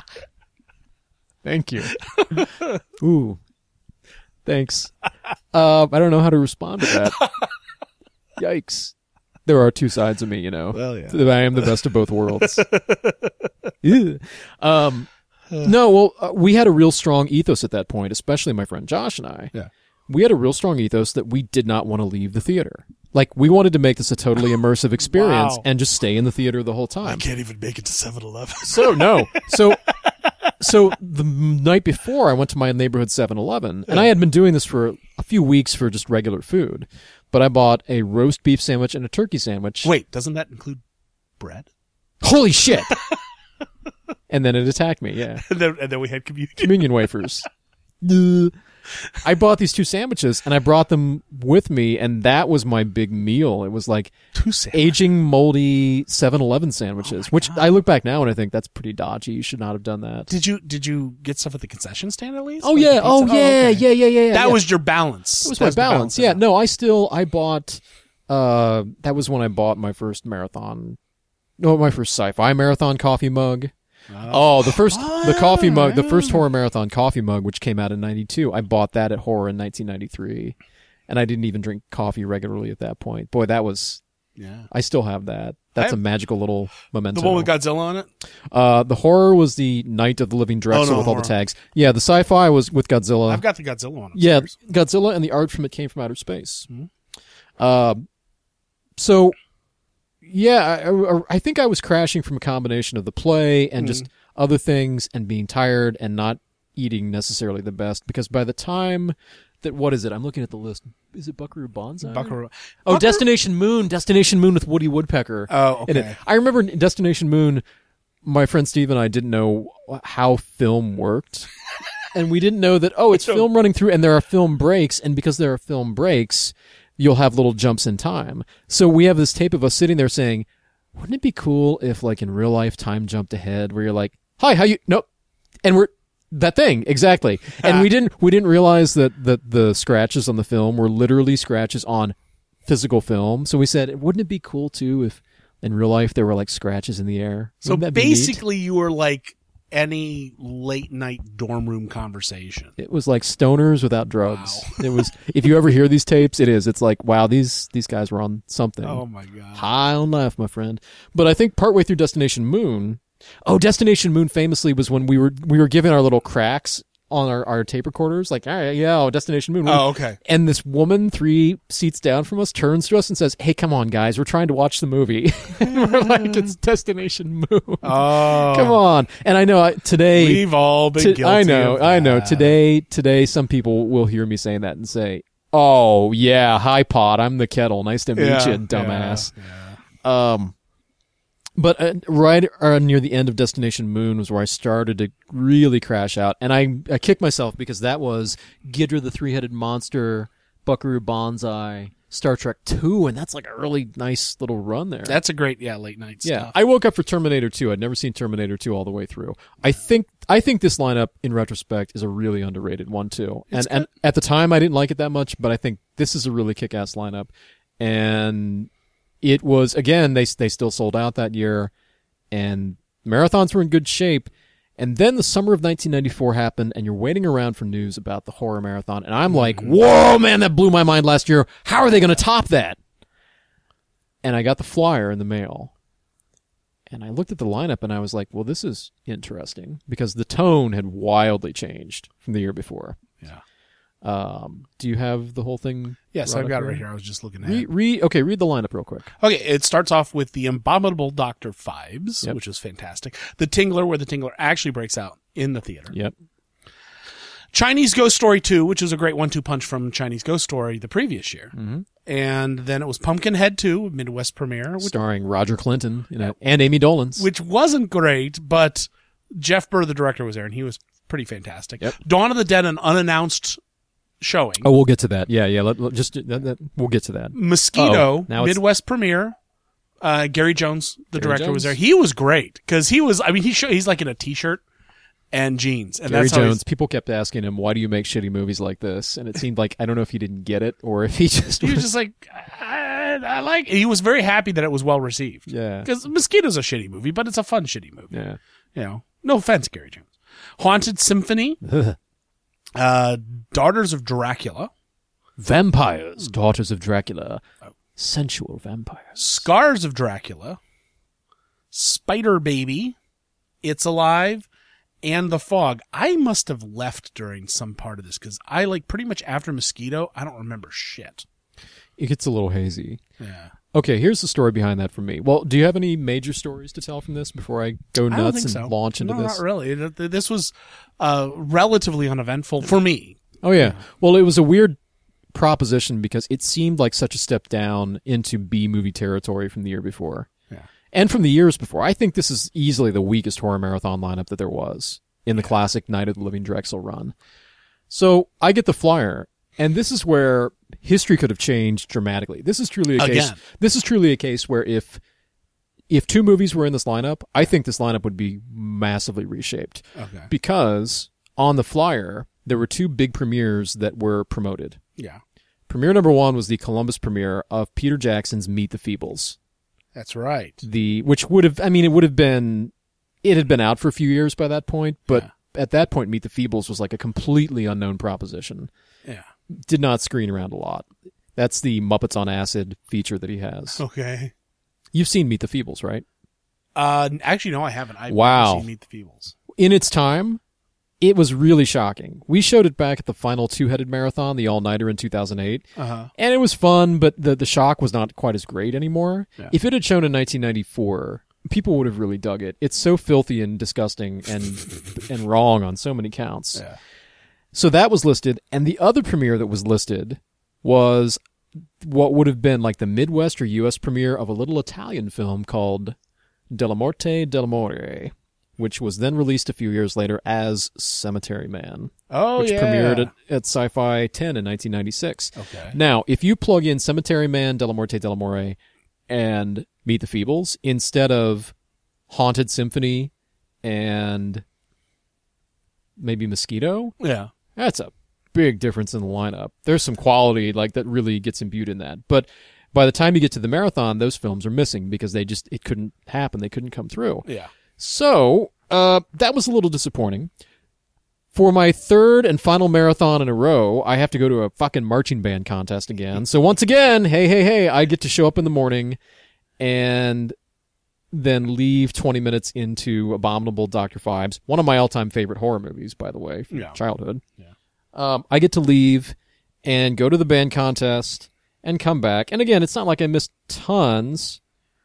Speaker 1: Thank you. Ooh, thanks. I don't know how to respond to that. Yikes. There are 2 sides of me, you know.
Speaker 2: Well, yeah.
Speaker 1: I am the best of both worlds. No, we had a real strong ethos at that point, especially my friend Josh and I.
Speaker 2: Yeah.
Speaker 1: We had a real strong ethos that we did not want to leave the theater. Like, we wanted to make this a totally immersive experience and just stay in the theater the whole time.
Speaker 2: I can't even make it to 7-Eleven.
Speaker 1: So the night before, I went to my neighborhood 7-Eleven, and I had been doing this for a few weeks for just regular food. But I bought a roast beef sandwich and a turkey sandwich.
Speaker 2: Wait, doesn't that include bread?
Speaker 1: Holy shit! And then it attacked me, yeah.
Speaker 2: And then we had communion.
Speaker 1: Communion wafers. I bought these 2 sandwiches, and I brought them with me, and that was my big meal. It was like
Speaker 2: 2 sandwiches.
Speaker 1: Aging, moldy 7-Eleven sandwiches, which I look back now and I think that's pretty dodgy. You should not have done that.
Speaker 2: Did you get stuff at the concession stand at least?
Speaker 1: Oh, like yeah.
Speaker 2: Okay.
Speaker 1: Yeah.
Speaker 2: That was your balance.
Speaker 1: That was my balance. Yeah. No, I bought, that was when I bought my first my first sci-fi marathon coffee mug. The coffee mug, the first Horror Marathon coffee mug, which came out in 92. I bought that at Horror in 1993. And I didn't even drink coffee regularly at that point. Boy, that was, I still have that. That's a magical little memento.
Speaker 2: The one with Godzilla on it?
Speaker 1: The Horror was the Night of the Living Drexel with all the tags. Yeah, the sci-fi was with Godzilla.
Speaker 2: I've got the Godzilla one.
Speaker 1: Yeah, Godzilla and the art from it came from outer space. Mm-hmm. So... Yeah, I think I was crashing from a combination of the play and just other things and being tired and not eating necessarily the best, because by the time that, what is it? I'm looking at the list. Is it Buckaroo Banzai? Destination Moon with Woody Woodpecker.
Speaker 2: Oh, okay.
Speaker 1: In it. I remember Destination Moon, my friend Steve and I didn't know how film worked. And we didn't know that, it's film running through and there are film breaks, and because there are film breaks, you'll have little jumps in time. So we have this tape of us sitting there saying, wouldn't it be cool if, like, in real life, time jumped ahead where you're like, hi, how you, nope. And we're, that thing, exactly. And we didn't realize that the scratches on the film were literally scratches on physical film. So we said, wouldn't it be cool, too, if in real life there were, like, scratches in the air?
Speaker 2: So basically you were like any late night dorm room conversation.
Speaker 1: It was like stoners without drugs. Wow. It was, if you ever hear these tapes, it is. It's like, wow, these guys were on something.
Speaker 2: Oh my God.
Speaker 1: High on life, my friend. But I think partway through Destination Moon, Destination Moon famously was when we were given our little cracks on our tape recorders, like, all right, yeah, Destination Moon.
Speaker 2: Oh, okay.
Speaker 1: And this woman 3 seats down from us turns to us and says, "Hey, come on, guys, we're trying to watch the movie." And we're like, "It's Destination Moon."
Speaker 2: Oh,
Speaker 1: Come on. And I know today...
Speaker 2: we've all been guilty.
Speaker 1: I know.
Speaker 2: of that.
Speaker 1: Today, some people will hear me saying that and say, "Oh, yeah, hi, Pod. I'm the kettle. Nice to meet you, dumbass."
Speaker 2: Yeah.
Speaker 1: But right near the end of Destination Moon was where I started to really crash out. And I kicked myself because that was Ghidra the Three-Headed Monster, Buckaroo Banzai, Star Trek 2, and that's like a really nice little run there.
Speaker 2: That's a great, late night
Speaker 1: Yeah,
Speaker 2: stuff.
Speaker 1: I woke up for Terminator 2. I'd never seen Terminator 2 all the way through. I think this lineup, in retrospect, is a really underrated one, too. And at the time, I didn't like it that much, but I think this is a really kick-ass lineup. And it was, again, they still sold out that year, and marathons were in good shape. And then the summer of 1994 happened, and you're waiting around for news about the horror marathon. And I'm like, whoa, man, that blew my mind last year. How are they going to top that? And I got the flyer in the mail. And I looked at the lineup, and I was like, well, this is interesting, because the tone had wildly changed from the year before.
Speaker 2: Yeah.
Speaker 1: Do you have the whole thing?
Speaker 2: Yes, I've got it right here. I was just looking at it.
Speaker 1: Read the lineup real quick.
Speaker 2: Okay, it starts off with the Abominable Dr. Phibes,
Speaker 1: Yep.
Speaker 2: which is fantastic. The Tingler, where the Tingler actually breaks out in the theater.
Speaker 1: Yep.
Speaker 2: Chinese Ghost Story 2, which was a great 1-2 punch from Chinese Ghost Story the previous year.
Speaker 1: Mm-hmm.
Speaker 2: And then it was Pumpkinhead 2, Midwest premiere,
Speaker 1: Starring Roger Clinton and Amy Dolenz.
Speaker 2: which wasn't great, but Jeff Burr, the director, was there, and he was pretty fantastic.
Speaker 1: Yep.
Speaker 2: Dawn of the Dead, an unannounced showing.
Speaker 1: Oh, we'll get to that. Yeah. We'll get to that.
Speaker 2: Mosquito,
Speaker 1: now it's-
Speaker 2: Midwest premiere. Gary Jones, the
Speaker 1: Gary
Speaker 2: director, was
Speaker 1: Jones.
Speaker 2: there. He was great because he's like in a t-shirt and jeans. And
Speaker 1: Gary
Speaker 2: that's how
Speaker 1: Jones, people kept asking him, why do you make shitty movies like this? And it seemed like, I don't know if he didn't get it or if he just...
Speaker 2: he was just like, I like it. He was very happy that it was well received.
Speaker 1: Yeah.
Speaker 2: Because Mosquito's a shitty movie, but it's a fun shitty movie.
Speaker 1: Yeah.
Speaker 2: You know, no offense, Gary Jones. Haunted Symphony, Daughters of Dracula,
Speaker 1: Vampires, Daughters of Dracula, sensual vampires.
Speaker 2: Scars of Dracula, Spider Baby, It's Alive, and The Fog. I must have left during some part of this because I pretty much after Mosquito, I don't remember shit.
Speaker 1: It gets a little hazy.
Speaker 2: Yeah.
Speaker 1: Okay, here's the story behind that for me. Well, do you have any major stories to tell from this before I go
Speaker 2: I don't
Speaker 1: nuts
Speaker 2: think
Speaker 1: and
Speaker 2: so.
Speaker 1: launch into
Speaker 2: No,
Speaker 1: this?
Speaker 2: not really. This was relatively uneventful for me.
Speaker 1: Oh, yeah. Well, it was a weird proposition because it seemed like such a step down into B-movie territory from the year before.
Speaker 2: Yeah.
Speaker 1: And from the years before. I think this is easily the weakest horror marathon lineup that there was in the classic Night of the Living Drexel run. So I get the flyer, and this is where history could have changed dramatically. This is truly a case.
Speaker 2: Again.
Speaker 1: This is truly a case where if 2 movies were in this lineup, I think this lineup would be massively reshaped.
Speaker 2: Okay.
Speaker 1: Because on the flyer, there were 2 big premieres that were promoted.
Speaker 2: Yeah.
Speaker 1: Premiere number 1 was the Columbus premiere of Peter Jackson's Meet the Feebles.
Speaker 2: That's right.
Speaker 1: Which would have, it had been out for a few years by that point, but at that point, Meet the Feebles was like a completely unknown proposition.
Speaker 2: Yeah.
Speaker 1: Did not screen around a lot. That's the Muppets on Acid feature that he has.
Speaker 2: Okay.
Speaker 1: You've seen Meet the Feebles, right?
Speaker 2: Actually, no, I haven't. I've
Speaker 1: Wow.
Speaker 2: never seen Meet the Feebles.
Speaker 1: In its time, it was really shocking. We showed it back at the final 2-headed marathon, the all-nighter in 2008.
Speaker 2: Uh-huh.
Speaker 1: And it was fun, but the shock was not quite as great anymore.
Speaker 2: Yeah.
Speaker 1: If it had shown in 1994, people would have really dug it. It's so filthy and disgusting and wrong on so many counts.
Speaker 2: Yeah.
Speaker 1: So that was listed, and the other premiere that was listed was what would have been like the Midwest or U.S. premiere of a little Italian film called Della Morte dell'Amore, which was then released a few years later as Cemetery Man, which premiered at Sci-Fi 10 in 1996.
Speaker 2: Okay.
Speaker 1: Now, if you plug in Cemetery Man, Della Morte dell'Amore, and Meet the Feebles, instead of Haunted Symphony and maybe Mosquito,
Speaker 2: Yeah.
Speaker 1: that's a big difference in the lineup. There's some quality that really gets imbued in that. But by the time you get to the marathon, those films are missing because it couldn't happen. They couldn't come through.
Speaker 2: Yeah.
Speaker 1: So, that was a little disappointing. For my 3rd and final marathon in a row, I have to go to a fucking marching band contest again. So once again, hey, I get to show up in the morning, and then leave 20 minutes into Abominable Dr. Phibes, one of my all-time favorite horror movies, by the way, from childhood.
Speaker 2: Yeah.
Speaker 1: I get to leave and go to the band contest and come back. And again, it's not like I missed tons.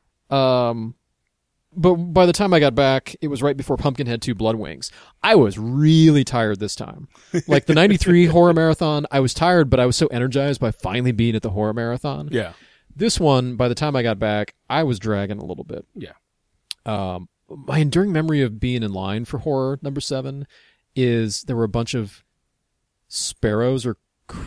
Speaker 1: But by the time I got back, it was right before Pumpkinhead 2 Blood Wings. I was really tired this time. Like the 93 horror marathon, I was tired, but I was so energized by finally being at the horror marathon.
Speaker 2: Yeah.
Speaker 1: This one, by the time I got back, I was dragging a little bit.
Speaker 2: Yeah.
Speaker 1: My enduring memory of being in line for horror number 7 is there were a bunch of sparrows or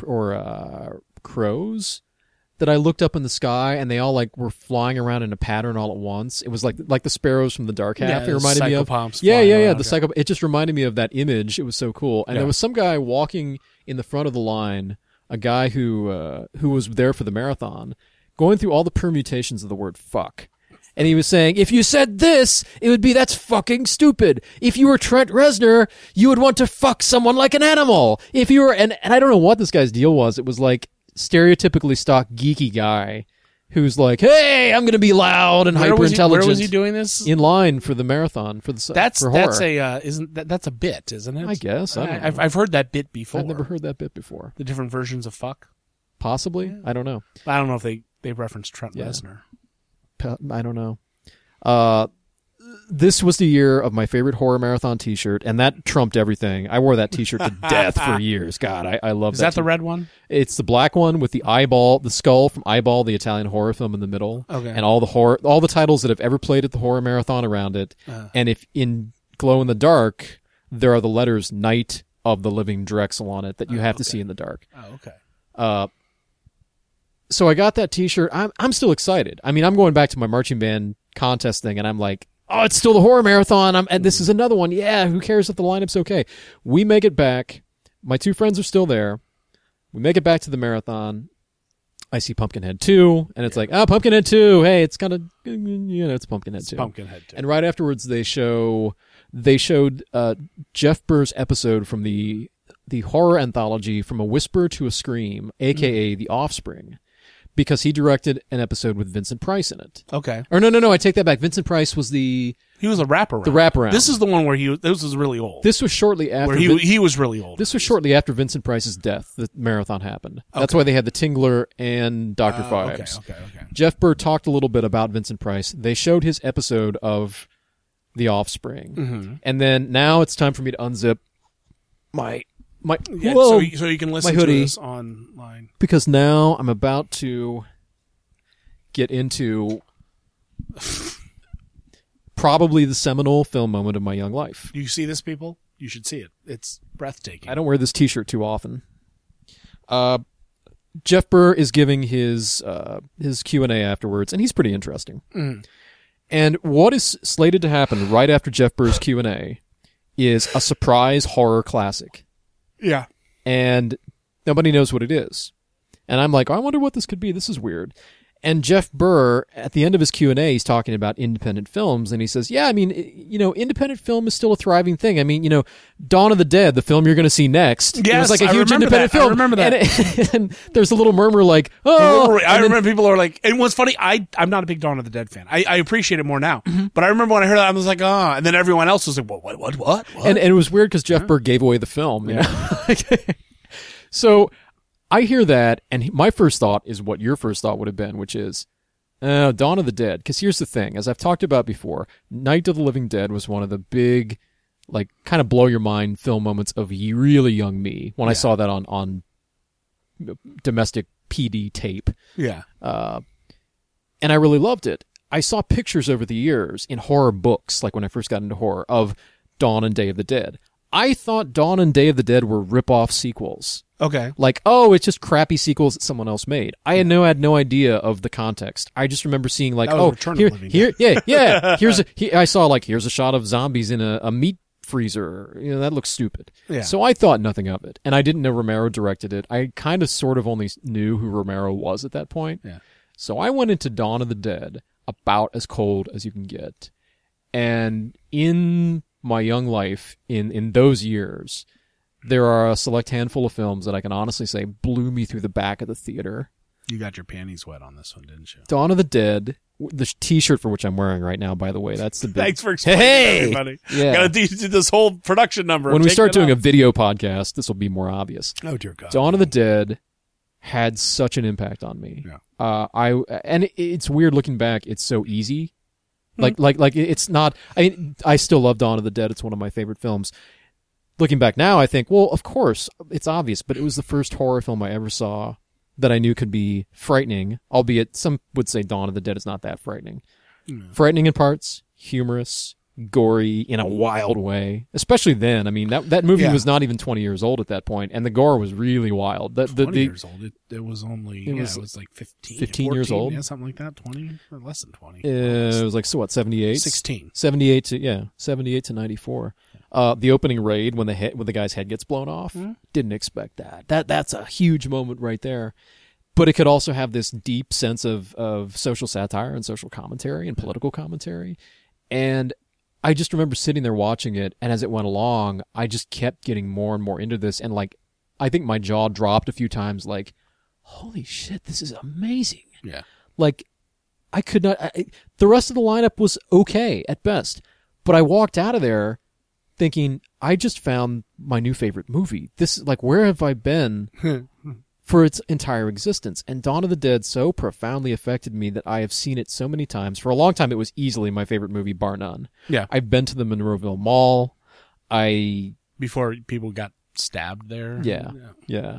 Speaker 1: crows that I looked up in the sky, and they all like were flying around in a pattern all at once. It was like the sparrows from the Dark Half.
Speaker 2: Yeah,
Speaker 1: it reminded me of.
Speaker 2: Yeah.
Speaker 1: The It just reminded me of that image. It was so cool. And there was some guy walking in the front of the line, a guy who was there for the marathon, going through all the permutations of the word fuck. And he was saying, if you said this, it would be, that's fucking stupid. If you were Trent Reznor, you would want to fuck someone like an animal. If you were, and I don't know what this guy's deal was. It was like stereotypically stock geeky guy who's like, hey, I'm going to be loud and hyper intelligent.
Speaker 2: Where was he doing this?
Speaker 1: In line for the marathon for horror.
Speaker 2: That's a bit, isn't it?
Speaker 1: I guess.
Speaker 2: I've heard that bit before.
Speaker 1: I've never heard that bit before.
Speaker 2: The different versions of fuck.
Speaker 1: Possibly. Yeah. I don't know.
Speaker 2: I don't know if they referenced Trent Reznor.
Speaker 1: I don't know. This was the year of my favorite horror marathon T-shirt, and that trumped everything. I wore that T-shirt to death for years. God, I love that.
Speaker 2: Is that the red one?
Speaker 1: It's the black one with the eyeball, the skull from Eyeball, the Italian horror film, in the middle.
Speaker 2: Okay.
Speaker 1: And all the titles that have ever played at the horror marathon around it. And if in glow in the dark, there are the letters Night of the Living Drexel on it that you have to see in the dark.
Speaker 2: Oh, okay.
Speaker 1: So I got that T-shirt. I'm still excited. I mean, I'm going back to my marching band contest thing, and I'm like, oh, it's still the horror marathon. And this is another one. Yeah, who cares if the lineup's okay? We make it back. My two friends are still there. We make it back to the marathon. I see Pumpkinhead 2, and it's like, Pumpkinhead 2. Hey, it's kind of, it's Pumpkinhead 2.
Speaker 2: Pumpkinhead 2.
Speaker 1: And right afterwards, they showed Jeff Burr's episode from the horror anthology From a Whisper to a Scream, a.k.a. The Offspring, because he directed an episode with Vincent Price in it.
Speaker 2: Okay.
Speaker 1: Or no, I take that back. Vincent Price was
Speaker 2: He was a wraparound.
Speaker 1: The wraparound.
Speaker 2: This is the one where this was really old.
Speaker 1: This was shortly after.
Speaker 2: Where he was really old.
Speaker 1: This was shortly after Vincent Price's death. The marathon happened. Okay. That's why they had the Tingler and Dr. Phibes.
Speaker 2: Okay.
Speaker 1: Jeff Burr talked a little bit about Vincent Price. They showed his episode of The Offspring, and then now it's time for me to unzip my.
Speaker 2: So you can listen to this online,
Speaker 1: because now I'm about to get into probably the seminal film moment of my young life.
Speaker 2: You see this, people? You should see it. It's breathtaking.
Speaker 1: I don't wear this T-shirt too often. Jeff Burr is giving his Q&A afterwards, and he's pretty interesting. And what is slated to happen right after Jeff Burr's Q&A is a surprise horror classic.
Speaker 2: Yeah.
Speaker 1: And nobody knows what it is. And I'm like, I wonder what this could be. This is weird. And Jeff Burr, at the end of his Q&A, he's talking about independent films, and he says, yeah, I mean, independent film is still a thriving thing. I mean, Dawn of the Dead, the film you're going to see next,
Speaker 2: yes,
Speaker 1: it was like a huge independent film.
Speaker 2: I remember that.
Speaker 1: And there's a little murmur like, oh.
Speaker 2: I remember people are like, and what's funny, I'm not a big Dawn of the Dead fan. I appreciate it more now. But I remember when I heard that, I was like, oh. And then everyone else was like, what?
Speaker 1: And it was weird because Jeff Burr gave away the film. You know? So I hear that, and my first thought is what your first thought would have been, which is Dawn of the Dead. Because here's the thing, as I've talked about before, Night of the Living Dead was one of the big, like, kind of blow your mind film moments of really young me when I saw that on domestic PD tape.
Speaker 2: Yeah.
Speaker 1: And I really loved it. I saw pictures over the years in horror books, like when I first got into horror, of Dawn and Day of the Dead. I thought Dawn and Day of the Dead were rip-off sequels.
Speaker 2: Okay.
Speaker 1: Like, it's just crappy sequels that someone else made. I had no idea of the context. I just remember seeing like, I saw like, here's a shot of zombies in a meat freezer. That looks stupid. Yeah. So I thought nothing of it. And I didn't know Romero directed it. I kind of sort of only knew who Romero was at that point.
Speaker 2: Yeah.
Speaker 1: So I went into Dawn of the Dead about as cold as you can get. And in my young life, in those years, there are a select handful of films that I can honestly say blew me through the back of the theater.
Speaker 2: You got your panties wet on this one, didn't you?
Speaker 1: Dawn of the Dead, the T-shirt for which I'm wearing right now, by the way, that's the big...
Speaker 2: Thanks for explaining
Speaker 1: Hey!
Speaker 2: everybody.
Speaker 1: Yeah.
Speaker 2: Got to do this whole production number.
Speaker 1: When we start doing a video podcast, this will be more obvious.
Speaker 2: Oh, dear God.
Speaker 1: Dawn of the Dead had such an impact on me.
Speaker 2: Yeah.
Speaker 1: It's weird looking back. It's so easy. Like it's not. I mean, I still love Dawn of the Dead. It's one of my favorite films. Looking back now, I think, well, of course, it's obvious, but it was the first horror film I ever saw that I knew could be frightening, albeit some would say Dawn of the Dead is not that frightening. Frightening in parts, humorous, gory in a wild way, especially then. I mean, that movie was not even 20 years old at that point, and the gore was really wild.
Speaker 2: 20 years old. It was only, it was like 15
Speaker 1: 14, years old.
Speaker 2: Yeah, something like that. 20, or less than 20.
Speaker 1: It was like, so what, 78?
Speaker 2: 16.
Speaker 1: 78 to 94. The opening raid when the guy's head gets blown off, didn't expect that. That's a huge moment right there. But it could also have this deep sense of social satire and social commentary and political commentary. And I just remember sitting there watching it, and as it went along, I just kept getting more and more into this, and like, I think my jaw dropped a few times, like, holy shit, this is amazing.
Speaker 2: Yeah.
Speaker 1: Like, I could not, the rest of the lineup was okay at best, but I walked out of there thinking, I just found my new favorite movie. This, like, where have I been for its entire existence? And Dawn of the Dead so profoundly affected me that I have seen it so many times. For a long time, it was easily my favorite movie, bar none.
Speaker 2: Yeah.
Speaker 1: I've been to the Monroeville Mall.
Speaker 2: Before people got stabbed there.
Speaker 1: Yeah.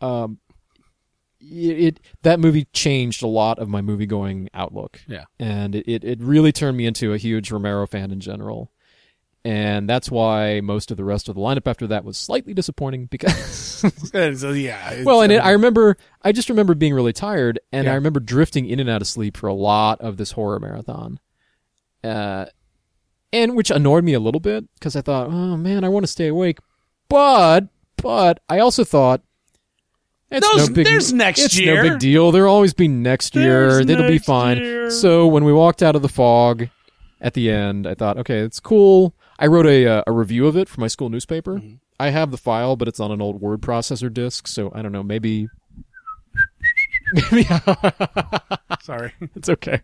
Speaker 1: That movie changed a lot of my movie-going outlook.
Speaker 2: Yeah.
Speaker 1: And it really turned me into a huge Romero fan in general. And that's why most of the rest of the lineup after that was slightly disappointing because...
Speaker 2: So, yeah.
Speaker 1: Well, and I just remember being really tired, and I remember drifting in and out of sleep for a lot of this horror marathon. And which annoyed me a little bit, because I thought, oh man, I want to stay awake. But I also thought,
Speaker 2: there's next year.
Speaker 1: It's no big deal. There'll always be next year. It'll be fine.
Speaker 2: Year.
Speaker 1: So when we walked out of the fog at the end, I thought, okay, it's cool. I wrote a review of it for my school newspaper. Mm-hmm. I have the file, but it's on an old word processor disk, so I don't know, maybe...
Speaker 2: Sorry.
Speaker 1: It's okay.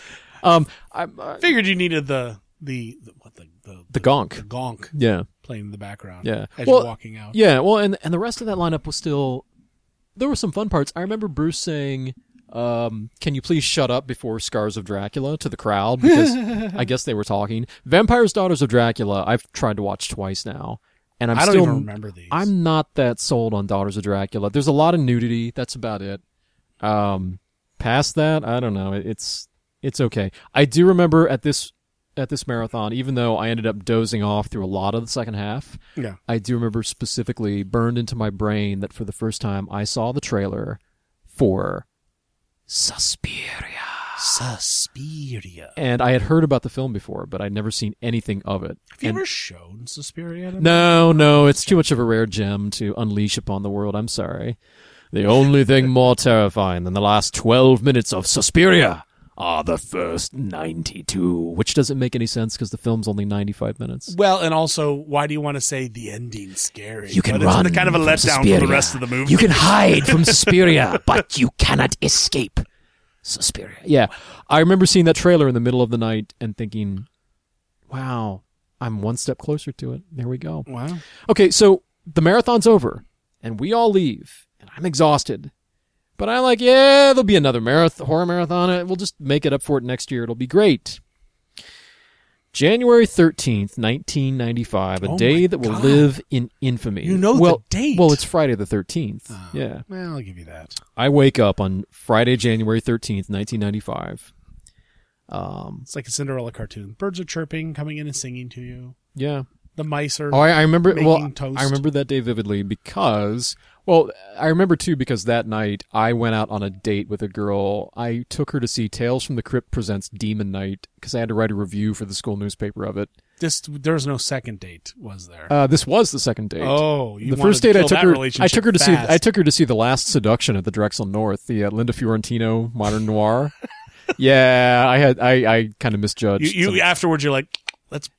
Speaker 2: I figured you needed the
Speaker 1: gonk.
Speaker 2: The gonk.
Speaker 1: Yeah.
Speaker 2: Playing in the background.
Speaker 1: Yeah.
Speaker 2: As you're walking out.
Speaker 1: Yeah, well, and the rest of that lineup was still... There were some fun parts. I remember Bruce saying... can you please shut up before Scars of Dracula to the crowd? Because I guess they were talking. Vampires, Daughters of Dracula, I've tried to watch twice now. And I
Speaker 2: don't even remember these.
Speaker 1: I'm not that sold on Daughters of Dracula. There's a lot of nudity. That's about it. Past that, I don't know. It's okay. I do remember at this marathon, even though I ended up dozing off through a lot of the second half, I do remember specifically burned into my brain that for the first time I saw the trailer for Suspiria. And I had heard about the film before, but I'd never seen anything of it.
Speaker 2: Have you ever shown Suspiria?
Speaker 1: No, it's too much of a rare gem to unleash upon the world. I'm sorry. The only thing more terrifying than the last 12 minutes of Suspiria are the first 92, which doesn't make any sense because the film's only 95 minutes.
Speaker 2: Well, and also, why do you want to say the ending's scary?
Speaker 1: You can run
Speaker 2: it's kind of a letdown for the rest of the movie.
Speaker 1: You can hide from Suspiria, but you cannot escape Suspiria. Yeah, I remember seeing that trailer in the middle of the night and thinking, wow, I'm one step closer to it. There we go.
Speaker 2: Wow.
Speaker 1: Okay, so the marathon's over, and we all leave, and I'm exhausted. But I'm like, yeah, there'll be another horror marathon. We'll just make it up for it next year. It'll be great. January 13th, 1995, a day that will live in infamy.
Speaker 2: You know the date.
Speaker 1: Well, it's Friday the 13th. Yeah.
Speaker 2: Well, I'll give you that.
Speaker 1: I wake up on Friday, January 13th, 1995.
Speaker 2: It's like a Cinderella cartoon. Birds are chirping, coming in and singing to you.
Speaker 1: Yeah.
Speaker 2: The mice are
Speaker 1: I remember.
Speaker 2: making toast.
Speaker 1: I remember that day vividly because, I remember too because that night I went out on a date with a girl. I took her to see Tales from the Crypt presents Demon Knight because I had to write a review for the school newspaper of it.
Speaker 2: There was no second date, was there?
Speaker 1: This was the second date.
Speaker 2: Oh,
Speaker 1: the first date I took her to see. I took her to see The Last Seduction at the Drexel North, the Linda Fiorentino modern noir. Yeah, I kind of misjudged.
Speaker 2: You afterwards, you're like, let's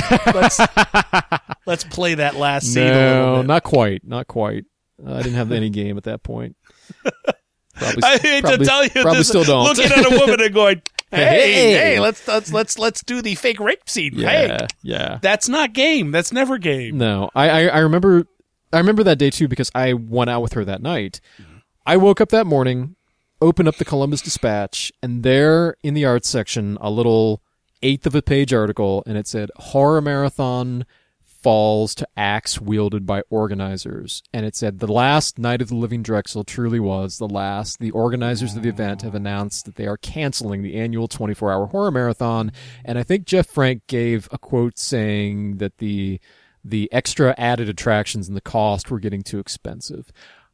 Speaker 2: play that last scene a little bit.
Speaker 1: Not quite. I didn't have any game at that point.
Speaker 2: I hate to tell you
Speaker 1: probably
Speaker 2: this,
Speaker 1: still don't.
Speaker 2: looking at a woman and going,
Speaker 1: Hey.
Speaker 2: hey, let's do the fake rape scene. Hey,
Speaker 1: Yeah.
Speaker 2: that's not game. That's never game.
Speaker 1: No, I remember that day too because I went out with her that night. I woke up that morning, opened up the Columbus Dispatch, and there in the arts section, a little 1/8 of a page article, and it said Horror Marathon falls to axe wielded by organizers. And it said the last Night of the Living Drexel truly was the last. The organizers of the event have announced that they are canceling the annual 24-hour horror marathon. And I think Jeff Frank gave a quote saying that the extra added attractions and the cost were getting too expensive.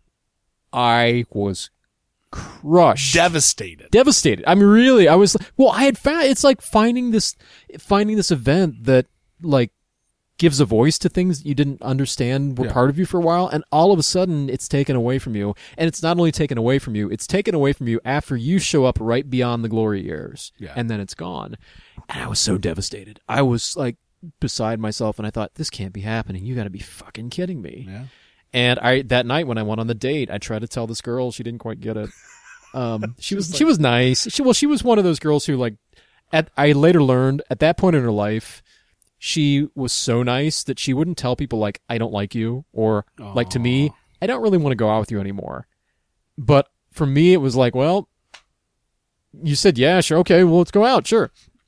Speaker 1: I was crushed.
Speaker 2: Devastated.
Speaker 1: I mean, really, I was, well, I had found, it's like finding this event that, like, gives a voice to things you didn't understand were part of you for a while, and all of a sudden it's taken away from you. And it's not only taken away from you, it's taken away from you after you show up right beyond the glory years, and then it's gone. And I was so devastated. I was like beside myself, and I thought, this can't be happening. You got to be fucking kidding me.
Speaker 2: Yeah.
Speaker 1: And that night when I went on the date, I tried to tell this girl, she didn't quite get it. She was nice. She was one of those girls who, like, I later learned at that point in her life, she was so nice that she wouldn't tell people, like, I don't like you, or like, to me, I don't really want to go out with you anymore. But for me, it was like, well, you said, yeah, sure. Okay. Well, let's go out. Sure.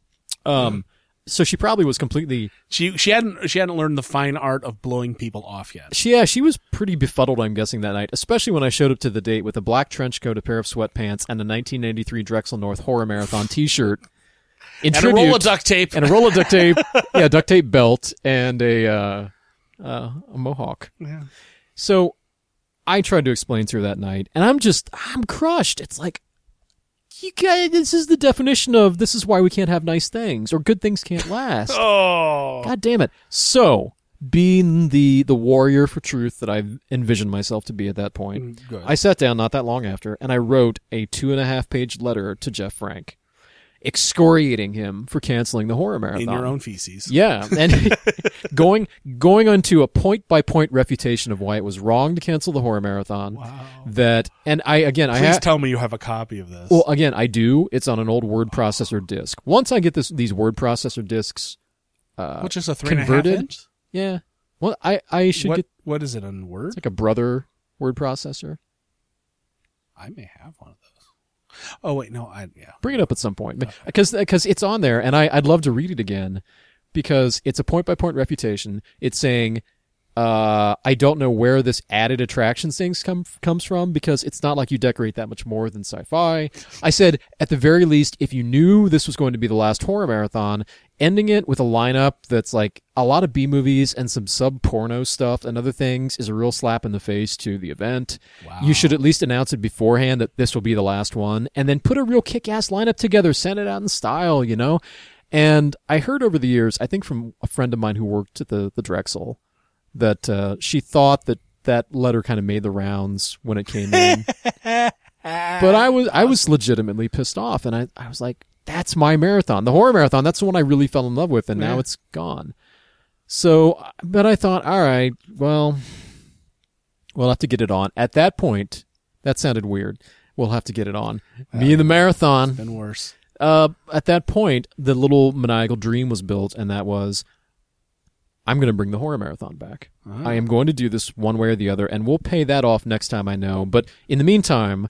Speaker 1: So she probably was completely,
Speaker 2: she hadn't learned the fine art of blowing people off yet.
Speaker 1: she was pretty befuddled, I'm guessing, that night, especially when I showed up to the date with a black trench coat, a pair of sweatpants, and a 1993 Drexel North Horror Marathon t-shirt.
Speaker 2: And a roll of duct tape.
Speaker 1: Yeah, duct tape belt, and a mohawk.
Speaker 2: Yeah.
Speaker 1: So I tried to explain to her that night, and I'm crushed. It's like, you guys, this is the definition of, this is why we can't have nice things, or good things can't last. God damn it. So, being the warrior for truth that I envisioned myself to be at that point, I sat down not that long after, and I wrote a 2.5-page letter to Jeff Frank, excoriating him for canceling the horror marathon.
Speaker 2: In your own feces.
Speaker 1: Yeah, and going onto a point-by-point refutation of why it was wrong to cancel the horror marathon.
Speaker 2: Wow.
Speaker 1: Please
Speaker 2: tell me you have a copy of this.
Speaker 1: Well, again, I do. It's on an old word processor disc. Once I get these word processor discs
Speaker 2: which is a 3.5
Speaker 1: converted,
Speaker 2: inch?
Speaker 1: Yeah. Well, I should get.
Speaker 2: What is it on Word?
Speaker 1: It's like a Brother word processor.
Speaker 2: I may have one of those. Oh wait, no,
Speaker 1: Bring it up at some point because it's on there, and I'd love to read it again because it's a point-by-point refutation. It's saying, I don't know where this added attractions things comes from because it's not like you decorate that much more than sci-fi. I said, at the very least, if you knew this was going to be the last horror marathon, ending it with a lineup that's like a lot of B-movies and some sub-porno stuff and other things is a real slap in the face to the event.
Speaker 2: Wow.
Speaker 1: You should at least announce it beforehand that this will be the last one, and then put a real kick-ass lineup together, send it out in style, you know? And I heard over the years, I think from a friend of mine who worked at the Drexel, that she thought that letter kind of made the rounds when it came in. But I was legitimately pissed off, and I was like, that's my marathon. The horror marathon, that's the one I really fell in love with, and now it's gone. So, but I thought, all right, well, we'll have to get it on. At that point, that sounded weird. We'll have to get it on. Me and the marathon.
Speaker 2: It's been worse.
Speaker 1: At that point, the little maniacal dream was built, and that was, I'm going to bring the horror marathon back. I am going to do this one way or the other, and we'll pay that off next time I know. But in the meantime,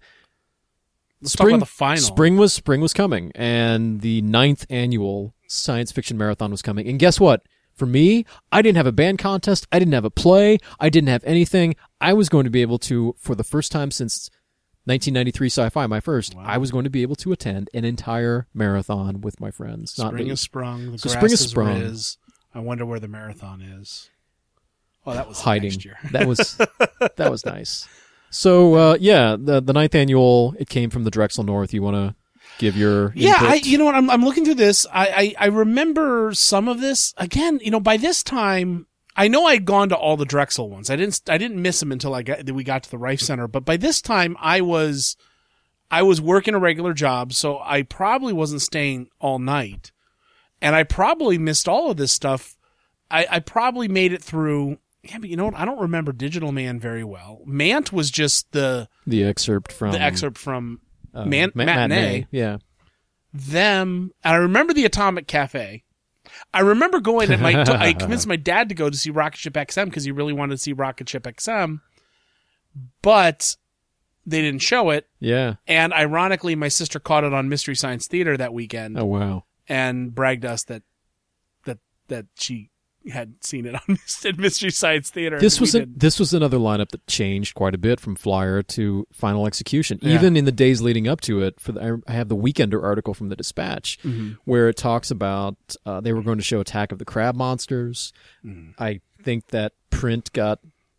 Speaker 2: talk about the final.
Speaker 1: Spring was coming, and the 9th annual science fiction marathon was coming. And guess what? For me, I didn't have a band contest. I didn't have a play. I didn't have anything. I was going to be able to, for the first time since 1993 Sci-Fi, my first, I was going to be able to attend an entire marathon with my friends.
Speaker 2: Spring has sprung. The grass
Speaker 1: spring has
Speaker 2: is
Speaker 1: sprung.
Speaker 2: riz. I wonder where the marathon is. Oh, that was
Speaker 1: hiding.
Speaker 2: Next year.
Speaker 1: that was nice. So the 9th annual, it came from the Drexel North. You want to give your input?
Speaker 2: You know what? I'm looking through this. I remember some of this again. You know, by this time, I know I'd gone to all the Drexel ones. I didn't miss them until we got to the Rife Center. But by this time, I was working a regular job, so I probably wasn't staying all night, and I probably missed all of this stuff. I probably made it through Yeah, but you know what? I don't remember Digital Man very well. Mant was just the
Speaker 1: excerpt from
Speaker 2: Matinee.
Speaker 1: Yeah.
Speaker 2: Them, and I remember the Atomic Cafe. I remember going and I convinced my dad to go to see Rocket Ship XM because he really wanted to see Rocket Ship XM, but they didn't show it.
Speaker 1: Yeah.
Speaker 2: And ironically, my sister caught it on Mystery Science Theater that weekend.
Speaker 1: Oh wow.
Speaker 2: And bragged us that she had seen it on Mystery Science Theater.
Speaker 1: This was another lineup that changed quite a bit from Flyer to Final Execution. Even in the days leading up to it, I have the Weekender article from the Dispatch where it talks about they were going to show Attack of the Crab Monsters. I think that print got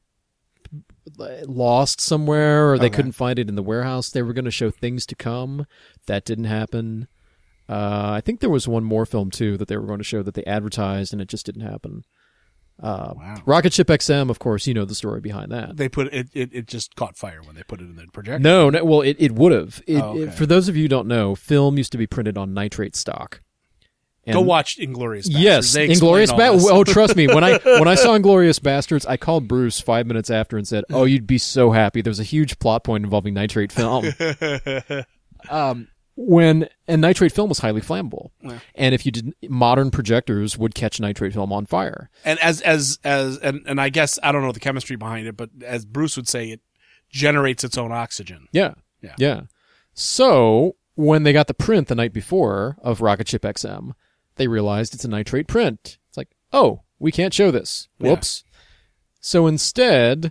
Speaker 1: lost somewhere, or they couldn't find it in the warehouse. They were going to show Things to Come. That didn't happen. I think there was one more film, too, that they were going to show that they advertised, and it just didn't happen.
Speaker 2: Wow.
Speaker 1: Rocket Ship XM, of course, you know the story behind that.
Speaker 2: They put it just caught fire when they put it in the projector.
Speaker 1: No, well, it would have.
Speaker 2: Okay.
Speaker 1: For those of you who don't know, film used to be printed on nitrate stock. And
Speaker 2: go watch Inglourious Basterds.
Speaker 1: Yes, Inglourious Basterds. Oh, trust me, when I saw Inglourious Basterds, I called Bruce 5 minutes after and said, "Oh, you'd be so happy. There's a huge plot point involving nitrate film." And nitrate film was highly flammable, and if you did, modern projectors would catch nitrate film on fire.
Speaker 2: And and I guess I don't know the chemistry behind it, but as Bruce would say, it generates its own oxygen.
Speaker 1: Yeah. So when they got the print the night before of Rocket Ship XM, they realized it's a nitrate print. It's like, oh, we can't show this. Whoops. Yeah. So instead,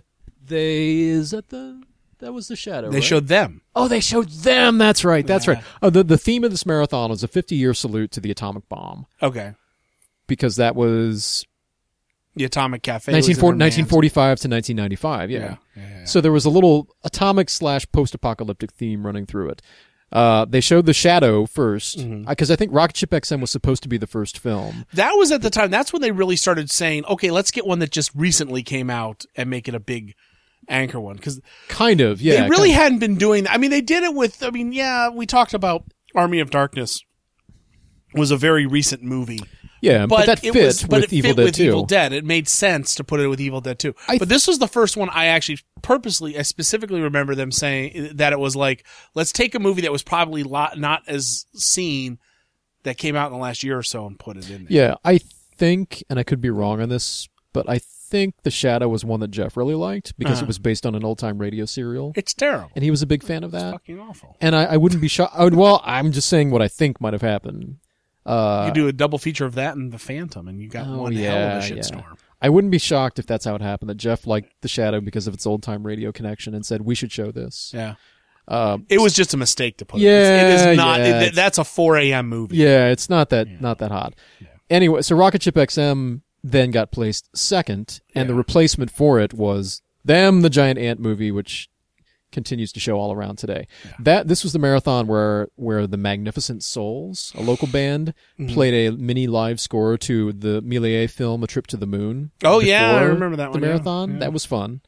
Speaker 1: that was the Shadow.
Speaker 2: They showed them.
Speaker 1: Oh, they showed them. That's right. That's right. Oh, the theme of this marathon was a 50-year salute to the atomic bomb.
Speaker 2: Okay.
Speaker 1: Because that was
Speaker 2: the Atomic Cafe.
Speaker 1: 1945 to 1995. Yeah. So there was a little atomic / post-apocalyptic theme running through it. They showed the Shadow first because I think Rocket Ship XM was supposed to be the first film.
Speaker 2: That was at the time. That's when they really started saying, "Okay, let's get one that just recently came out and make it a big anchor one." Because they really hadn't been doing that. I mean, they did it with. I mean, we talked about Army of Darkness was a very recent movie.
Speaker 1: Yeah, but that fit with Evil Dead 2.
Speaker 2: Evil Dead. It made sense to put it with Evil Dead 2. But this was the first one I specifically remember them saying that it was like, let's take a movie that was probably not as seen that came out in the last year or so and put it in there.
Speaker 1: Yeah, I think, and I could be wrong on this, but I think The Shadow was one that Jeff really liked because it was based on an old-time radio serial.
Speaker 2: It's terrible.
Speaker 1: And he was a big fan of that.
Speaker 2: It's fucking awful.
Speaker 1: And I wouldn't be shocked. Well, I'm just saying what I think might have happened.
Speaker 2: You do a double feature of that and The Phantom, and you got one hell of a shitstorm.
Speaker 1: I wouldn't be shocked if that's how it happened, that Jeff liked The Shadow because of its old-time radio connection and said, we should show this.
Speaker 2: Yeah. It was just a mistake to put it.
Speaker 1: Yeah,
Speaker 2: it is not. That's a 4 a.m. movie.
Speaker 1: Yeah, it's not that hot. Yeah. Anyway, so Rocket Ship XM then got placed second, and the replacement for it was Them, the Giant Ant movie, which continues to show all around today. Yeah. This was the marathon where the Magnificent Souls, a local band, played a mini live score to the Méliès film A Trip to the Moon.
Speaker 2: Oh yeah, I remember that one.
Speaker 1: The marathon, that was fun.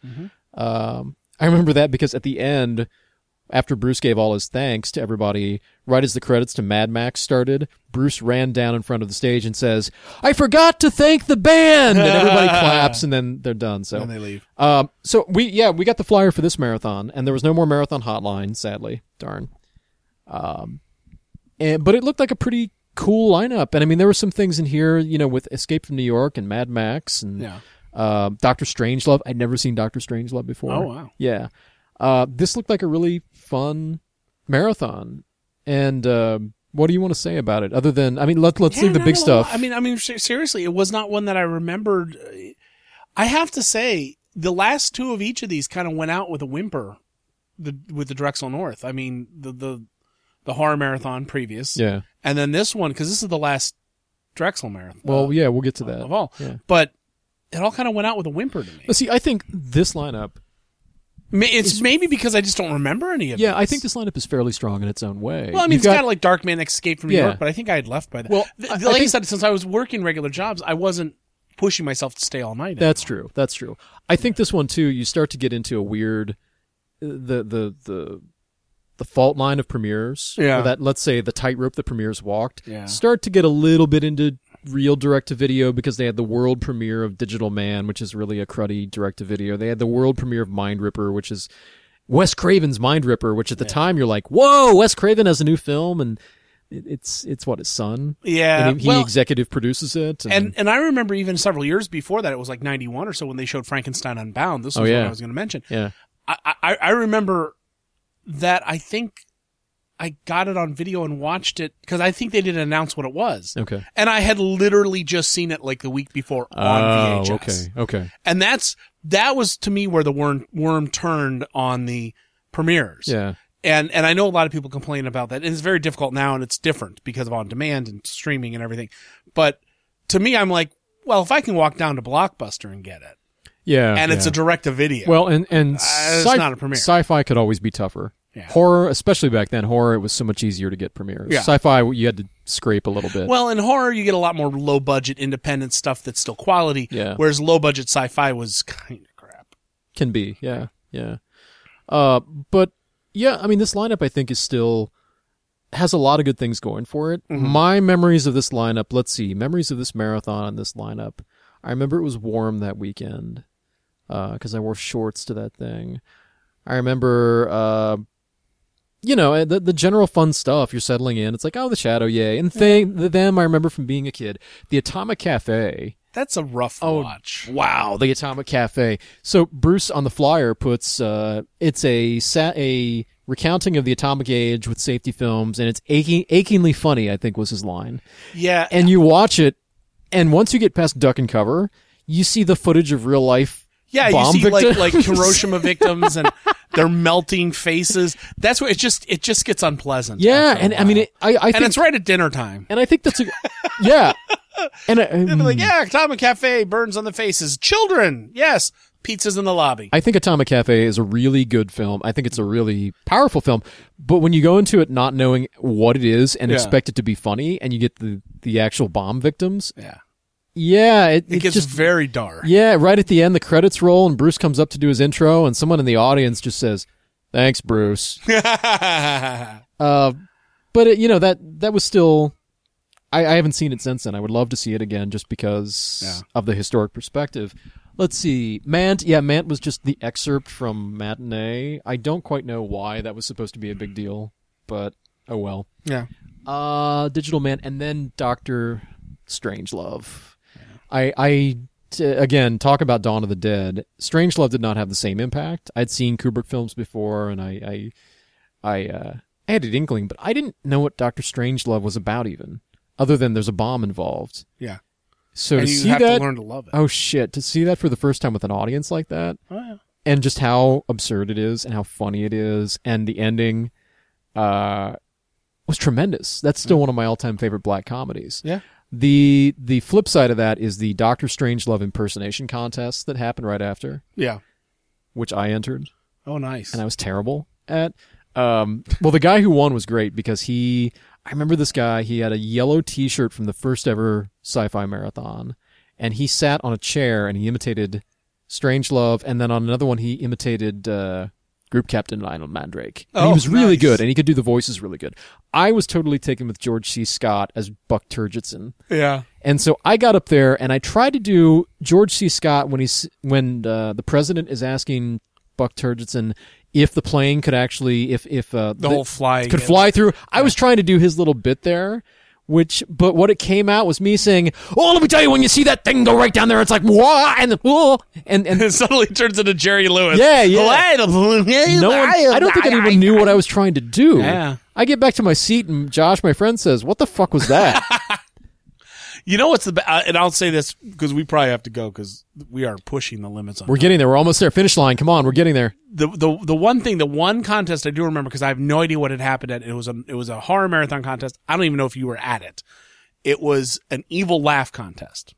Speaker 1: I remember that because at the end, after Bruce gave all his thanks to everybody, right as the credits to Mad Max started, Bruce ran down in front of the stage and says, "I forgot to thank the band!" And everybody claps, and then they're done. So
Speaker 2: and they leave.
Speaker 1: So we got the flyer for this marathon, and there was no more marathon hotline, sadly. Darn. But it looked like a pretty cool lineup. And I mean, there were some things in here, with Escape from New York and Mad Max and Dr. Strangelove. I'd never seen Dr. Strangelove before.
Speaker 2: Oh, wow.
Speaker 1: Yeah. This looked like a really fun marathon. And what do you want to say about it? Other than, let's leave the big stuff.
Speaker 2: Seriously, it was not one that I remembered. I have to say, the last two of each of these kind of went out with a whimper with the Drexel North. I mean, the horror marathon previous.
Speaker 1: Yeah.
Speaker 2: And then this one, because this is the last Drexel marathon.
Speaker 1: Well, we'll get to that.
Speaker 2: Of all.
Speaker 1: Yeah.
Speaker 2: But it all kind of went out with a whimper to me.
Speaker 1: But see, I think this lineup...
Speaker 2: It's maybe because I just don't remember any of it.
Speaker 1: Yeah, I think this lineup is fairly strong in its own way.
Speaker 2: Well, it's kind of like Darkman Escape from New York, but I think I had left by then.
Speaker 1: Well,
Speaker 2: like I said, since I was working regular jobs, I wasn't pushing myself to stay all night.
Speaker 1: That's true. I think this one, too, you start to get into a weird... The fault line of premieres.
Speaker 2: Yeah.
Speaker 1: Or that, let's say, the tightrope that premieres walked. Yeah. Start to get a little bit into real direct-to-video because they had the world premiere of Digital Man, which is really a cruddy direct-to-video. They had the world premiere of Mind Ripper, which is Wes Craven's Mind Ripper, which at the time you're like, whoa, Wes Craven has a new film, and it's what, his son?
Speaker 2: Yeah.
Speaker 1: And he executive produces it.
Speaker 2: And I remember even several years before that, it was like 91 or so when they showed Frankenstein Unbound. This was what I was going to mention.
Speaker 1: Yeah.
Speaker 2: I remember that I think I got it on video and watched it because I think they didn't announce what it was.
Speaker 1: Okay.
Speaker 2: And I had literally just seen it like the week before on VHS.
Speaker 1: Okay.
Speaker 2: And that was to me where the worm turned on the premieres.
Speaker 1: Yeah.
Speaker 2: And I know a lot of people complain about that. And it's very difficult now, and it's different because of on demand and streaming and everything. But to me, I'm like, well, if I can walk down to Blockbuster and get it.
Speaker 1: Yeah.
Speaker 2: And it's a direct to video.
Speaker 1: Well, and
Speaker 2: it's not a premiere.
Speaker 1: Sci-fi could always be tougher.
Speaker 2: Yeah.
Speaker 1: Horror, especially back then, it was so much easier to get premieres.
Speaker 2: Yeah.
Speaker 1: Sci-fi, you had to scrape a little bit.
Speaker 2: Well, in horror, you get a lot more low-budget, independent stuff that's still quality, whereas low-budget sci-fi was kind of crap.
Speaker 1: Can be, yeah. But, yeah, I mean, this lineup, I think, has a lot of good things going for it. Mm-hmm. My memories of this lineup, memories of this marathon and this lineup, I remember it was warm that weekend, because I wore shorts to that thing. I remember... the general fun stuff. You're settling in. It's like, oh, The Shadow, yay. And them I remember from being a kid. The Atomic Cafe.
Speaker 2: That's a rough watch.
Speaker 1: Wow, The Atomic Cafe. So Bruce on the flyer puts, it's a recounting of the atomic age with safety films, and it's achingly funny, I think was his line.
Speaker 2: Yeah.
Speaker 1: And you watch it, and once you get past duck and cover, you see the footage of real life bomb
Speaker 2: you see
Speaker 1: victims.
Speaker 2: like Hiroshima victims and their melting faces. That's what it just gets unpleasant.
Speaker 1: Yeah, and I mean, I think,
Speaker 2: and it's right at dinner time.
Speaker 1: And I think that's yeah. And
Speaker 2: they'll be like, Atomic Cafe burns on the faces. Children, yes. Pizzas in the lobby.
Speaker 1: I think Atomic Cafe is a really good film. I think it's a really powerful film. But when you go into it not knowing what it is and expect it to be funny, and you get the actual bomb victims. Yeah, it
Speaker 2: gets
Speaker 1: just
Speaker 2: very dark.
Speaker 1: Yeah, right at the end, the credits roll, and Bruce comes up to do his intro, and someone in the audience just says, "Thanks, Bruce." But that was still. I haven't seen it since then. I would love to see it again, just because of the historic perspective. Let's see, Mant. Yeah, Mant was just the excerpt from Matinee. I don't quite know why that was supposed to be a big deal, but oh well.
Speaker 2: Yeah.
Speaker 1: Digital Man, and then Dr. Strangelove. Again, talk about Dawn of the Dead. Strangelove did not have the same impact. I'd seen Kubrick films before, and I had an inkling, but I didn't know what Dr. Strangelove was about even, other than there's a bomb involved.
Speaker 2: Yeah.
Speaker 1: So
Speaker 2: and
Speaker 1: to
Speaker 2: you
Speaker 1: see
Speaker 2: have
Speaker 1: that,
Speaker 2: to learn to love it.
Speaker 1: Oh shit! To see that for the first time with an audience like that, and just how absurd it is, and how funny it is, and the ending was tremendous. That's still one of my all-time favorite black comedies.
Speaker 2: Yeah.
Speaker 1: The flip side of that is the Doctor Strangelove impersonation contest that happened right after.
Speaker 2: Yeah.
Speaker 1: Which I entered.
Speaker 2: Oh, nice.
Speaker 1: And I was terrible at. Well, the guy who won was great because I remember this guy, he had a yellow t-shirt from the first ever sci-fi marathon, and he sat on a chair and he imitated Strangelove, and then on another one he imitated Group Captain Lionel Mandrake. And he was really good, and he could do the voices really good. I was totally taken with George C. Scott as Buck Turgidson.
Speaker 2: Yeah.
Speaker 1: And so I got up there, and I tried to do George C. Scott when the president is asking Buck Turgidson if the plane could actually, the
Speaker 2: whole flying
Speaker 1: could fly through. I was trying to do his little bit there. But what it came out was me saying, "Oh, let me tell you, when you see that thing go right down there, it's like, whoa," and
Speaker 2: it suddenly turns into Jerry Lewis.
Speaker 1: Yeah. I don't think anyone knew what I was trying to do.
Speaker 2: Yeah.
Speaker 1: I get back to my seat, and Josh, my friend, says, "What the fuck was that?"
Speaker 2: You know what's and I'll say this because we probably have to go because we are pushing the limits on.
Speaker 1: We're getting there. We're almost there. Finish line. Come on, we're getting there.
Speaker 2: The one contest I do remember because I have no idea what had happened at it was a horror marathon contest. I don't even know if you were at it. It was an evil laugh contest.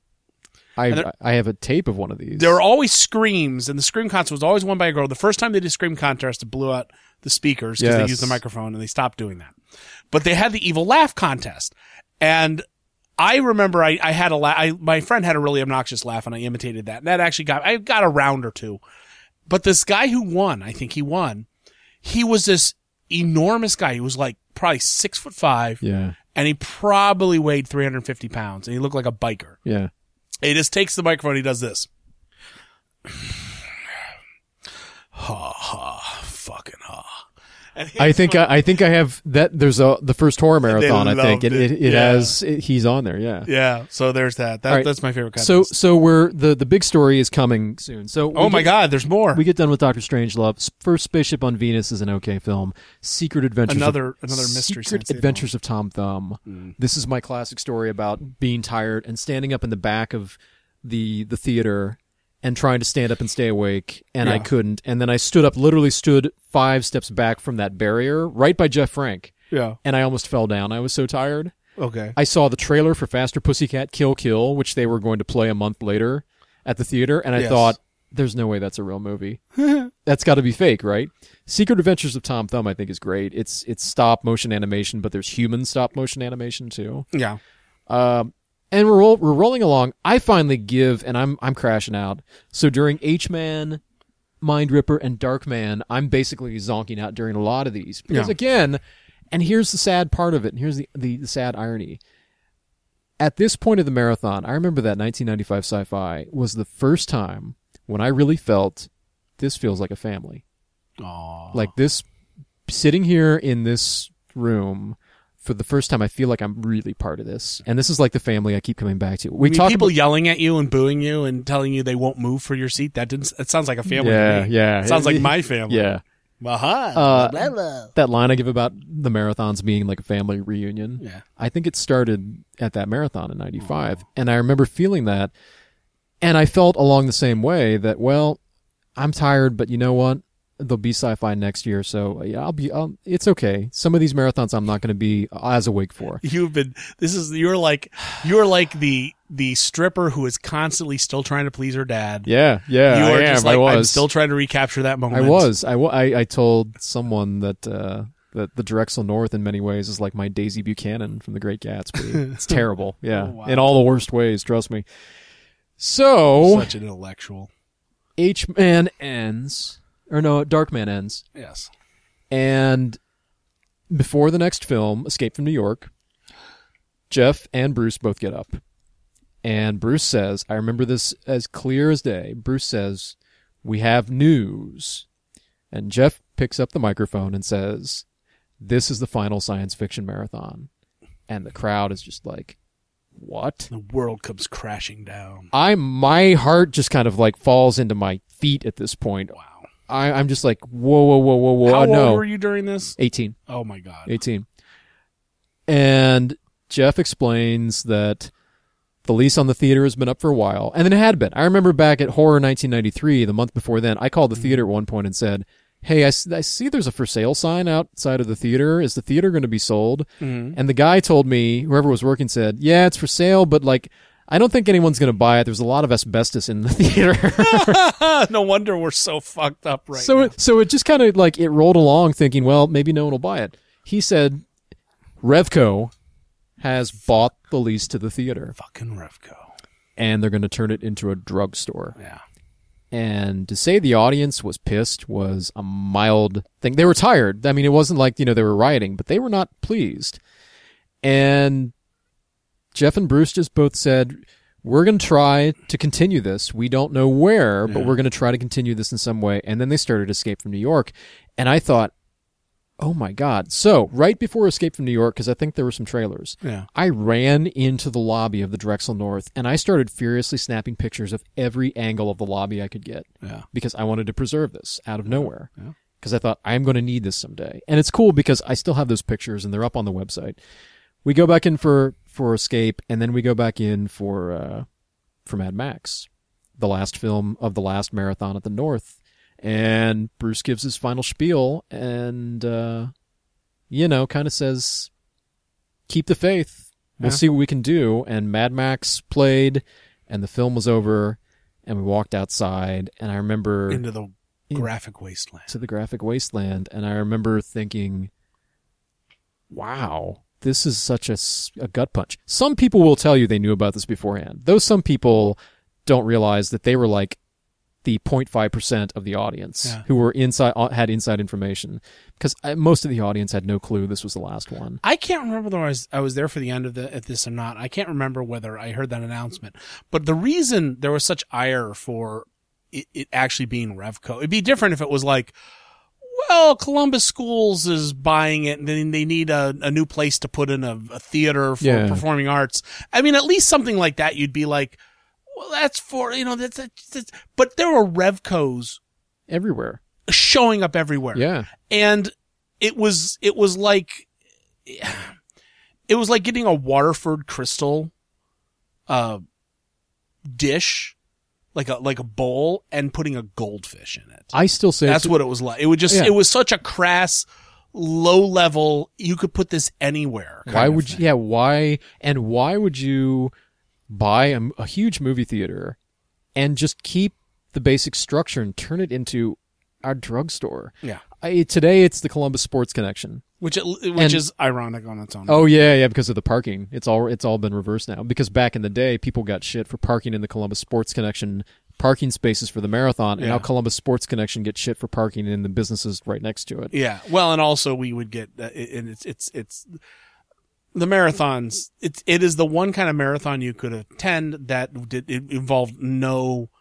Speaker 1: I have a tape of one of these.
Speaker 2: There were always screams, and the scream contest was always won by a girl. The first time they did scream contest, it blew out the speakers because they used the microphone, and they stopped doing that. But they had the evil laugh contest, and I remember I had my friend had a really obnoxious laugh, and I imitated that. And that actually I got a round or two. But this guy who won, I think he won, he was this enormous guy. He was like probably 6'5".
Speaker 1: Yeah.
Speaker 2: and he probably weighed 350 pounds, and he looked like a biker.
Speaker 1: Yeah.
Speaker 2: He just takes the microphone, he does this. Ha ha, fucking ha.
Speaker 1: I think I have that. There's the first horror marathon. I think it has. He's on there. Yeah.
Speaker 2: Yeah. So there's that.
Speaker 1: Right.
Speaker 2: That's my favorite kind.
Speaker 1: So we're the big story is coming soon. So
Speaker 2: my God, there's more.
Speaker 1: We get done with Doctor Strangelove. First Spaceship on Venus is an okay film. Secret Adventures.
Speaker 2: Another mystery.
Speaker 1: Secret Adventures of Tom Thumb. This is my classic story about being tired and standing up in the back of the theater and trying to stand up and stay awake, and I couldn't. And then I literally stood 5 steps back from that barrier, right by Jeff Frank.
Speaker 2: Yeah.
Speaker 1: And I almost fell down. I was so tired.
Speaker 2: Okay.
Speaker 1: I saw the trailer for Faster Pussycat Kill Kill, which they were going to play a month later at the theater, and I thought, there's no way that's a real movie. That's got to be fake, right? Secret Adventures of Tom Thumb, I think, is great. It's stop motion animation, but there's human stop motion animation too.
Speaker 2: Yeah.
Speaker 1: And we're rolling along. I finally give, and I'm crashing out. So during H-Man, Mind Ripper, and Darkman, I'm basically zonking out during a lot of these. Because again, and here's the sad part of it, and here's the sad irony. At this point of the marathon, I remember that 1995 Sci-Fi was the first time when I really felt this feels like a family.
Speaker 2: Aww.
Speaker 1: Like this, sitting here in this room, for the first time, I feel like I'm really part of this. And this is like the family I keep coming back to.
Speaker 2: People yelling at you and booing you and telling you they won't move for your seat. It sounds like a family to me.
Speaker 1: Yeah.
Speaker 2: It sounds like my family.
Speaker 1: Yeah. That line I give about the marathons being like a family reunion.
Speaker 2: Yeah.
Speaker 1: I think it started at that marathon in 95. And I remember feeling that. And I felt along the same way that, well, I'm tired, but you know what? There'll be sci-fi next year, so yeah, it's okay. Some of these marathons I'm not going to be as awake for.
Speaker 2: You're like the stripper who is constantly still trying to please her dad.
Speaker 1: Yeah.
Speaker 2: I'm still trying to recapture that moment.
Speaker 1: I told someone that the Drexel North in many ways is like my Daisy Buchanan from The Great Gatsby. It's terrible. Yeah.
Speaker 2: Oh, wow.
Speaker 1: In all the worst ways, trust me. So
Speaker 2: such an intellectual.
Speaker 1: H-Man ends. Or no, Darkman ends.
Speaker 2: Yes.
Speaker 1: And before the next film, Escape from New York, Jeff and Bruce both get up. And Bruce says, I remember this as clear as day, Bruce says, "We have news." And Jeff picks up the microphone and says, "This is the final science fiction marathon." And the crowd is just like, what?
Speaker 2: The world comes crashing down.
Speaker 1: My heart just kind of like falls into my feet at this point.
Speaker 2: Wow.
Speaker 1: I'm just like, whoa.
Speaker 2: How
Speaker 1: no.
Speaker 2: old were you during this?
Speaker 1: 18.
Speaker 2: Oh, my God.
Speaker 1: 18. And Jeff explains that the lease on the theater has been up for a while. And then it had been. I remember back at Horror 1993, the month before then, I called the theater at one point and said, "Hey, I see there's a for sale sign outside of the theater. Is the theater going to be sold?"
Speaker 2: Mm-hmm.
Speaker 1: And the guy told me, whoever was working said, "Yeah, it's for sale, but like, I don't think anyone's going to buy it. There's a lot of asbestos in the theater."
Speaker 2: No wonder we're so fucked up now.
Speaker 1: So it just kind of like, it rolled along thinking, well, maybe no one will buy it. He said, Revco has bought the lease to the theater.
Speaker 2: Fucking Revco.
Speaker 1: And they're going to turn it into a drugstore.
Speaker 2: Yeah.
Speaker 1: And to say the audience was pissed was a mild thing. They were tired. I mean, it wasn't like, they were rioting, but they were not pleased. And Jeff and Bruce just both said, we're going to try to continue this. We don't know where, but we're going to try to continue this in some way. And then they started Escape from New York. And I thought, oh my God. So right before Escape from New York, because I think there were some trailers, I ran into the lobby of the Drexel North and I started furiously snapping pictures of every angle of the lobby I could get because I wanted to preserve this out of nowhere. Because I thought, I'm going to need this someday. And it's cool because I still have those pictures and they're up on the website. We go back in for Escape, and then we go back in for Mad Max, the last film of the last marathon at the North. And Bruce gives his final spiel and, kind of says, keep the faith. We'll see what we can do. And Mad Max played, and the film was over, and we walked outside, and I remember...
Speaker 2: Into the graphic wasteland.
Speaker 1: To the graphic wasteland. And I remember thinking, wow, this is such a gut punch. Some people will tell you they knew about this beforehand. Those some people don't realize that they were like the 0.5% of the audience
Speaker 2: Yeah.
Speaker 1: who were had inside information, because most of the audience had no clue this was the last one.
Speaker 2: I can't remember whether I was there for the end of this or not. I can't remember whether I heard that announcement. But the reason there was such ire for it actually being Revco, it'd be different if it was like, well, Columbus Schools is buying it, and then they need a new place to put in a theater for performing arts. I mean, at least something like that, you'd be like, well, that's for, that's but there were Revcos
Speaker 1: Everywhere.
Speaker 2: showing up everywhere.
Speaker 1: Yeah.
Speaker 2: And it was like getting a Waterford Crystal, dish, like a bowl, and putting a goldfish in it.
Speaker 1: I still say
Speaker 2: That's what it was like. It would it was such a crass, low level, you could put this anywhere.
Speaker 1: Why would you, why would you buy a huge movie theater and just keep the basic structure and turn it into our drugstore?
Speaker 2: Yeah.
Speaker 1: Today it's the Columbus Sports Connection.
Speaker 2: Which is ironic on its own.
Speaker 1: Oh yeah, because of the parking. It's all been reversed now. Because back in the day, people got shit for parking in the Columbus Sports Connection parking spaces for the marathon, and now Columbus Sports Connection gets shit for parking in the businesses right next to it.
Speaker 2: Yeah, well, and also we would get, and it's the marathons. It is the one kind of marathon you could attend that it involved no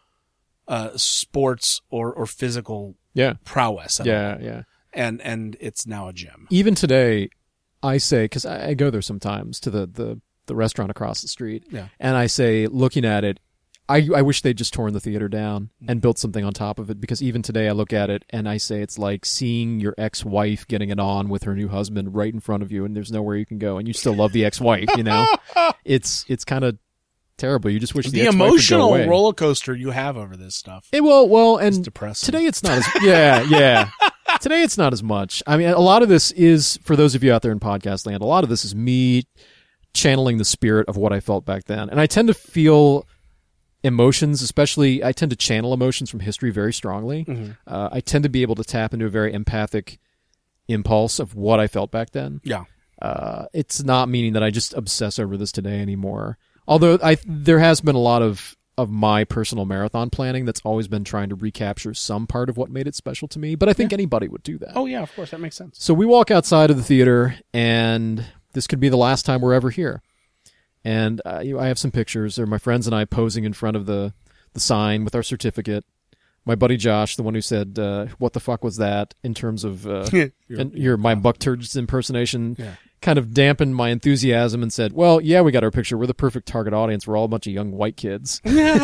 Speaker 2: sports or physical prowess. At all.
Speaker 1: Yeah.
Speaker 2: And it's now a gym.
Speaker 1: Even today, I say, because I go there sometimes to the restaurant across the street, and I say, looking at it, I wish they'd just torn the theater down and built something on top of it, because even today I look at it and I say it's like seeing your ex-wife getting it on with her new husband right in front of you, and there's nowhere you can go, and you still love the ex-wife, It's kind of terrible. You just wish the ex-wife
Speaker 2: emotional
Speaker 1: would go away.
Speaker 2: roller coaster you have over this stuff.
Speaker 1: Well, and
Speaker 2: it's depressing.
Speaker 1: Today it's not as yeah. Today it's not as much. I mean, a lot of this is, for those of you out there in podcast land, a lot of this is me channeling the spirit of what I felt back then, and I tend to feel emotions, especially I tend to channel emotions from history very strongly.
Speaker 2: Mm-hmm.
Speaker 1: I tend to be able to tap into a very empathic impulse of what I felt back then.
Speaker 2: Yeah.
Speaker 1: It's not meaning that I just obsess over this today anymore. Although there has been a lot of my personal marathon planning that's always been trying to recapture some part of what made it special to me. But I think anybody would do that.
Speaker 2: Oh yeah, of course, that makes sense.
Speaker 1: So we walk outside of the theater, and this could be the last time we're ever here. And I have some pictures. They're my friends and I posing in front of the sign with our certificate. My buddy Josh, the one who said, what the fuck was that, in terms of my Buck Turds impersonation, kind of dampened my enthusiasm and said, well, yeah, we got our picture. We're the perfect target audience. We're all a bunch of young white kids.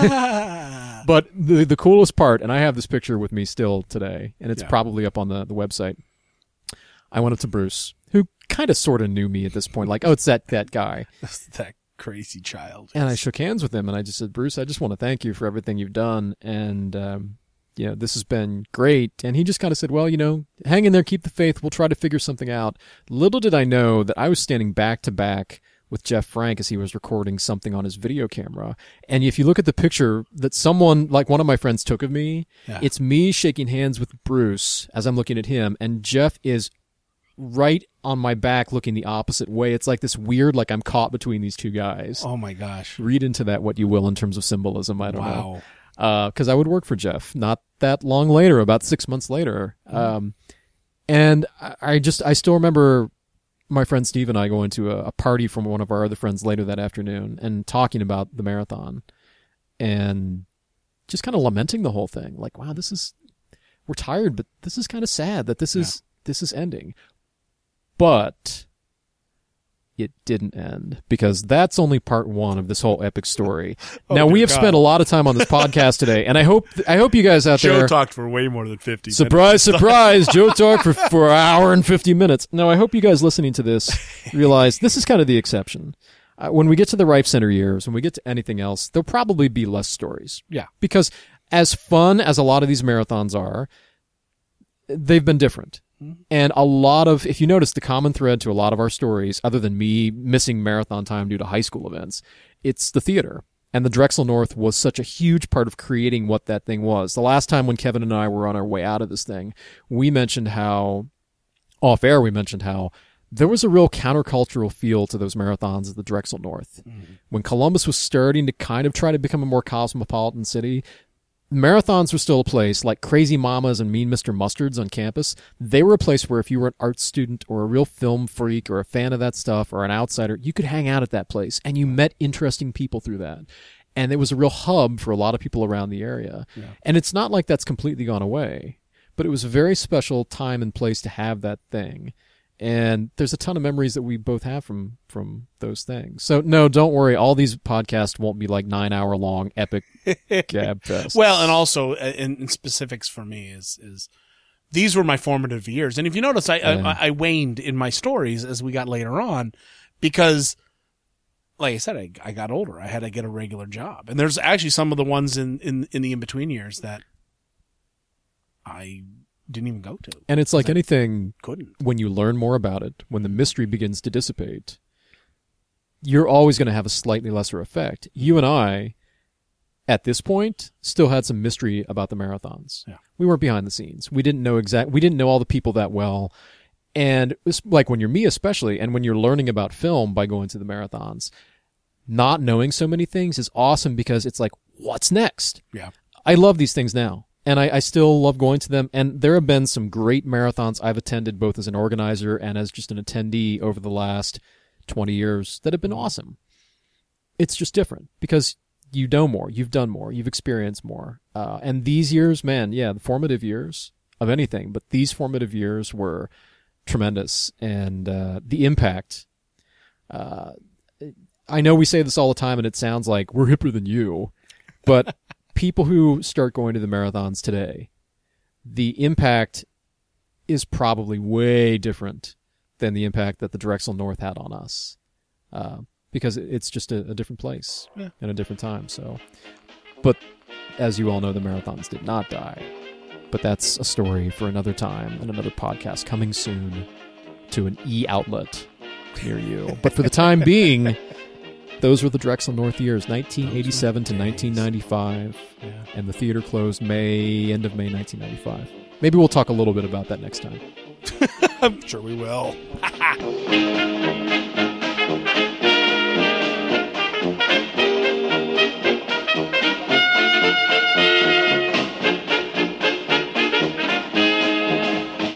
Speaker 1: But the coolest part, and I have this picture with me still today, and it's probably up on the website. I went up to Bruce, who kind of sort of knew me at this point, like, oh, it's that guy.
Speaker 2: That crazy child.
Speaker 1: And I shook hands with him, and I just said, Bruce, I just want to thank you for everything you've done, and this has been great. And he just kind of said, well, hang in there, keep the faith, we'll try to figure something out. Little did I know that I was standing back to back with Jeff Frank as he was recording something on his video camera. And if you look at the picture that someone, like one of my friends, took of me, it's me shaking hands with Bruce as I'm looking at him, and Jeff is right on my back looking the opposite way. It's like this weird, like I'm caught between these two guys.
Speaker 2: Oh my gosh.
Speaker 1: Read into that what you will in terms of symbolism. I don't know. Because I would work for Jeff not that long later, about 6 months later. And I still remember my friend Steve and I going to a party from one of our other friends later that afternoon and talking about the marathon and just kind of lamenting the whole thing. Like, wow, we're tired, but this is kind of sad that this is ending. But it didn't end, because that's only part one of this whole epic story. Now, we have spent a lot of time on this podcast today, and I hope you guys out there...
Speaker 2: Joe talked for way more than 50 minutes.
Speaker 1: Surprise, Joe talked for an hour and 50 minutes. Now, I hope you guys listening to this realize this is kind of the exception. When we get to the Rife Center years, when we get to anything else, there'll probably be less stories.
Speaker 2: Yeah.
Speaker 1: Because as fun as a lot of these marathons are, they've been different. And a lot of, if you notice the common thread to a lot of our stories, other than me missing marathon time due to high school events, it's the theater. And the Drexel North was such a huge part of creating what that thing was. The last time when Kevin and I were on our way out of this thing, we mentioned how, off air, there was a real countercultural feel to those marathons at the Drexel North. When Columbus was starting to kind of try to become a more cosmopolitan city, Marathons were still a place, like Crazy Mamas and Mean Mr. Mustards on campus. They were a place where if you were an art student or a real film freak or a fan of that stuff or an outsider, you could hang out at that place, and you met interesting people through that. And it was a real hub for a lot of people around the area.
Speaker 2: Yeah.
Speaker 1: And it's not like that's completely gone away, but it was a very special time and place to have that thing. And there's a ton of memories that we both have from those things. So, no, don't worry. All these podcasts won't be like 9-hour long epic gab fests.
Speaker 2: Well, and also in specifics for me is these were my formative years. And if you notice, I waned in my stories as we got later on because, like I said, I got older. I had to get a regular job. And there's actually some of the ones in the in-between years that I didn't even go to.
Speaker 1: And it's like anything,
Speaker 2: couldn't.
Speaker 1: When you learn more about it, when the mystery begins to dissipate, you're always going to have a slightly lesser effect. You and I, at this point, still had some mystery about the marathons.
Speaker 2: Yeah.
Speaker 1: We weren't behind the scenes. We didn't know all the people that well. And it's like when you're me especially, and when you're learning about film by going to the marathons, not knowing so many things is awesome because it's like, what's next?
Speaker 2: Yeah.
Speaker 1: I love these things now. And I still love going to them. And there have been some great marathons I've attended both as an organizer and as just an attendee over the last 20 years that have been awesome. It's just different because you know more, you've done more, you've experienced more. And these years, man, yeah, the formative years of anything, but these formative years were tremendous. And the impact, I know we say this all the time and it sounds like we're hipper than you, but people who start going to the marathons today, the impact is probably way different than the impact that the Drexel North had on us, because it's just a different place and a different time. So, but as you all know, the marathons did not die. But that's a story for another time and another podcast coming soon to an e-outlet near you. But for the time being, those were the Drexel North years, 1987 to 1995, and the theater closed end of May 1995. Maybe we'll talk a little bit about that next time.
Speaker 2: I'm sure we will.